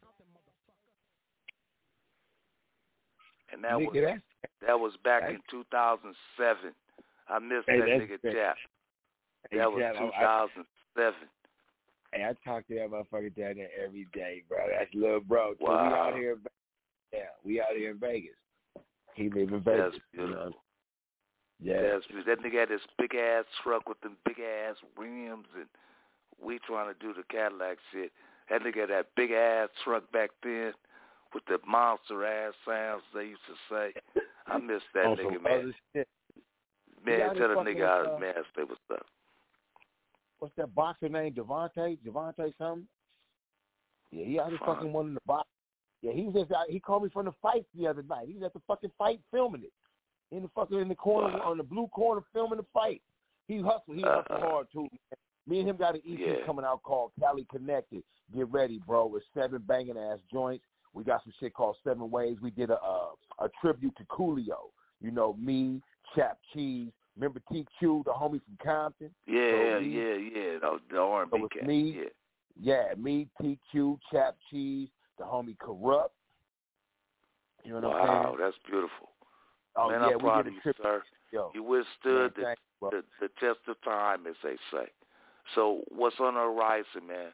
Speaker 7: And that was back in 2007. I missed that nigga Chap. That was 2007.
Speaker 8: Hey, I talk to that motherfucker down there every day, bro. That's little bro.
Speaker 7: Wow.
Speaker 8: So we out here in Vegas. He live in Vegas.
Speaker 7: That's beautiful.
Speaker 8: Yeah.
Speaker 7: That nigga had this big ass truck with them big ass rims, and we trying to do the Cadillac shit. That nigga had that big ass truck back then with the monster ass sounds they used to say. I miss that nigga, man. Man, tell the nigga how his man say what's up.
Speaker 8: What's that boxer name? Javante something? Yeah, he out here fucking one in the box. Yeah, he was just out, he called me from the fight the other night. He was at the fucking fight filming it. In the corner, on the blue corner filming the fight. He hustled hard too. Me and him got an EP coming out called Cali Connected. Get ready, bro. It's 7 banging ass joints. We got some shit called 7 Ways. We did a tribute to Coolio. You know, me, Chap Cheese. Remember TQ, the homie from Compton?
Speaker 7: Yeah. The R&B cat.
Speaker 8: Me, me, TQ, Chap Cheese, the homie Corrupt. You know what I'm saying?
Speaker 7: Wow, that's beautiful.
Speaker 8: Oh,
Speaker 7: man,
Speaker 8: yeah,
Speaker 7: I'm proud of you, sir.
Speaker 8: Yo,
Speaker 7: you withstood
Speaker 8: man,
Speaker 7: the test of time, as they say. So what's on the horizon, man?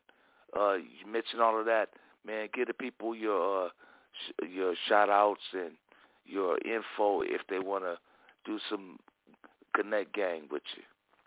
Speaker 7: You mentioned all of that. Man, give the people your shout-outs and your info if they want to do some Connect Gang with you.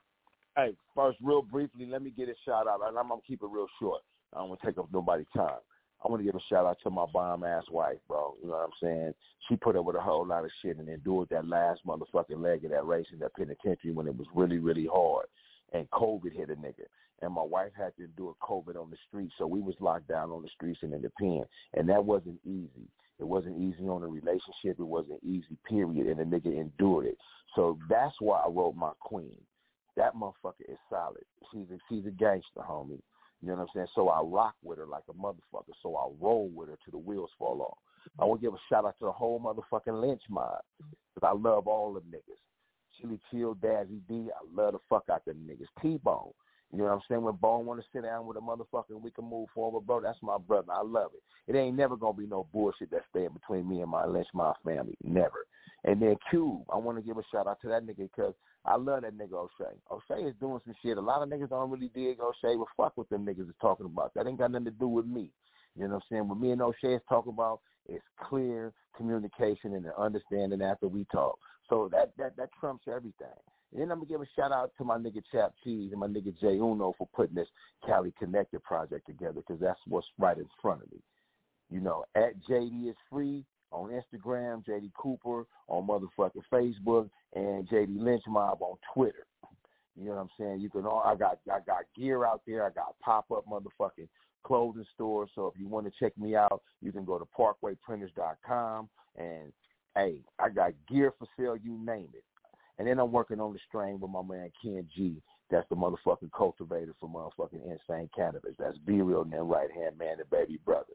Speaker 8: Hey, first, real briefly, let me get a shout-out, and I'm going to keep it real short. I don't want to take up nobody's time. I want to give a shout-out to my bomb-ass wife, bro. You know what I'm saying? She put up with a whole lot of shit and endured that last motherfucking leg of that race in that penitentiary when it was really, really hard. And COVID hit a nigga. And my wife had to endure COVID on the street, so we was locked down on the streets and in the pen. And that wasn't easy. It wasn't easy on the relationship. It wasn't easy, period. And the nigga endured it. So that's why I wrote My Queen. That motherfucker is solid. She's a gangster, homie. You know what I'm saying? So I rock with her like a motherfucker. So I roll with her till the wheels fall off. I want to give a shout-out to the whole motherfucking Lynch mob because I love all them niggas. Chili Chill, Dazzy D, I love the fuck out them niggas. T-Bone. You know what I'm saying? When Bone want to sit down with a motherfucker and we can move forward, bro, that's my brother. I love it. It ain't never going to be no bullshit that's staying between me and my Lynch mob family. Never. And then Cube, I want to give a shout-out to that nigga because I love that nigga O'Shea. O'Shea is doing some shit. A lot of niggas don't really dig O'Shea, but fuck what them niggas is talking about. That ain't got nothing to do with me. You know what I'm saying? What me and O'Shea is talking about is clear communication and an understanding after we talk. So that trumps everything. And then I'm going to give a shout-out to my nigga Chap Cheese and my nigga Jay Uno for putting this Cali Connected project together because that's what's right in front of me. You know, at JD is free on Instagram, JD Cooper on motherfucking Facebook, and JD Lynch Mob on Twitter. You know what I'm saying? You can all I got gear out there. I got pop-up motherfucking clothing stores. So if you want to check me out, you can go to parkwayprinters.com and hey, I got gear for sale, you name it. And then I'm working on the strain with my man Ken G. That's the motherfucking cultivator for motherfucking Insane Cannabis. That's Be Real and then Right-Hand Man and Baby Brother.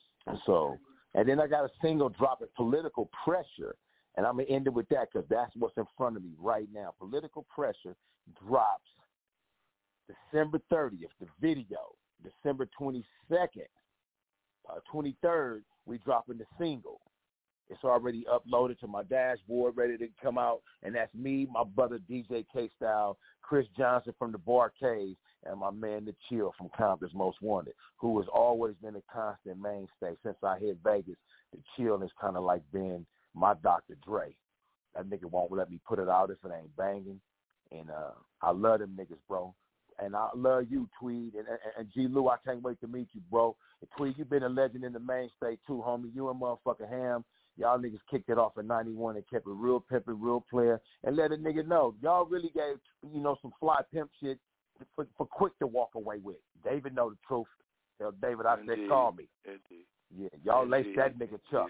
Speaker 8: And then I got a single dropping, Political Pressure. And I'm going to end it with that because that's what's in front of me right now. Political Pressure drops December 30th, the video. December 22nd, 23rd, we dropping the single. It's already uploaded to my dashboard, ready to come out, and that's me, my brother DJ K-Style, Chris Johnson from the Barcades, and my man The Chill from Compton's Most Wanted, who has always been a constant mainstay. Since I hit Vegas, The Chill has kind of like been my Dr. Dre. That nigga won't let me put it out if it ain't banging, and I love them niggas, bro. And I love you, Tweed, and G. Lou, I can't wait to meet you, bro. And Tweed, you've been a legend in the mainstay, too, homie. You and motherfucking Ham, y'all niggas kicked it off in 91 and kept it real pimpin', real player, and let a nigga know. Y'all really gave, some fly pimp shit for Quick to walk away with. David know the truth. Tell David I said, call me.
Speaker 7: Indeed.
Speaker 8: Yeah, y'all laced that nigga Chucks,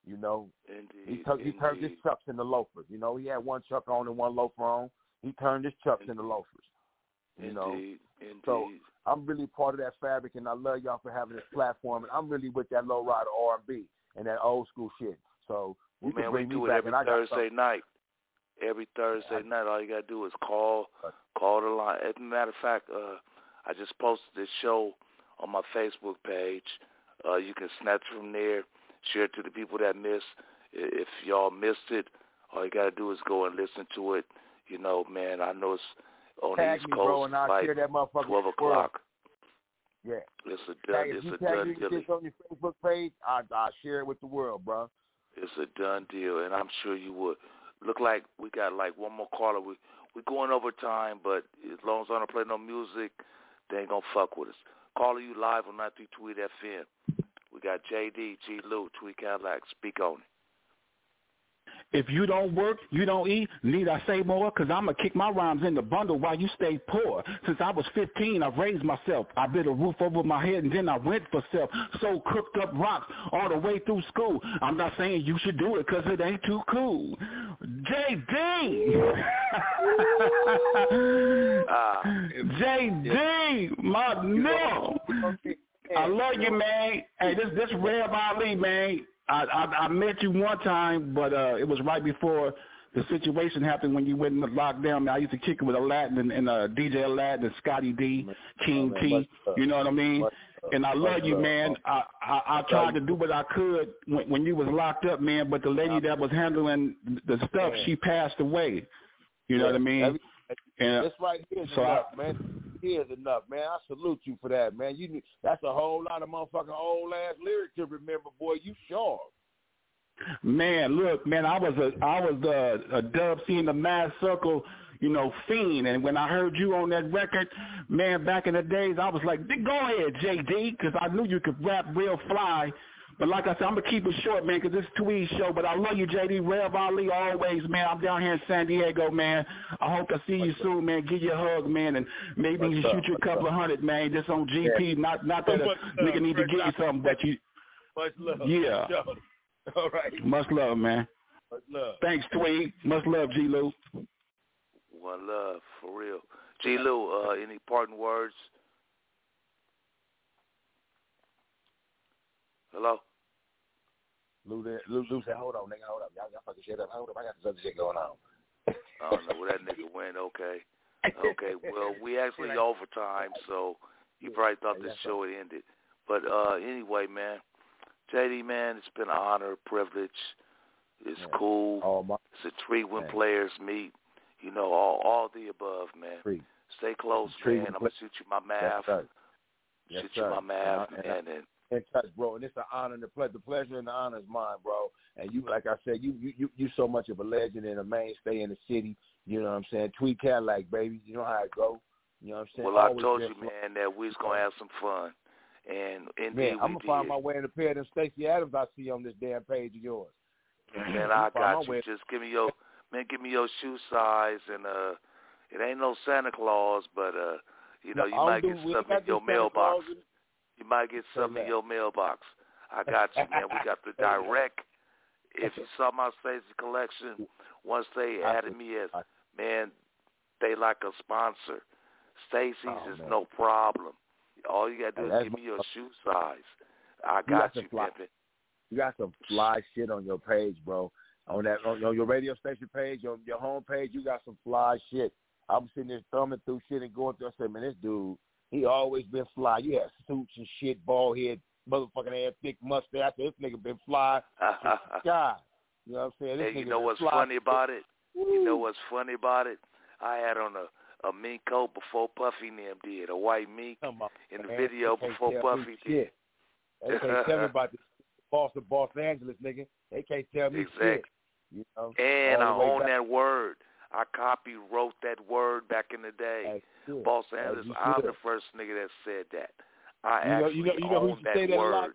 Speaker 8: He turned his Chucks into loafers. He had one Chuck on and one loafer on. He turned his Chucks into loafers.
Speaker 7: Indeed.
Speaker 8: So I'm really part of that fabric, and I love y'all for having this platform. And I'm really with that low rider R&B and that old school shit. So you can bring me back.
Speaker 7: Every Thursday night. Every Thursday night, all you gotta do is call the line. As a matter of fact, I just posted this show on my Facebook page. You can snatch from there, share it to the people that missed. If y'all missed it, all you gotta do is go and listen to it. Man, I know it's on the East Coast, like 12 o'clock.
Speaker 8: Yeah.
Speaker 7: It's a done deal.
Speaker 8: On your Facebook page, I share it with the world, bro.
Speaker 7: It's a done deal, and I'm sure you would. Look like we got like one more caller. We're going over time, but as long as I don't play no music, they ain't going to fuck with us. Calling you live on 93 Tweet FM. We got JD, G. Lou, Tweet Cadillac. Speak on it.
Speaker 5: If you don't work, you don't eat, need I say more? Because I'm going to kick my rhymes in the bundle while you stay poor. Since I was 15, I've raised myself. I built a roof over my head, and then I went for self. So crooked up rocks all the way through school. I'm not saying you should do it because it ain't too cool. JD! JD, my nigga! I love you, man. Hey, this Reb Ali, man. I met you one time, but it was right before the situation happened when you went in the lockdown. I used to kick it with Aladdin and DJ Aladdin and Scotty D, King T. You know what I mean? And I love you, man. I tried to do what I could when you was locked up, man. But the lady that was handling the stuff, she passed away. You know what I mean?
Speaker 8: This right here is enough, man. Here's enough, man. I salute you for that, man. That's a whole lot of motherfucking old ass lyrics to remember, boy. You sharp.
Speaker 5: Man, look, man, I was a Dub C in the Mad Circle, fiend. And when I heard you on that record, man, back in the days, I was like, go ahead, JD, because I knew you could rap real fly. But like I said, I'm going to keep it short, man, because this is Tweed show. But I love you, JD. Rev Ali, always, man. I'm down here in San Diego, man. I hope to see you soon, man. Give you a hug, man, and maybe you shoot you a couple of $100, man, just on GP. Not that a nigga need to give you something, but you.
Speaker 8: Much love.
Speaker 5: Yeah.
Speaker 8: All right.
Speaker 5: Much love, man.
Speaker 8: Much love.
Speaker 5: Thanks, Tweed. Much love, G. Lou.
Speaker 7: One love, for real. G. Lou, any parting words? Hello?
Speaker 8: Lou said, hold on, nigga, hold up. Y'all fucking shit up. Hold up, I got this other shit going on.
Speaker 7: I don't know where that nigga went. Okay. Okay, well, we actually overtime, so you probably thought this show had ended. But anyway, man, JD, man, it's been an honor, a privilege. It's cool. It's a treat when players meet. All the above, man. Stay close, man. I'm going to shoot you my math. Shoot you my math, man.
Speaker 8: In touch, bro, and it's an honor and the pleasure and the honor is mine, bro. And you, like I said, you so much of a legend and a mainstay in the city. You know what I'm saying? Tweed Cadillac, baby. You know how it go. You know what I'm saying?
Speaker 7: Well, I told you, man, that we was gonna have some fun, and indeed
Speaker 8: man, I'm gonna find my way in a pair of them Stacey Adams I see on this damn page of yours.
Speaker 7: Man, I got you. Just give me your shoe size, and it ain't no Santa Claus, but you might get something in your mailbox. You might get something in your mailbox. I got you, man. We got the direct. If you saw my Stacey collection, once they added me as, man, they like a sponsor. Stacey's is no problem. All you got to do is give me your shoe size. I got you, pimpin'.
Speaker 8: You got some fly shit on your page, bro. On your radio station page, your home page, you got some fly shit. I'm sitting there thumbing through shit and going through. I said, man, this dude, he always been fly. You have suits and shit, bald head, motherfucking ass, thick mustache. I said, this nigga been fly. God. You know what I'm saying? This
Speaker 7: hey, you know what's funny about it? You know what's funny about it? I had on a mink coat before Puffy and them did, a white mink in the video before Puffy did.
Speaker 8: They can't tell me about the boss of Los Angeles, nigga. They can't tell me shit. You know?
Speaker 7: And I own that word. I wrote that word back in the day. Los Angeles, I'm the first nigga that said that. I actually own that word.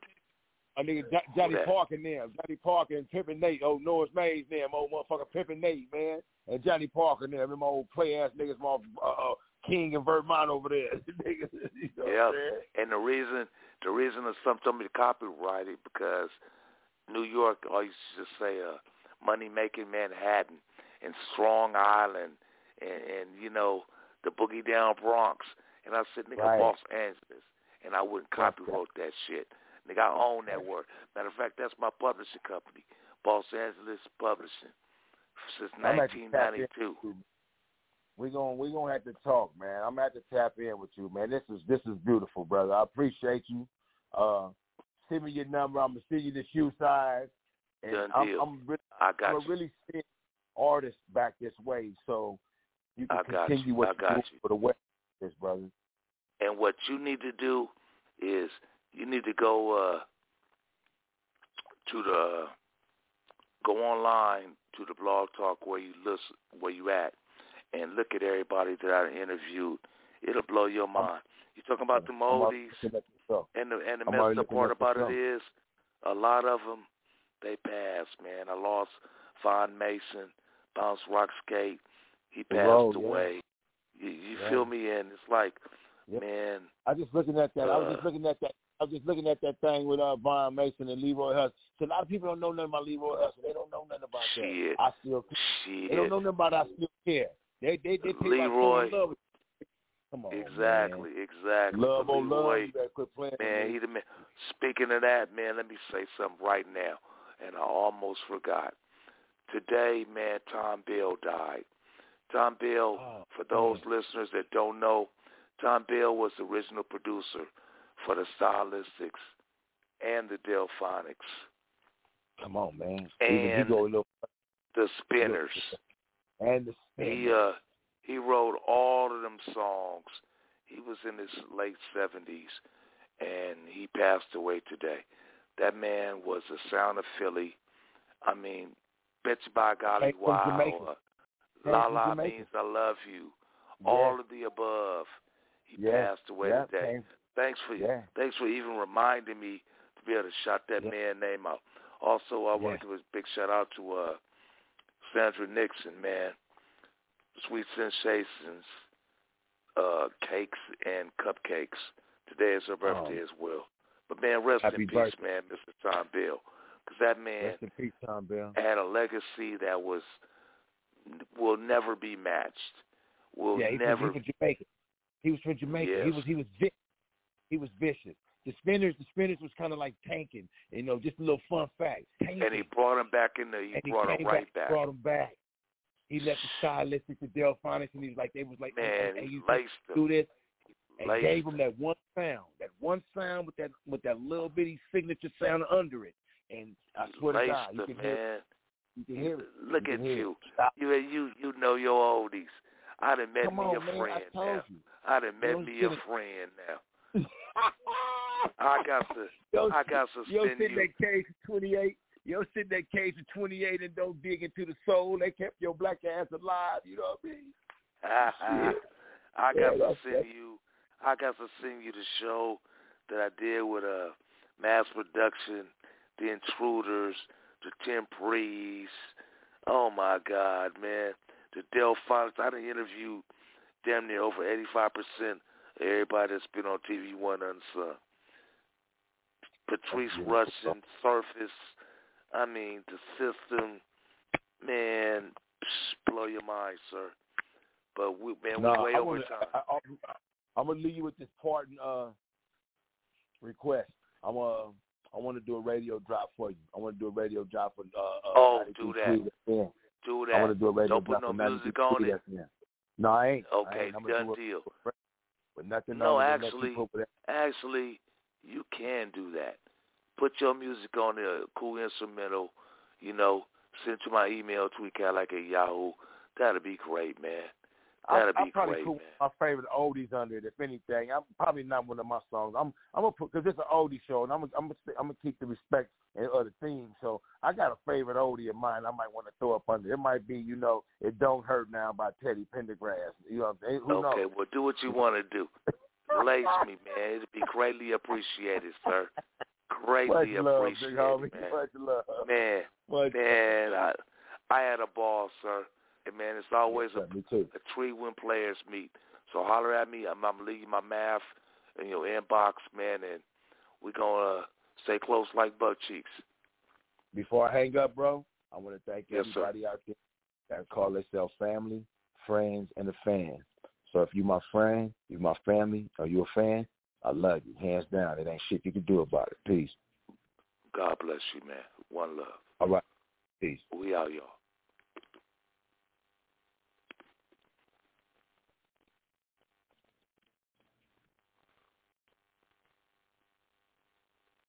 Speaker 8: A nigga Johnny Parker and them. Johnny Parker and Pimpin' Nate. Oh, Norris Mays and them. Old motherfucker Pimpin' Nate, man. And Johnny Parker and them. Them old play-ass niggas from King and Vermont over there. You know
Speaker 7: yeah. And the reason is some told me to copyright it because New York, I used to just say money-making Manhattan and Strong Island and the Boogie Down Bronx. And I said, nigga, Los Angeles. And I wouldn't copyright that shit. Nigga, I own that word. Matter of fact, that's my publishing company, Los Angeles Publishing, since 1992.
Speaker 8: We're gonna have to talk, man. I'm gonna have to tap in with you, man. This is beautiful, brother. I appreciate you. Send me your number. I'm gonna send you the shoe size. And I'm really seeing artists back this way, so you can continue what you're doing for the West, brother.
Speaker 7: And what you need to do is you need to go go online to the Blog Talk where you at, and look at everybody that I interviewed. It'll blow your mind. You're talking about the oldies, and the messed up part about it is a lot of them, they passed, man. I lost Von Mason, Bounce Rock Skate. He passed away. You feel me? And it's like, man.
Speaker 8: I was just looking at that. I was just looking at that thing with Von Mason and Leroy Hudson. So a lot of people don't know nothing about Leroy Hudson. They don't know nothing about that. I still care. They don't know nothing about I Still Care. They take
Speaker 7: Leroy.
Speaker 8: my love. Come on,
Speaker 7: exactly.
Speaker 8: Love,
Speaker 7: Leroy,
Speaker 8: love. You better quit playing.
Speaker 7: Man, he the man. Speaking of that, man, let me say something right now, and I almost forgot. Today, man, Tom Bell died. Tom Bell, for those listeners that don't know, Tom Bell was the original producer for the Stylistics and the Delphonics.
Speaker 8: Come on, man.
Speaker 7: And the Spinners.
Speaker 8: And the Spinners.
Speaker 7: He wrote all of them songs. He was in his late 70s, and he passed away today. That man was the sound of Philly. I mean, Bitch by Golly Wow, La La Means I Love You, all of the above. He passed away today. Thanks for even reminding me to be able to shout that man name out. Also, I want to give a big shout out to Sandra Nixon, man. Sweet Sensations, cakes and cupcakes. Today is her birthday as well. But man, rest in peace, man, Mr. Tom Bell, because that man
Speaker 8: rest in peace, Tom Bell.
Speaker 7: had a legacy that will never be matched.
Speaker 8: He was from Jamaica. He was from Jamaica.
Speaker 7: Yes.
Speaker 8: He was vicious. The Spinners was kind of like tanking, just a little fun fact. Tanking.
Speaker 7: And he brought him back in there. He brought him right back.
Speaker 8: Brought him back. He left the Stylistics, the Delphonics, and he was like,
Speaker 7: man,
Speaker 8: hey,
Speaker 7: he
Speaker 8: laced
Speaker 7: do
Speaker 8: this, and gave him that one sound with that little bitty signature sound under it. And I swear to God, you can hear it. You can hear it.
Speaker 7: Look at you. You know your oldies. I done met me a friend now. I done met me a friend now. I got to send you.
Speaker 8: Sit in that cage for 28. Sit in that cage for 28 and don't dig into the soul. They kept your black ass alive. You know what I mean? I got to send you the show that I did with Mass Production, The Intruders, The Temprees. Oh my God, man. The Delphonics. I done interviewed damn near over 85% of everybody that's been on TV One Unsung. Patrice Rushen, Surface. I mean, The System. Man, blow your mind, sir. But we're way over time. I'm gonna leave you with this parting request. I want to do a radio drop for you. I want to do a radio drop for.
Speaker 7: Do that. Do that.
Speaker 8: I want to do a radio
Speaker 7: Don't put
Speaker 8: drop
Speaker 7: no
Speaker 8: for
Speaker 7: music on it.
Speaker 8: No, I ain't.
Speaker 7: Okay,
Speaker 8: done
Speaker 7: deal.
Speaker 8: But nothing.
Speaker 7: No, actually, you can do that. Put your music on there, cool instrumental. Send it to my email, tweetcat@yahoo. That'd be great, man. That'd be
Speaker 8: probably
Speaker 7: great,
Speaker 8: put
Speaker 7: man.
Speaker 8: my favorite oldies under it, if anything. I'm probably not one of my songs. I'm gonna put, because it's an oldie show, and I'm gonna keep the respect of the theme. So I got a favorite oldie of mine. I might want to throw up under. It might be, "It Don't Hurt Now" by Teddy Pendergrass. You know what I'm saying? Who knows?
Speaker 7: Well, do what you want to do. Lace me, man. It'd be greatly appreciated, sir. Greatly appreciated,
Speaker 8: love,
Speaker 7: man.
Speaker 8: Much love.
Speaker 7: Man, I had a ball, sir. And, man, it's always a treat when players meet. So holler at me. I'm leaving my math in your inbox, man, and we're going to stay close like butt cheeks.
Speaker 8: Before I hang up, bro, I want to thank everybody out there that call themselves family, friends, and a fan. So if you my friend, you my family, or you a fan, I love you. Hands down. It ain't shit you can do about it. Peace.
Speaker 7: God bless you, man. One love.
Speaker 8: All right. Peace.
Speaker 7: We out, y'all.